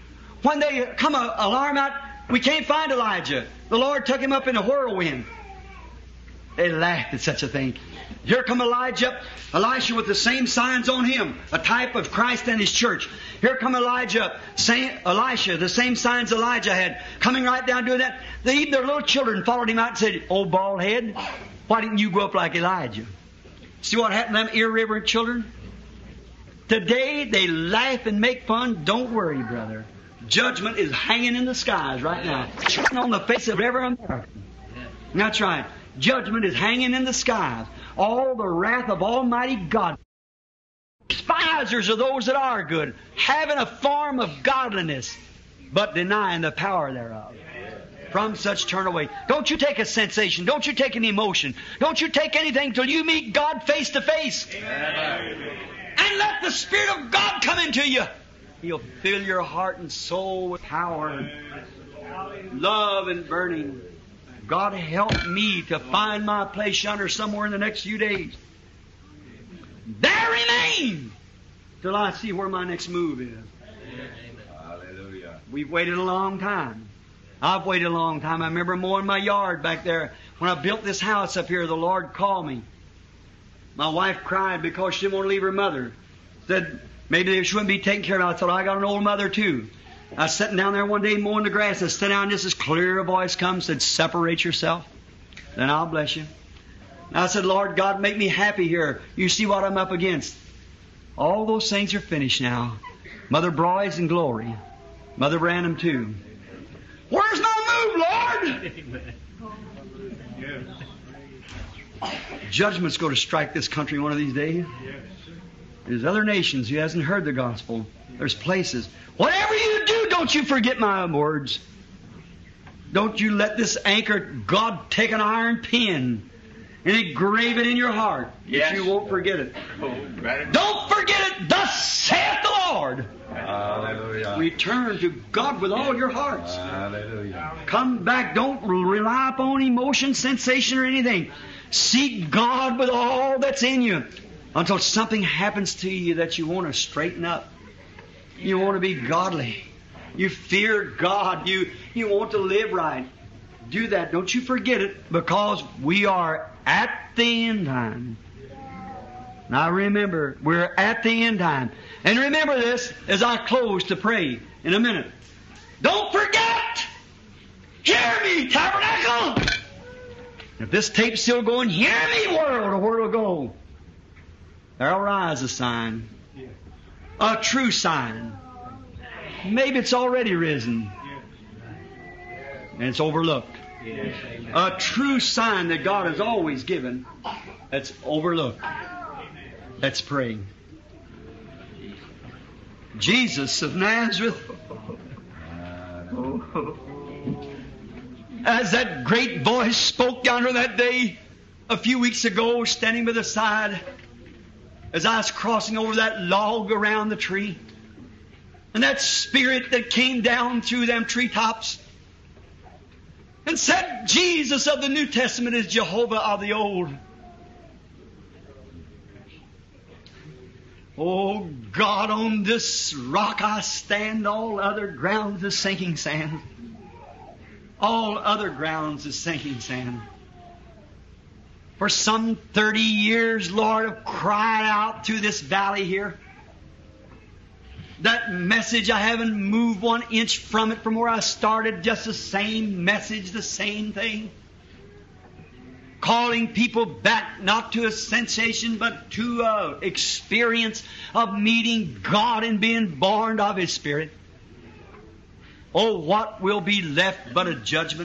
When they come alarm out, we can't find Elijah. The Lord took him up in a whirlwind. They laughed at such a thing. Here come Elijah, Elisha with the same signs on him, a type of Christ and His church. Here come Elisha, the same signs Elijah had, coming right down doing that. Even their little children followed him out and said, "Oh, bald head, why didn't you grow up like Elijah?" See what happened to them irreverent children? Today they laugh and make fun. Don't worry, brother. Judgment is hanging in the skies right now, on the face of every American. That's right. Judgment is hanging in the skies. All the wrath of Almighty God. Despisers are those that are good, having a form of godliness, but denying the power thereof. From such turn away. Don't you take a sensation. Don't you take an emotion. Don't you take anything till you meet God face to face. And let the Spirit of God come into you. He'll fill your heart and soul with power, love and burning. God help me to find my place yonder somewhere in the next few days. There remain till I see where my next move is. Hallelujah. We've waited a long time. I've waited a long time. I remember mowing my yard back there. When I built this house up here, the Lord called me. My wife cried because she didn't want to leave her mother. Said maybe she wouldn't be taken care of. I thought, I got an old mother too. I was sitting down there one day mowing the grass, and I sat down, and just as clear a voice comes, said, "Separate yourself, then I'll bless you." And I said, "Lord God, make me happy here. You see what I'm up against." All those things are finished now. Mother Broy's in glory. Mother Branham too. Where's my move, Lord? Judgment's going to strike this country one of these days. There's other nations who hasn't heard the gospel. There's places. Whatever you do, don't you forget my words. Don't you let this anchor, God take an iron pin and engrave it in your heart. If you won't forget it. Don't forget it. Thus saith the Lord. Hallelujah. Return to God with all your hearts. Hallelujah. Come back. Don't rely upon emotion, sensation, or anything. Seek God with all that's in you until something happens to you that you want to straighten up. You want to be godly. You fear God. You want to live right. Do that. Don't you forget it, because we are at the end time. Now remember, we're at the end time. And remember this as I close to pray in a minute. Don't forget! Hear me, Tabernacle! If this tape's still going, hear me, world, or where it'll go. There'll rise a sign. A true sign. Maybe it's already risen. And it's overlooked. A true sign that God has always given that's overlooked. Let's pray. Jesus of Nazareth, as that great voice spoke yonder that day a few weeks ago, standing by the side, as I was crossing over that log around the tree, and that Spirit that came down through them treetops and said, Jesus of the New Testament is Jehovah of the Old. Oh God, on this rock I stand, all other grounds is sinking sand. All other grounds is sinking sand. For some 30 years, Lord, I've cried out through this valley here. That message, I haven't moved 1 inch from it from where I started. Just the same message, the same thing. Calling people back, not to a sensation, but to an experience of meeting God and being born of His Spirit. Oh, what will be left but a judgment?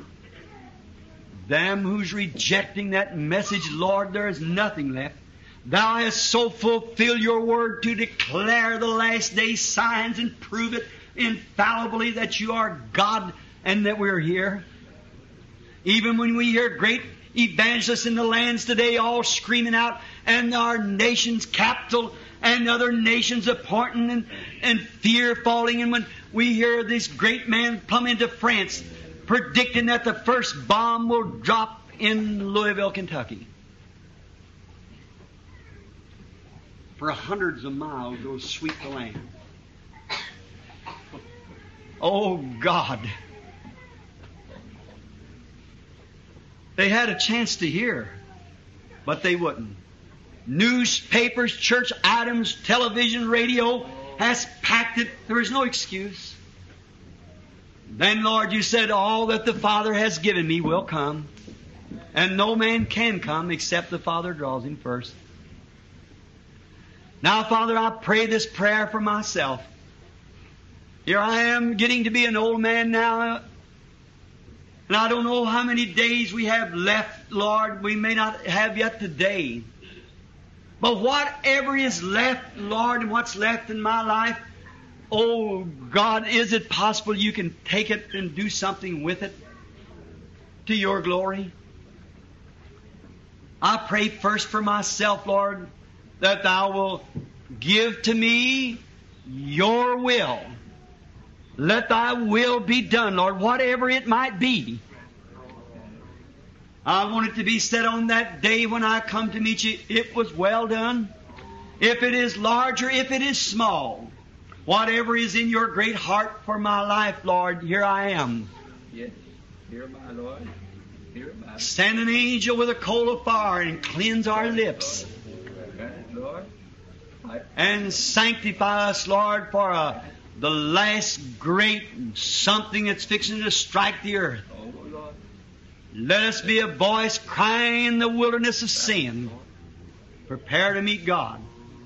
Them who's rejecting that message, Lord, there is nothing left. Thou hast so fulfilled your word to declare the last day signs and prove it infallibly that you are God and that we're here. Even when we hear great evangelists in the lands today all screaming out, and our nation's capital and other nations appointing and fear falling, and when we hear this great man plumb into France predicting that the first bomb will drop in Louisville, Kentucky. For hundreds of miles, it'll sweep the land. Oh, God. They had a chance to hear, but they wouldn't. Newspapers, church items, television, radio has packed it. There is no excuse. Then, Lord, you said, all that the Father has given me will come. And no man can come except the Father draws him first. Now, Father, I pray this prayer for myself. Here I am getting to be an old man now. And I don't know how many days we have left, Lord. We may not have yet today. But whatever is left, Lord, and what's left in my life, oh, God, is it possible you can take it and do something with it to your glory? I pray first for myself, Lord, that Thou will give to me your will. Let Thy will be done, Lord, whatever it might be. I want it to be said on that day when I come to meet you, it was well done. If it is large or if it is small, whatever is in your great heart for my life, Lord, here I am. Yes. Here, my Lord. Here, my Send an angel with a coal of fire and cleanse our lips. Lord. And sanctify us, Lord, for the last great something that's fixing to strike the earth. Oh, Lord. Let us be a voice crying in the wilderness of sin. Prepare to meet God.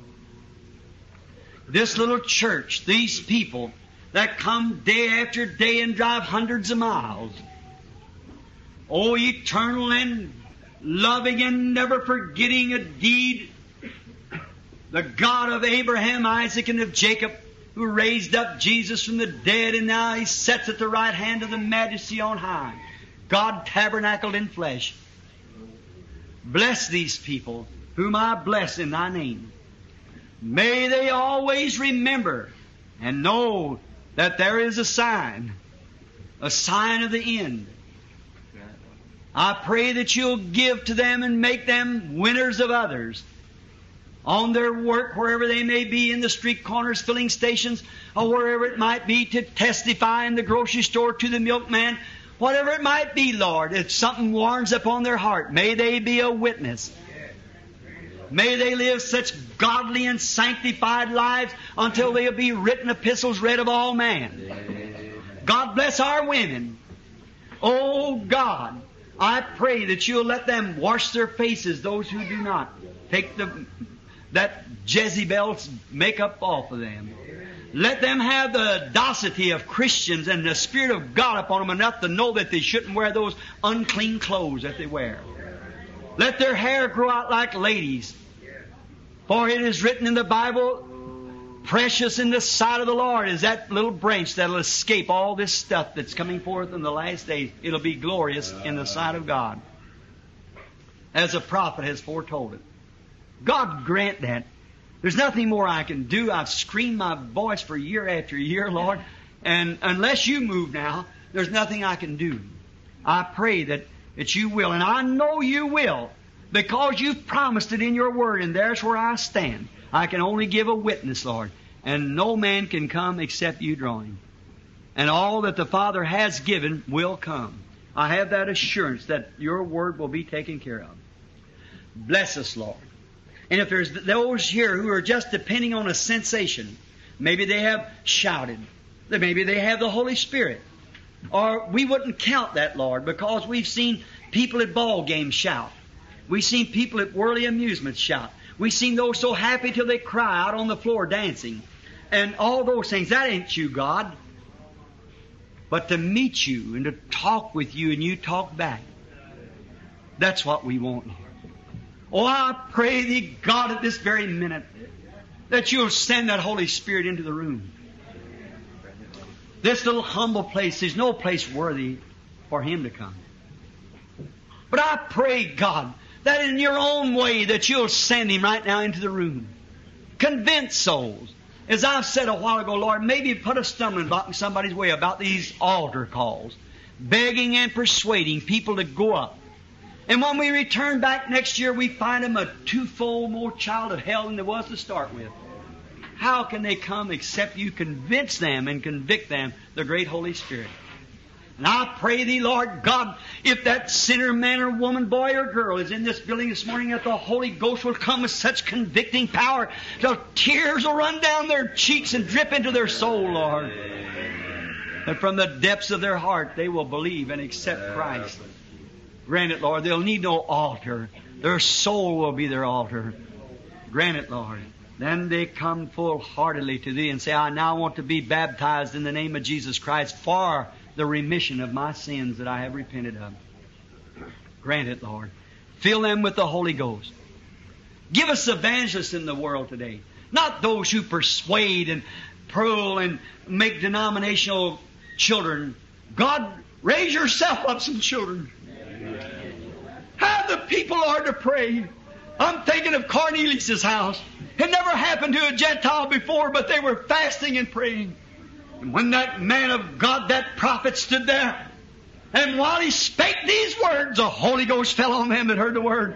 This little church, these people that come day after day and drive hundreds of miles. Oh, eternal and loving and never forgetting a deed. The God of Abraham, Isaac, and of Jacob, who raised up Jesus from the dead, and now He sits at the right hand of the Majesty on high. God tabernacled in flesh. Bless these people, whom I bless in Thy name. May they always remember and know that there is a sign of the end. I pray that You'll give to them and make them winners of others. On their work, wherever they may be, in the street corners, filling stations, or wherever it might be, to testify in the grocery store to the milkman, whatever it might be, Lord, if something warms upon their heart, may they be a witness. May they live such godly and sanctified lives until they'll be written epistles read of all man. God bless our women. Oh God, I pray that You'll let them wash their faces, those who do not. Take that Jezebel's makeup off of them. Let them have the docility of Christians and the Spirit of God upon them enough to know that they shouldn't wear those unclean clothes that they wear. Let their hair grow out like ladies. For it is written in the Bible, precious in the sight of the Lord is that little branch that'll escape all this stuff that's coming forth in the last days. It'll be glorious in the sight of God, as a prophet has foretold it. God grant that. There's nothing more I can do. I've screamed my voice for year after year, Lord, and unless You move now, there's nothing I can do. I pray that You will, and I know You will, because You've promised it in Your Word, and there's where I stand. I can only give a witness, Lord, and no man can come except You draw him. And all that the Father has given will come. I have that assurance that Your Word will be taken care of. Bless us, Lord. And if there's those here who are just depending on a sensation, maybe they have shouted, maybe they have the Holy Spirit, or we wouldn't count that, Lord, because we've seen people at ball games shout. We've seen people at worldly amusements shout. We've seen those so happy till they cry out on the floor dancing. And all those things, that ain't You, God. But to meet You and to talk with You and You talk back, that's what we want, Lord. Oh, I pray Thee, God, at this very minute, that You'll send that Holy Spirit into the room. This little humble place, there's no place worthy for Him to come. But I pray, God, that in Your own way that You'll send Him right now into the room. Convince souls. As I've said a while ago, Lord, maybe put a stumbling block in somebody's way about these altar calls. Begging and persuading people to go up. And when we return back next year, we find them a twofold more child of hell than there was to start with. How can they come except you convince them and convict them, the great Holy Spirit? And I pray Thee, Lord God, if that sinner, man or woman, boy or girl is in this building this morning, that the Holy Ghost will come with such convicting power till tears will run down their cheeks and drip into their soul, Lord. That from the depths of their heart they will believe and accept Christ. Grant it, Lord. They'll need no altar. Their soul will be their altar. Grant it, Lord. Then they come full-heartedly to Thee and say, I now want to be baptized in the name of Jesus Christ for the remission of my sins that I have repented of. Grant it, Lord. Fill them with the Holy Ghost. Give us evangelists in the world today. Not those who persuade and pearl and make denominational children. God, raise Yourself up some children. Have the people, Lord, to pray. I'm thinking of Cornelius' house. It never happened to a Gentile before, but they were fasting and praying. And when that man of God, that prophet, stood there, and while he spake these words, the Holy Ghost fell on them that heard the word.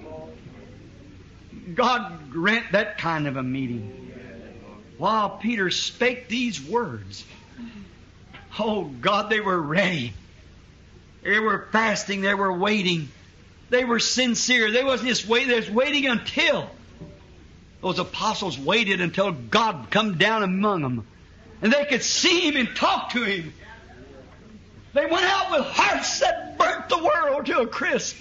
God grant that kind of a meeting. While Peter spake these words, oh God, they were ready. They were fasting. They were waiting. They were sincere. They wasn't just waiting. They was waiting until. Those apostles waited until God come down among them. And they could see Him and talk to Him. They went out with hearts that burnt the world to a crisp.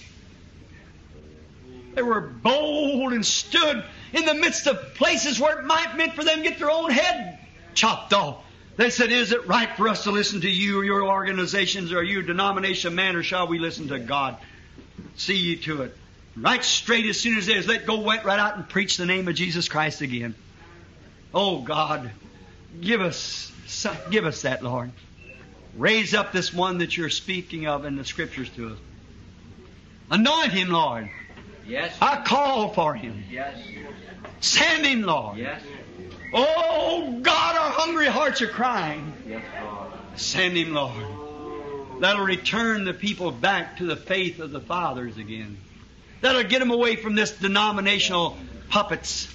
They were bold and stood in the midst of places where it might meant for them to get their own head chopped off. They said, is it right for us to listen to you or your organizations or you denomination man, or shall we listen to God? See you to it. Right straight as soon as they let go, went right out and preached the name of Jesus Christ again. Oh God, give us that, Lord. Raise up this one that You're speaking of in the Scriptures to us. Anoint him, Lord. Yes. I call for him. Yes. Send him, Lord. Yes. Oh God, our hungry hearts are crying. Yes, Lord. Send him, Lord. That'll return the people back to the faith of the fathers again. That'll get them away from this denominational puppets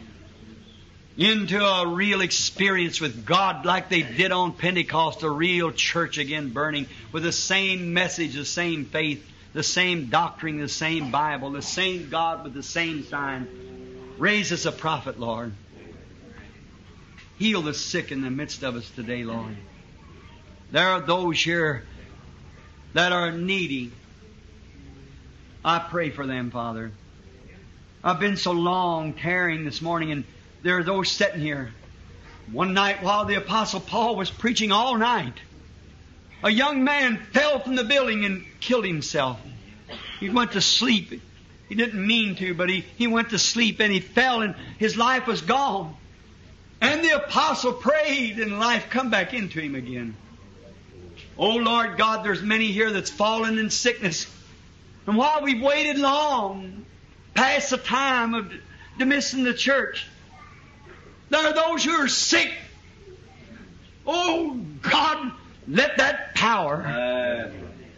into a real experience with God like they did on Pentecost, a real church again burning with the same message, the same faith, the same doctrine, the same Bible, the same God with the same sign. Raise us a prophet, Lord. Heal the sick in the midst of us today, Lord. There are those here that are needy. I pray for them, Father. I've been so long tarrying this morning, and there are those sitting here. One night while the Apostle Paul was preaching all night, a young man fell from the building and killed himself. He went to sleep. He didn't mean to, but he went to sleep and he fell and his life was gone. And the Apostle prayed and life come back into him again. Oh Lord God, there's many here that's fallen in sickness. And while we've waited long, past the time of dismissing the church, there are those who are sick. Oh God, let that power,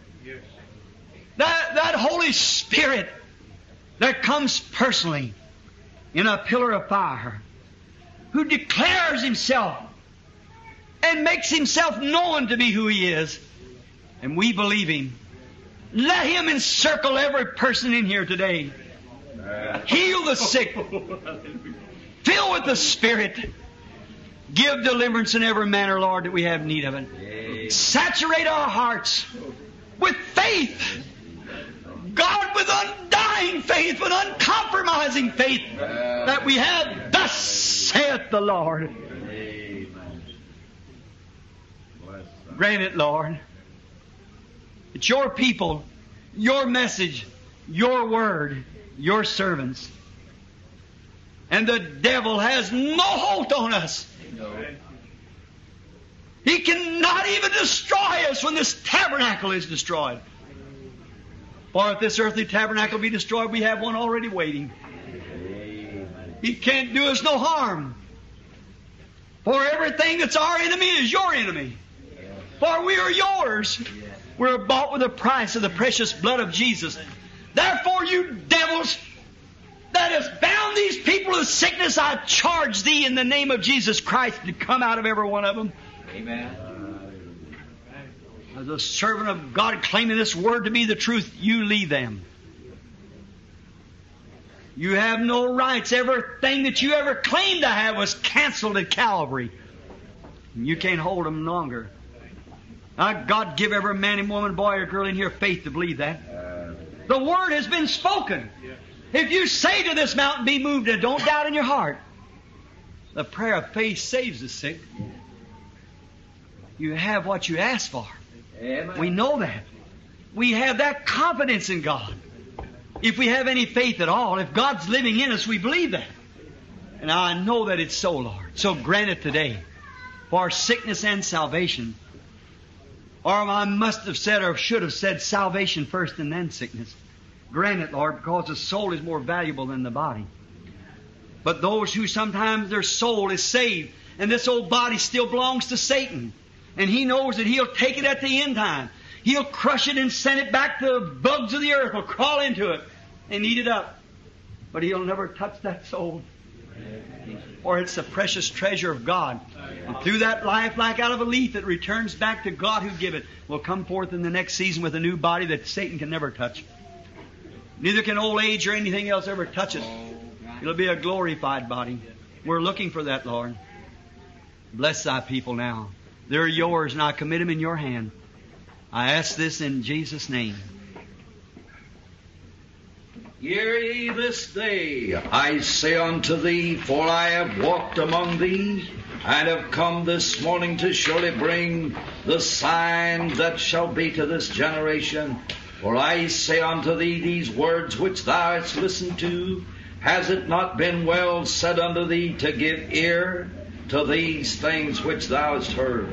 that Holy Spirit that comes personally in a pillar of fire, who declares Himself and makes Himself known to be who He is, and we believe Him. Let Him encircle every person in here today. Heal the sick. Fill with the Spirit. Give deliverance in every manner, Lord, that we have need of it. Saturate our hearts with faith. God, with undying faith, with uncompromising faith, that we have, thus saith the Lord. Grant it, Lord. It's Your people, Your message, Your word, Your servants. And the devil has no hold on us. He cannot even destroy us when this tabernacle is destroyed. For if this earthly tabernacle be destroyed, we have one already waiting. He can't do us no harm. For everything that's our enemy is Your enemy. For we are Yours. We're bought with the price of the precious blood of Jesus. Therefore, you devils, that has bound these people with sickness, I charge thee in the name of Jesus Christ to come out of every one of them. Amen. As a servant of God claiming this word to be the truth, you leave them. You have no rights. Everything that you ever claimed to have was canceled at Calvary. You can't hold them longer. Now, God give every man and woman, boy or girl in here faith to believe that. The Word has been spoken. If you say to this mountain, be moved, and don't doubt in your heart. The prayer of faith saves the sick. You have what you ask for. Amen. We know that. We have that confidence in God. If we have any faith at all, if God's living in us, we believe that. And I know that it's so, Lord. So grant it today for sickness and salvation. Or I must have said or should have said salvation first and then sickness. Grant it, Lord, because the soul is more valuable than the body. But those who sometimes their soul is saved and this old body still belongs to Satan. And he knows that he'll take it at the end time. He'll crush it and send it back to the bugs of the earth will crawl into it and eat it up. But he'll never touch that soul. For it's the precious treasure of God. And through that life, like out of a leaf, it returns back to God who gave it, will come forth in the next season with a new body that Satan can never touch. Neither can old age or anything else ever touch it. It'll be a glorified body. We're looking for that, Lord. Bless thy people now. They're yours, and I commit them in your hand. I ask this in Jesus' name. Hear ye this day, I say unto thee, for I have walked among thee, and have come this morning to surely bring the sign that shall be to this generation. For I say unto thee, these words which thou hast listened to, has it not been well said unto thee to give ear to these things which thou hast heard?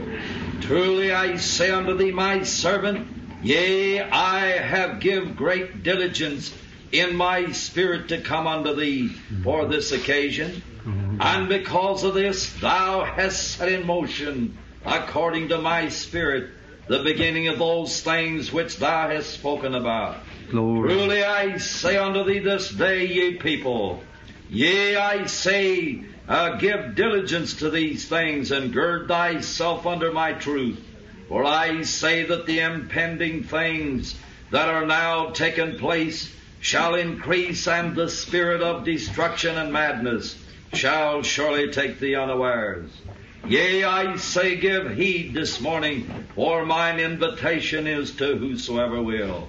Truly I say unto thee, my servant, yea, I have give great diligence in my spirit to come unto thee for this occasion. And because of this, thou hast set in motion, according to my spirit, the beginning of those things which thou hast spoken about. Glory. Truly I say unto thee this day, ye people, yea, I say, give diligence to these things, and gird thyself under my truth. For I say that the impending things that are now taking place shall increase, and the spirit of destruction and madness shall surely take thee unawares. Yea, I say, give heed this morning, for mine invitation is to whosoever will.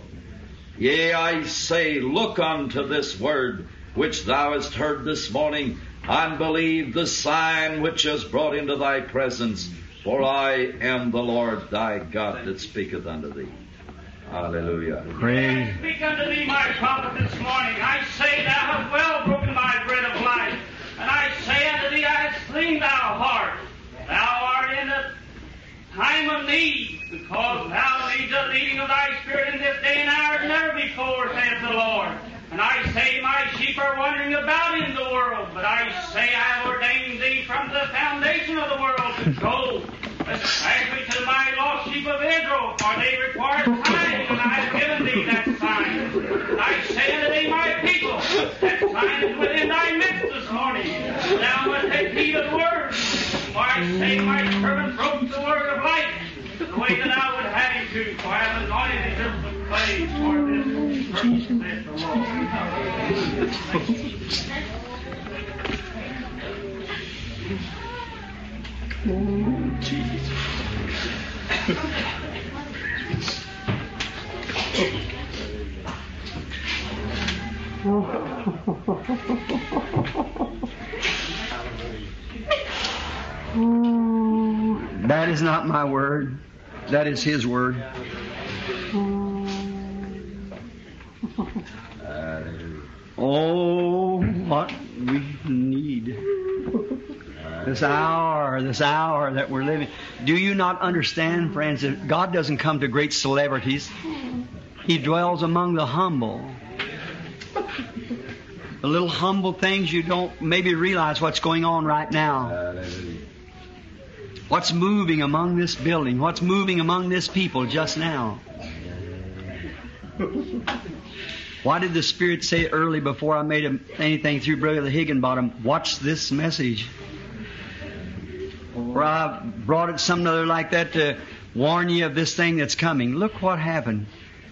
Yea, I say, look unto this word which thou hast heard this morning, and believe the sign which is brought into thy presence. For I am the Lord thy God that speaketh unto thee. Hallelujah. Praise. I speak unto thee, my prophet, this morning. I say, thou hast well broken my bread of life. And I say unto thee, I have cleaned thy heart. Thou art in a time of need, because thou needest the leading of thy Spirit in this day and hour as never before, saith the Lord. And I say, my sheep are wandering about in the world, but I say, I have ordained thee from the foundation of the world to go, especially to my lost sheep of Israel, for they require signs, and I have given thee that sign. And I say unto thee, my people, that sign is within thy midst this morning. Thou must take heed of the word. For I say, my servant broke the word of life, the way that I would have him to, for I have anointed him with clay for this purpose, saith the Lord. That is not my word. That is His word. Oh, what we need. This hour that we're living. Do you not understand, friends, that God doesn't come to great celebrities. He dwells among the humble. The little humble things you don't maybe realize what's going on right now. What's moving among this building? What's moving among this people just now? Why did the Spirit say early before I made anything through Brother Higginbottom, watch this message? Or I brought it something other like that to warn you of this thing that's coming. Look what happened.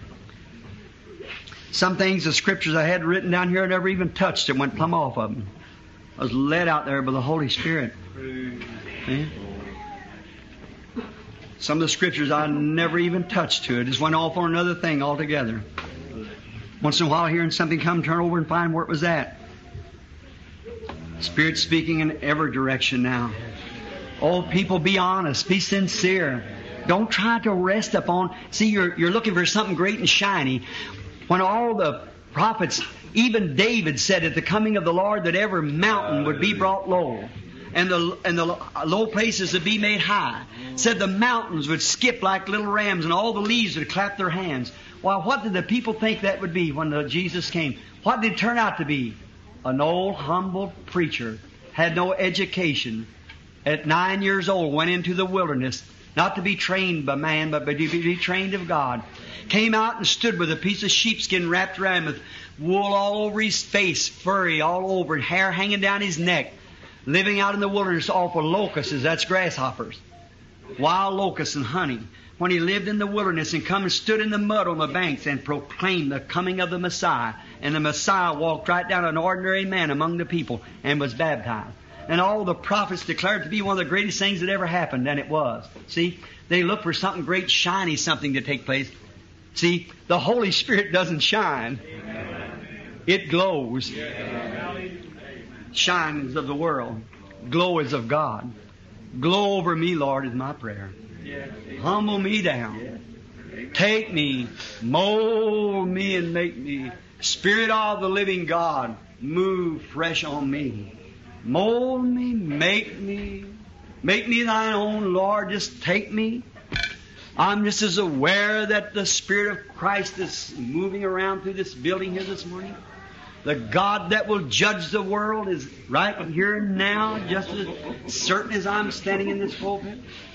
Some things, the scriptures I had written down here, I never even touched. It went plumb off of them. I was led out there by the Holy Spirit. Yeah. Some of the scriptures I never even touched to it. It just went off on another thing altogether. Once in a while, hearing something come, turn over and find where it was at. Spirit speaking in every direction now. Oh, people, be honest. Be sincere. Don't try to rest upon... See, you're looking for something great and shiny. When all the prophets, even David said at the coming of the Lord that every mountain would be brought low. And the low places would be made high. Said the mountains would skip like little rams and all the leaves would clap their hands. Well, what did the people think that would be when Jesus came? What did it turn out to be? An old, humble preacher, had no education. At 9 years old, went into the wilderness, not to be trained by man, but to be trained of God. Came out and stood with a piece of sheepskin wrapped around with wool all over his face, furry all over, and hair hanging down his neck. Living out in the wilderness off of locusts, that's grasshoppers. Wild locusts and honey. When he lived in the wilderness and come and stood in the mud on the banks and proclaimed the coming of the Messiah. And the Messiah walked right down an ordinary man among the people and was baptized. And all the prophets declared it to be one of the greatest things that ever happened, and it was. See, they look for something great, shiny something to take place. See, the Holy Spirit doesn't shine. It glows. Shine is of the world. Glow is of God. Glow over me, Lord, is my prayer. Humble me down. Take me, mold me and make me. Spirit of the living God, move fresh on me. Mold me, make me. Make me thine own, Lord. Just take me. I'm just as aware that the Spirit of Christ is moving around through this building here this morning. The God that will judge the world is right here and now, just as certain as I'm standing in this pulpit.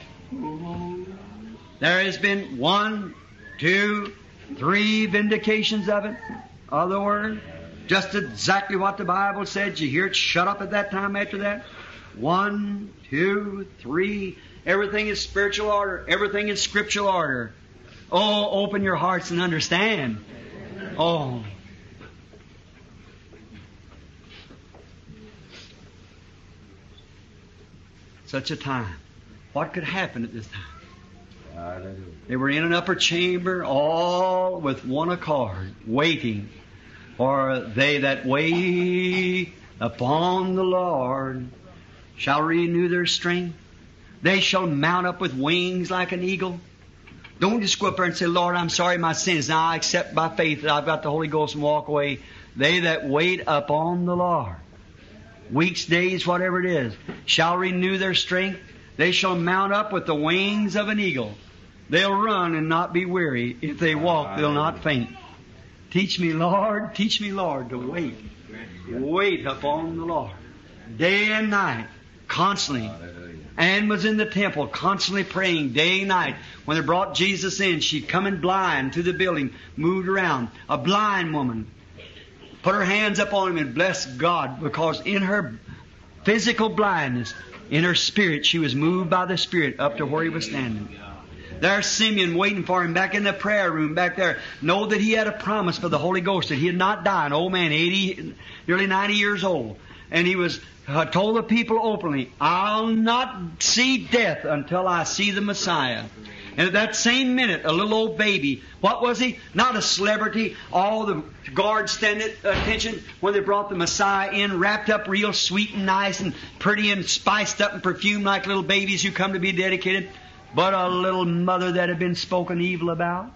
There has been 1, 2, 3 vindications of it, of the Word. Just exactly what the Bible said. You hear it shut up at that time after that? 1, 2, 3. Everything is spiritual order. Everything is scriptural order. Oh, open your hearts and understand. Oh. Such a time. What could happen at this time? They were in an upper chamber, all with one accord, waiting. For they that wait upon the Lord shall renew their strength. They shall mount up with wings like an eagle. Don't just go up there and say, Lord, I'm sorry my sins. Now I accept by faith that I've got the Holy Ghost and walk away. They that wait upon the Lord, weeks, days, whatever it is, shall renew their strength. They shall mount up with the wings of an eagle. They'll run and not be weary. If they walk, they'll not faint. Teach me, Lord, to wait. Wait upon the Lord. Day and night, constantly. Anne was in the temple, constantly praying day and night. When they brought Jesus in, she'd come in blind to the building, moved around. A blind woman. Put her hands up on him and blessed God, because in her physical blindness, in her spirit, she was moved by the Spirit up to where he was standing. There's Simeon waiting for him back in the prayer room back there. Know that he had a promise for the Holy Ghost, that he had not died. An old man, 80, nearly 90 years old. And he was told the people openly, I'll not see death until I see the Messiah. And at that same minute, a little old baby, what was he? Not a celebrity. All the guards standing at attention when they brought the Messiah in, wrapped up real sweet and nice and pretty and spiced up and perfumed like little babies who come to be dedicated. But a little mother that had been spoken evil about.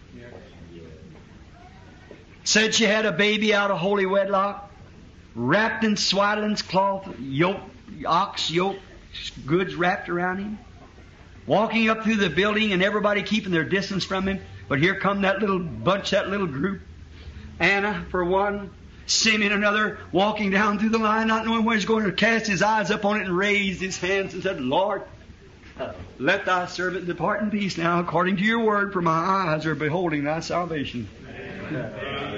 Said she had a baby out of holy wedlock, wrapped in swaddling's cloth, ox yoke, goods wrapped around him. Walking up through the building and everybody keeping their distance from him. But here come that little bunch, that little group. Anna, for one. Simeon, another, walking down through the line, not knowing where he's going to cast his eyes up on it and raised his hands and said, Lord, let thy servant depart in peace now, according to your word, for my eyes are beholding thy salvation.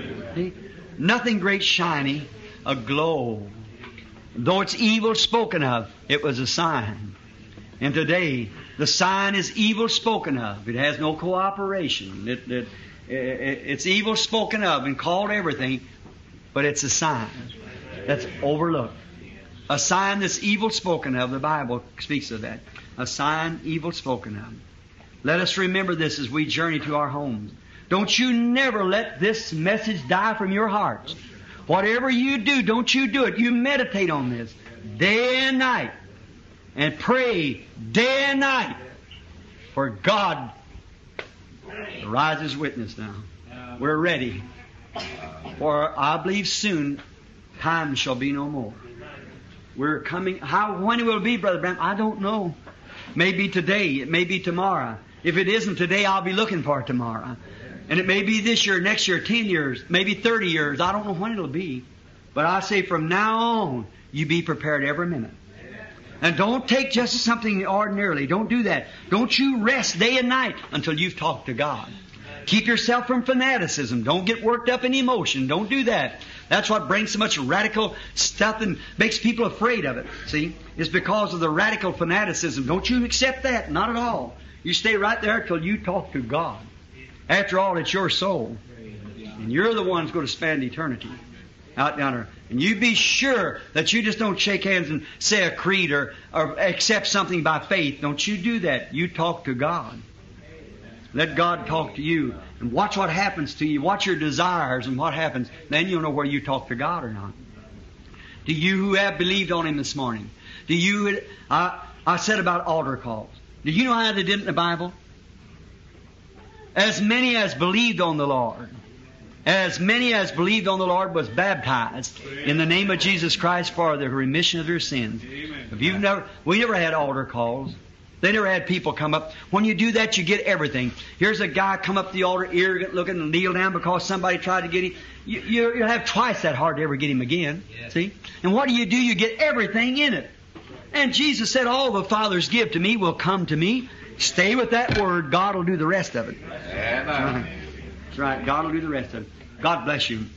See? Nothing great shiny, a glow. Though it's evil spoken of, it was a sign. And today, the sign is evil spoken of. It has no cooperation. It's evil spoken of and called everything, but it's a sign that's overlooked. A sign that's evil spoken of. The Bible speaks of that. A sign evil spoken of. Let us remember this as we journey to our homes. Don't you never let this message die from your hearts. Whatever you do, don't you do it. You meditate on this day and night. And pray day and night for God to rise as witness now. We're ready. For I believe soon time shall be no more. We're coming. When it will be, Brother Branham, I don't know. Maybe today. It may be tomorrow. If it isn't today, I'll be looking for it tomorrow. And it may be this year, next year, 10 years, maybe 30 years. I don't know when it'll be. But I say from now on, you be prepared every minute. And don't take just something ordinarily. Don't do that. Don't you rest day and night until you've talked to God. Keep yourself from fanaticism. Don't get worked up in emotion. Don't do that. That's what brings so much radical stuff and makes people afraid of it. See? It's because of the radical fanaticism. Don't you accept that. Not at all. You stay right there till you talk to God. After all, it's your soul. And you're the one who's going to spend eternity out yonder. And you be sure that you just don't shake hands and say a creed or accept something by faith. Don't you do that. You talk to God. Let God talk to you. And watch what happens to you. Watch your desires and what happens. Then you'll know whether you talk to God or not. Do you who have believed on Him this morning? Do you... I said about altar calls. Do you know how they did it in the Bible? As many as believed on the Lord. As many as believed on the Lord was baptized in the name of Jesus Christ for the remission of their sins. We never had altar calls. They never had people come up. When you do that, you get everything. Here's a guy come up to the altar, arrogant looking, and kneel down because somebody tried to get him. You'll have twice that hard to ever get him again. Yes. See? And what do? You get everything in it. And Jesus said, all the fathers give to me will come to me. Stay with that word. God will do the rest of it. Amen. That's right. God will do the rest of it. God bless you.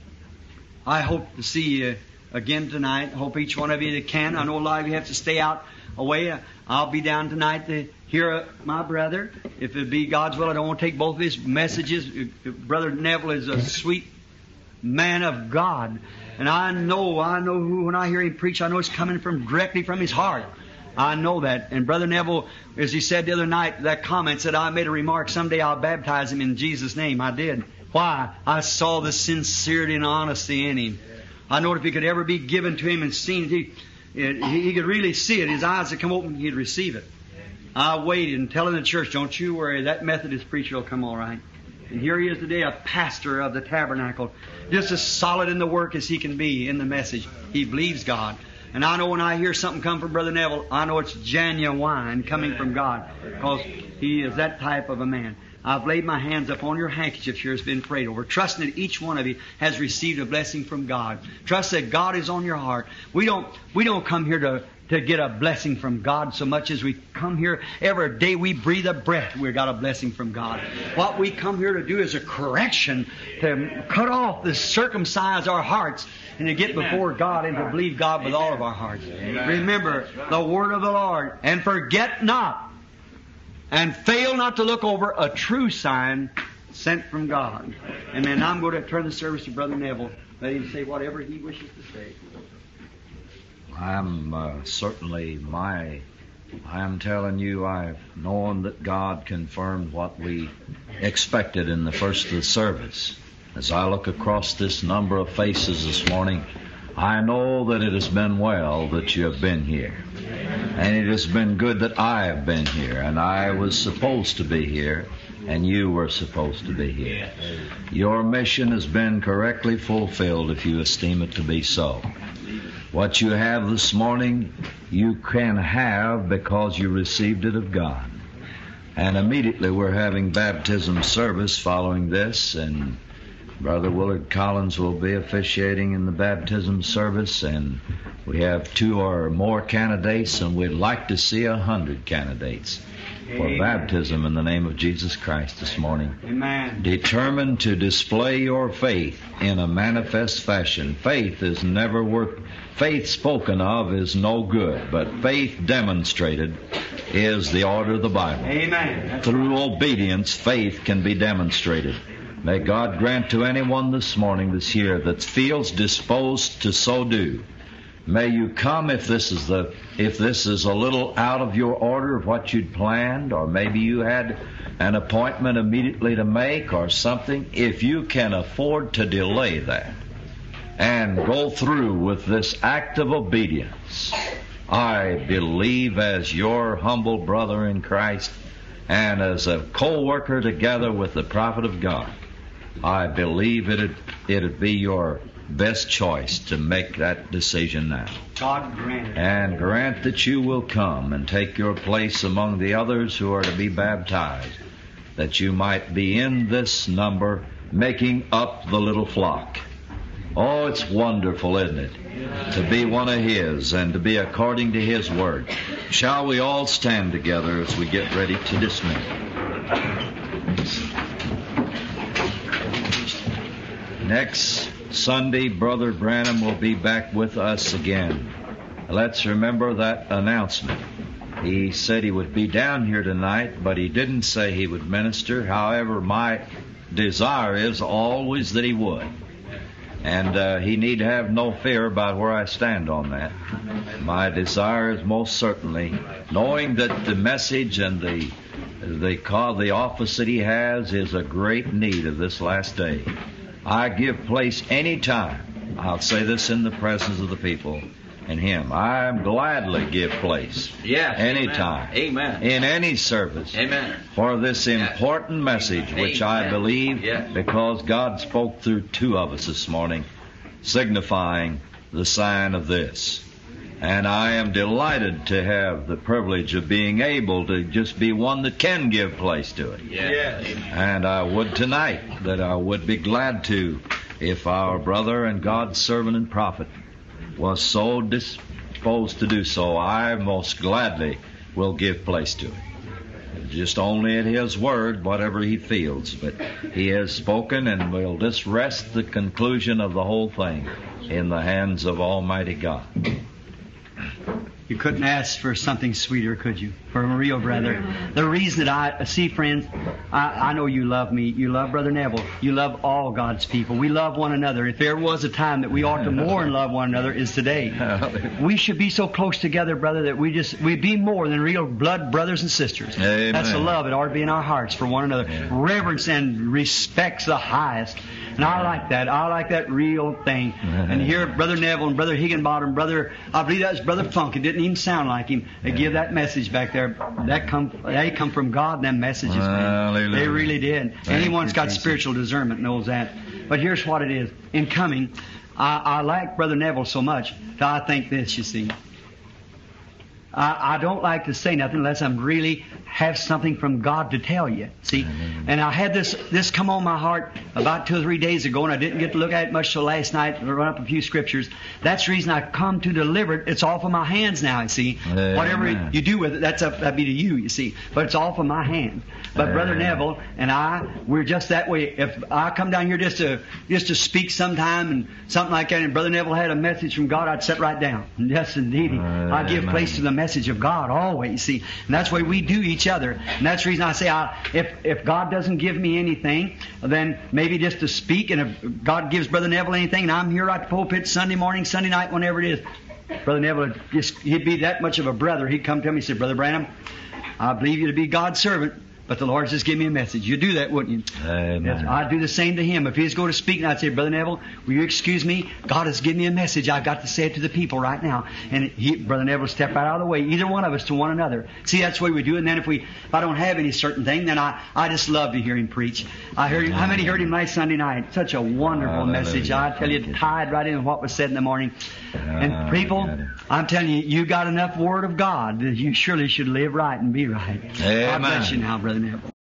I hope to see you again tonight. I hope each one of you that can. I know a lot of you have to stay out away. I'll be down tonight to hear my brother. If it be God's will, I don't want to take both of his messages. Brother Neville is a sweet man of God. And I know who, when I hear him preach, I know it's coming directly from his heart. I know that. And Brother Neville, as he said the other night, that comment said, I made a remark, someday I'll baptize him in Jesus' name. I did. Why? I saw the sincerity and honesty in him. I know if it could ever be given to him and seen it, he could really see it. His eyes would come open, he'd receive it. I waited and telling the church, don't you worry, that Methodist preacher will come all right. And here he is today, a pastor of the tabernacle, just as solid in the work as he can be in the message. He believes God. And I know when I hear something come from Brother Neville, I know it's genuine coming from God, because he is that type of a man. I've laid my hands upon your handkerchief here has been prayed over, trusting that each one of you has received a blessing from God. Trust that God is on your heart. We don't come here to get a blessing from God so much as we come here every day we breathe a breath. We've got a blessing from God. What we come here to do is a correction, to cut off, to circumcise our hearts, and to get before God and to believe God with all of our hearts. Remember the word of the Lord, and forget not, and fail not to look over a true sign sent from God. Amen. Now I'm going to turn the service to Brother Neville. Let him say whatever he wishes to say. I am telling you, I've known that God confirmed what we expected in the first of the service. As I look across this number of faces this morning, I know that it has been well that you have been here. And it has been good that I have been here. And I was supposed to be here, and you were supposed to be here. Your mission has been correctly fulfilled if you esteem it to be so. What you have this morning, you can have because you received it of God. And immediately we're having baptism service following this, and Brother Willard Collins will be officiating in the baptism service, and we have 2 or more candidates, and we'd like to see 100 candidates. for Amen. baptism in the name of Jesus Christ this morning. Amen. Determined to display your faith in a manifest fashion. Faith spoken of is no good, but faith demonstrated is the order of the Bible. Amen. That's Through obedience, faith can be demonstrated. May God grant to anyone this morning, this year, that feels disposed to so do. May you come if this is a little out of your order of what you'd planned, or maybe you had an appointment immediately to make or something. If you can afford to delay that and go through with this act of obedience, I believe as your humble brother in Christ and as a co-worker together with the prophet of God, I believe it'd be your best choice to make that decision now. God grant it. And grant that you will come and take your place among the others who are to be baptized, that you might be in this number, making up the little flock. Oh, it's wonderful, isn't it? To be one of His and to be according to His Word. Shall we all stand together as we get ready to dismiss? Next Sunday, Brother Branham will be back with us again. Let's remember that announcement. He said he would be down here tonight, but he didn't say he would minister. However, my desire is always that he would. And he need have no fear about where I stand on that. My desire is most certainly, knowing that the message and the office that he has is a great need of this last day. I give place any time. I'll say this in the presence of the people and him. I gladly give place. Yes. Anytime. Amen. In any service. Amen. For this important message, which I believe, because God spoke through two of us this morning, signifying the sign of this. And I am delighted to have the privilege of being able to just be one that can give place to it. Yes. And I would tonight, that I would be glad to, if our brother and God's servant and prophet was so disposed to do so, I most gladly will give place to it. Just only at His word, whatever He feels. But He has spoken, and we'll just rest the conclusion of the whole thing in the hands of Almighty God. You couldn't ask for something sweeter, could you? For a real brother. The reason that I see, friends, I know you love me. You love Brother Neville. You love all God's people. We love one another. If there was a time that we ought to more and love one another, is today. We should be so close together, brother, that we be more than real blood brothers and sisters. Amen. That's the love that ought to be in our hearts for one another. Yeah. Reverence and respect's the highest. And I like that. I like that real thing. And here, Brother Neville and Brother Higginbottom, I believe that was Brother Funk. It didn't even sound like him. They give that message back there. They come from God, them messages. Man. They really did. Anyone that's got spiritual discernment knows that. But here's what it is. In coming, I like Brother Neville so much that I think this, you see. I don't like to say nothing unless I'm really have something from God to tell you. See? And I had this come on my heart about 2 or 3 days ago, and I didn't get to look at it much till last night and run up a few scriptures. That's the reason I come to deliver it. It's off of my hands now, you see. Amen. Whatever you do with it, that'd be to you, you see. But it's off of my hands. But Brother Neville and we're just that way. If I come down here just to speak sometime and something like that, and Brother Neville had a message from God, I'd sit right down. Yes, indeed. I give place to the message of God always, you see. And that's the way we do each other. And that's the reason I say, if God doesn't give me anything, then maybe just to speak, and if God gives Brother Neville anything, and I'm here at the pulpit Sunday morning, Sunday night, whenever it is, Brother Neville, he'd be that much of a brother. He'd come to me and say, Brother Branham, I believe you to be God's servant, but the Lord just gave me a message. You'd do that, wouldn't you? Amen. I'd do the same to him. If he's going to speak, and I'd say, Brother Neville, will you excuse me? God has given me a message. I've got to say it to the people right now. And Brother Neville will step right out of the way, either one of us to one another. See, that's the way we do it. And then if I don't have any certain thing, then I just love to hear him preach. I heard him. How many heard him last Sunday night? Such a wonderful message. I tell you, it tied right in with what was said in the morning. And people, I'm telling you, you got enough Word of God that you surely should live right and be right. Amen. God bless you now, Brother Neville.